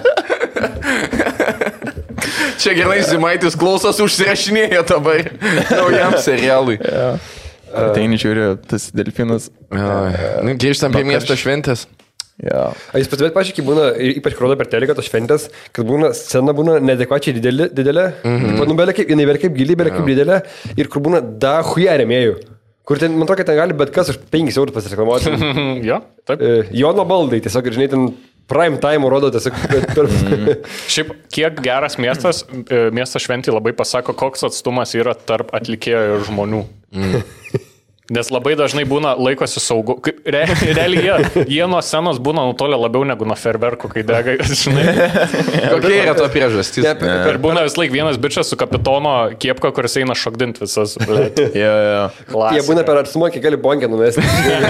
Čia gerai Zimaitis klausos užsirašinėja dabar naujam serialui. Ja. Ateini žiūri, tas delfinas. Nu, grįžtam prie miesto šventės. Ja. A jūs pastebėt, pažiūrėk, kai būna, ypač kur rodo per teleką tos šventės, kad būna scena būna neadekvačiai didelė, didelė mm-hmm. Taip, nu, belia kaip, jinai belia kaip gili, belia kaip didelė, ir kur būna da huja remėjų. Kur ten, man atrodo, kad ten gali bet kas už penkis eurus pasireklamuoti. Jo, taip. Jono baldai, tiesiog, žinai, ten prime time rodo tiesiog per... Mm. Šiaip, kiek geras miestas, miesto šventį labai pasako, koks atstumas yra tarp atlikėjo ir žmonių. Mm. Nes labai dažnai būna laikosi saugu. Re, realiai jie, jie nuo scenos būna nutolę labiau negu nuo ferverkų, kai dega, žinai. Kokia yra to priežastis? Ir yeah. būna vis laik vienas bičias su kapitono kiepka, kuris eina šokdint visas. Jo, jo. Jie būna per atstumą, kiek gali bonkę numesti.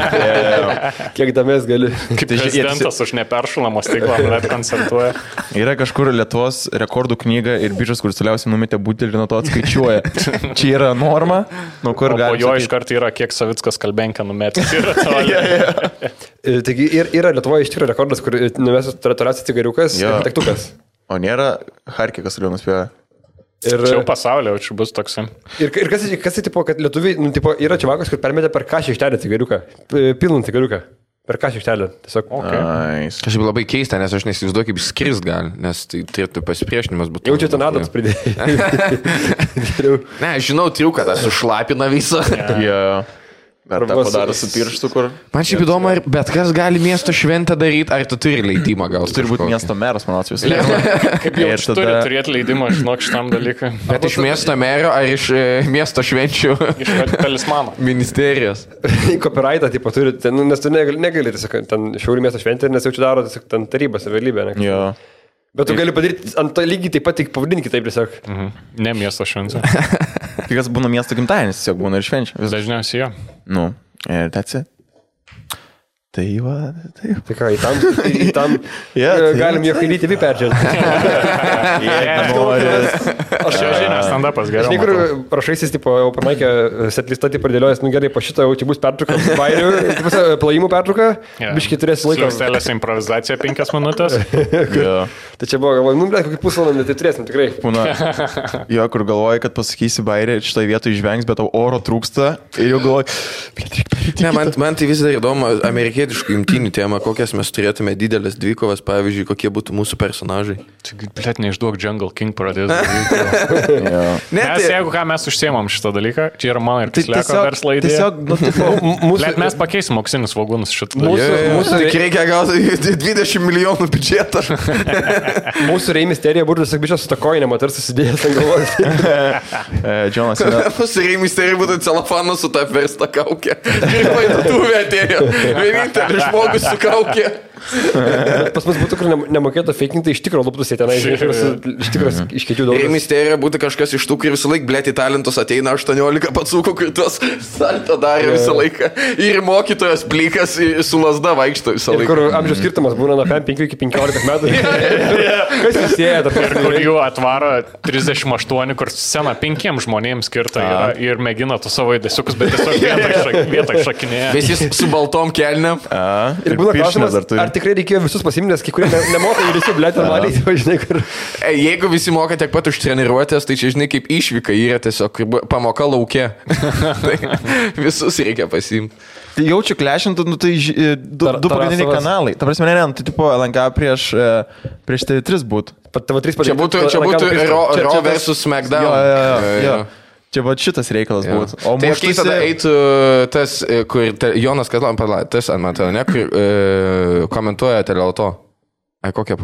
Kiek damės gali. Kaip prezidentas už neperšulamą stiklą, net koncertuoja. Yra kažkur Lietuvos rekordų knyga ir bičias, kuris toliausiai numetė butelį ir nuo to atskaičiuoja. Čia yra norma, nuo kur gali. O jo iš karto yra kiek Savickas Kalbenka numetęs yra toli. Taigi ir, yra Lietuvoje iš tikrųjų rekordas, kur numesęs toliausiai cigariukas ir tektukas. O nėra Harkikas, kuriuo nuspėjo. Ir čia jau pasaulyje, čia bus toks. Ir, ir kas, kas tai, tipo, kad lietuviai, nu, tipo, yra čiavakas, kur permetė per kašį ištelę cigariuką, pilną cigariuką. Per kašį ištelę, tiesiog. Okay. Nice. Kažkaip labai keista, nes aš neįsivaizduoju, kaip skrist gali, nes tai turėtų pasipriešinimas būti. Jau čia ten Adams pridėjai. Ne, žinau, triuką, tas sušlapina visą. Yeah. Bet tą padarė su pirštu, kur... Man šiaip įdomu, ar bet kas gali miesto šventę daryti, ar tu turi leidimą gal? Tu turi būti miesto meras, man atsvis. Kaip jau tada... turi turėti leidimą, žinok, šitam dalykui. Bet iš miesto mero, ar iš e, miesto švenčių? Iš talismano. Ministerijos. Copyrightą, tipo, turi, ten, nes tu negali, negali tiesiog, ten šiaurį miesto šventę, nes jau čia daro tiesiog ten tarybą, savivaldybę. Jo. Bet tu gali padaryti ant to lygiai taip pat, tik pavadinti kitaip tiesiog. Mhm. Ne miesto šventė. Kai kas būna miesto gimtadienis, tiesiog būna ir švenčia. Dažniausiai jo. Nu, ir that's it. Tai va, taip. Tai ką, į tam, į tam yeah, tai galim jo kairyti vi peržvelgti. Aš jau žinau, stand-upas gerai. Aš niekur prašaisis, tipo, jau parmaikė setlistą, tipo, dėliojęs, nu gerai, po šitą jau čia bus pertrauka, bairių, plojimų pertrauka, yeah. Biškai turėsi laiką. Sustelės improvizacija penkias minutės. Yeah. Tai čia buvo, galvoju, nu, blėt, kokį pusvalandį, tai turėsim tikrai. Pūna, jo, kur galvoji, kad pasakysi bairį, šitoje vietoje išvengs, bet tau oro trūksta ir jau galvoji, ne, man, man tai vis dar įdomu, amerikietiškų imtynių tema, kokias mes turėtume didelės dvikovas, pavyzdžiui, kokie būtų mūsų personažai. Blėt, neišduok Jungle King pradės daryti. Mes, jeigu ką mes užsiemam šitą dalyką, čia yra mano ir Kisleko verslo idėja. Tiesiog, nu, tipo, mūsų... Blėt, mes pakeisim auksinius vagonus šitą. Mūsų, mūsų tik reikia gauti dvidešimt milijonų biudžetą. Mūsų Reimisterija būtų tiesiog bišas su ta koinė, matars susidėjęs ant galvos. Džonas. Mūsų Reimisterija būtų celofanas su ta versta kaukė. Ir vaidutuvė atėjo. Vienintelis žmogus su kaukė. Pas mus būtų, kur nemokėtų fakinti, iš tikro luptus jie tenai, iš tikro iškėčių daug. Reimisterija būtų kažkas iš tų, kur visą laiką, blėt, į talentus ateina aštuoniolika pacukų, kur tuos salto darė visą laiką. Ir mokytojas plikas su lasda vaikšto visą laiką. Ir kur amžiaus skirtumas būna nuo penkių iki penkiolikos metų. Kas jūs sieja? Ir kur jų atvaro trisdešimt aštuoni, kur scena penkiems žmonėms skirta yra ir mėgina tu savo įdėsiukus, bet tiesiog vietoj šakinėje. Visi su baltom kelniam. Ir būna klausimas, ar tikrai reikėjo visus pasimnės, kai kurie ne, nemoka ir visi, blėt, normaliai, žinai, kur... Jeigu visi moka tiek pat už treniruotės, tai čia, žinai, kaip išvyka yra tiesiog pamoka laukia. Tai visus reikia pasimti. Tai jaučiu klešintų, nu tai ž, du, du pagrindiniai kanalai. Ta prasme, ne, ne, tai tipo L N K prieš, prieš T V trys būtų. Čia būtų, čia būtų Raw versus SmackDown. Jo, jo, jo, jo. Čia va šitas reikalas ja. Būtų. O tai muštųsi... kai tada eitų tas, kur te, Jonas Kazlan, tas ant man, ne, kur e, komentuoja teleauto. Ai, kokia pavardė?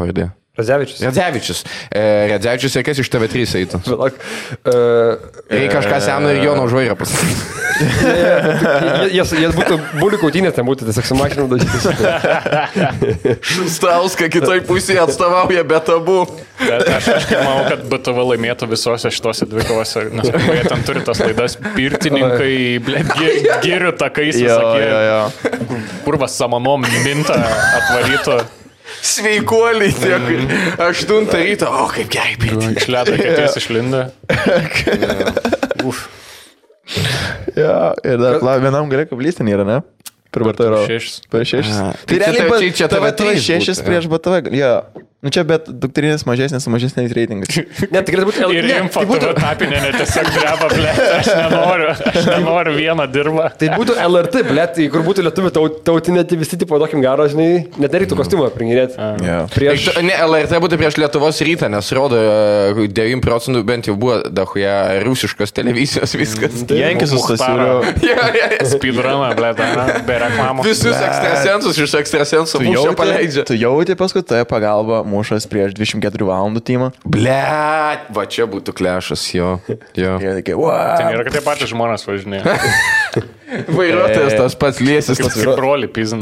Radzevičius. Radzevičius. E, Radzevičius ir kas iš T V trys eitų. Velak. Uh, Reikia kažką seno ir Jono žvairą pasakyti. Jas būtų bulių kautynės, ten būtų tiesiog su mašinų dažytis. Šustauska kitoj pusėje atstovauja be tabų. Bet aš kažkaip manau, kad B T V laimėtų visose šitose dvikovose, nes jie ten turi tas laidas pirtininkai, blėt, girių takais, visokie. Purvas samanom mintą atvarytų. Sveikuoliai tiek. Aštuntą ryto. O, kaip gerai pirti. Iš ledo kitės išlinda. Uf. Ja, ir dar pla, vienam gerai kablys ten yra, ne? Per B T V. Šešis. Per šešis. Tai realiai čia T V trys šešis prieš B T V. Ja. Nu čia, bet dukterinės mažesnės su mažesniais reitingais. Ne, tai galėtų būti L... Ir info būtų tapinė, tiesiog dreba, ble, aš nenoriu, aš nenoriu vieną dirbą. Tai būtų L R T, ble, tai kur būtų lietuvių taut, tautinė, tai visi tipo dokim garo, žinai, net nereiktų kostiumą pringinėti. Yeah. Prieš... Ne, L R T būtų prieš Lietuvos rytą, nes rodo devyniasdešimt procentų bent jau buvo dahuja rusiškos televizijos viskas. Jankis su Stasiuliu. Speedruną, ble, be reklamų. Visus ekstrasensus iš ekstrasensų mūšio paleidžia. Tu jauti paskui toje pagalba mūšas prieš dvidešimt keturių valandų timą. Blet, va čia būtų klešas, jo. jo. Tokie, wow. Ten yra, kad tie patys žmonės važinėja. Vairuotojas tas pats liesis. Kaip, kaip broli pizin.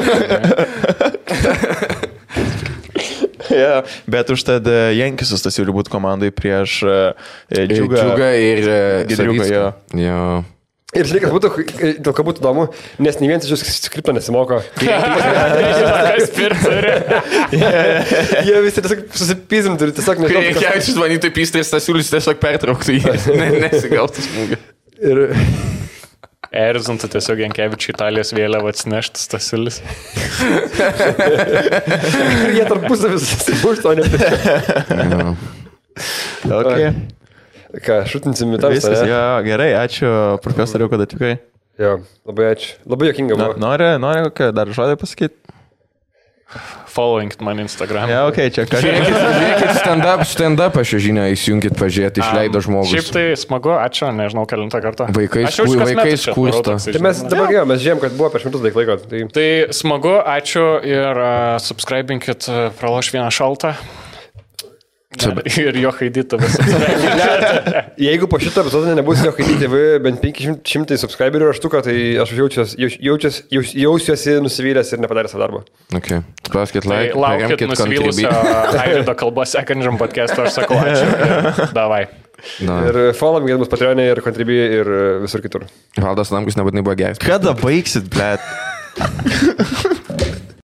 Ja, bet užtad Jankis su Stasiuliu būtų komandai prieš uh, Džiugą. Džiugą ir Gidriuką, jo. jo. Ir žinai, kas būtų, dėl ko būtų įdomu, nes nei vienas iš jų skripto nesimoko. Kas pirturi. Jie visi tiesiog susipizim turi, tiesiog Kai nežinau. Jankevičius manytų taip įstės, Stasiulis tiesiog pertrauktų jį. Ne, nesigautų smūgį. Ir... Erzintų tiesiog Jankevičiui Italijos vėliavą atsineštų Stasiulis. Ir jie tarpusavį susibuštų, o ne... Okay. Ką, šutinsim į tą Viskas, jo, gerai, ačiū profesoriau, kad atvykai. Jo, labai ačiū. Labai jokinga Na, buvo. nori, nori kokią dar žodį pasakyti? Following man Instagram. Ja, okei, okay, čia ką. Žiūrėkit stand-up, stand-up aš žinią įsijungit pažiūrėti, išleido žmogus. Šiaip tai smagu, ačiū, nežinau, kelintą kartą. Vaikai Aš jau sku- kasmet vaikai čia skursta. darau toksai, Tai mes žinai. dabar jau, mes žiūrėjom, kad buvo prieš metus daug laiko. Tai... Tai smagu, ačiū ir uh, subscribinkit uh, praloš vieną šaltą. Sub- Ir jo haidyti visą. Jeigu po šito epizodo nebus jo H D T V bent penki šimtai subscriberių raštuką, tai aš jaučiuosi, jaučiuosi, jaus, jausiuosi nusivylęs ir nepadaręs savo darbą. Okay. Paskait Tai like, laukit paremkit nusivylusio contribute. Airido kalbos sekančiam podcast'u, aš sakau ačiū. Ir davai. Na. Ir follow me, bus Patreon'e ir Contribui ir visur kitur. Valdas Lamkus nebūtinai buvo geras. Kada baigsit, blėt?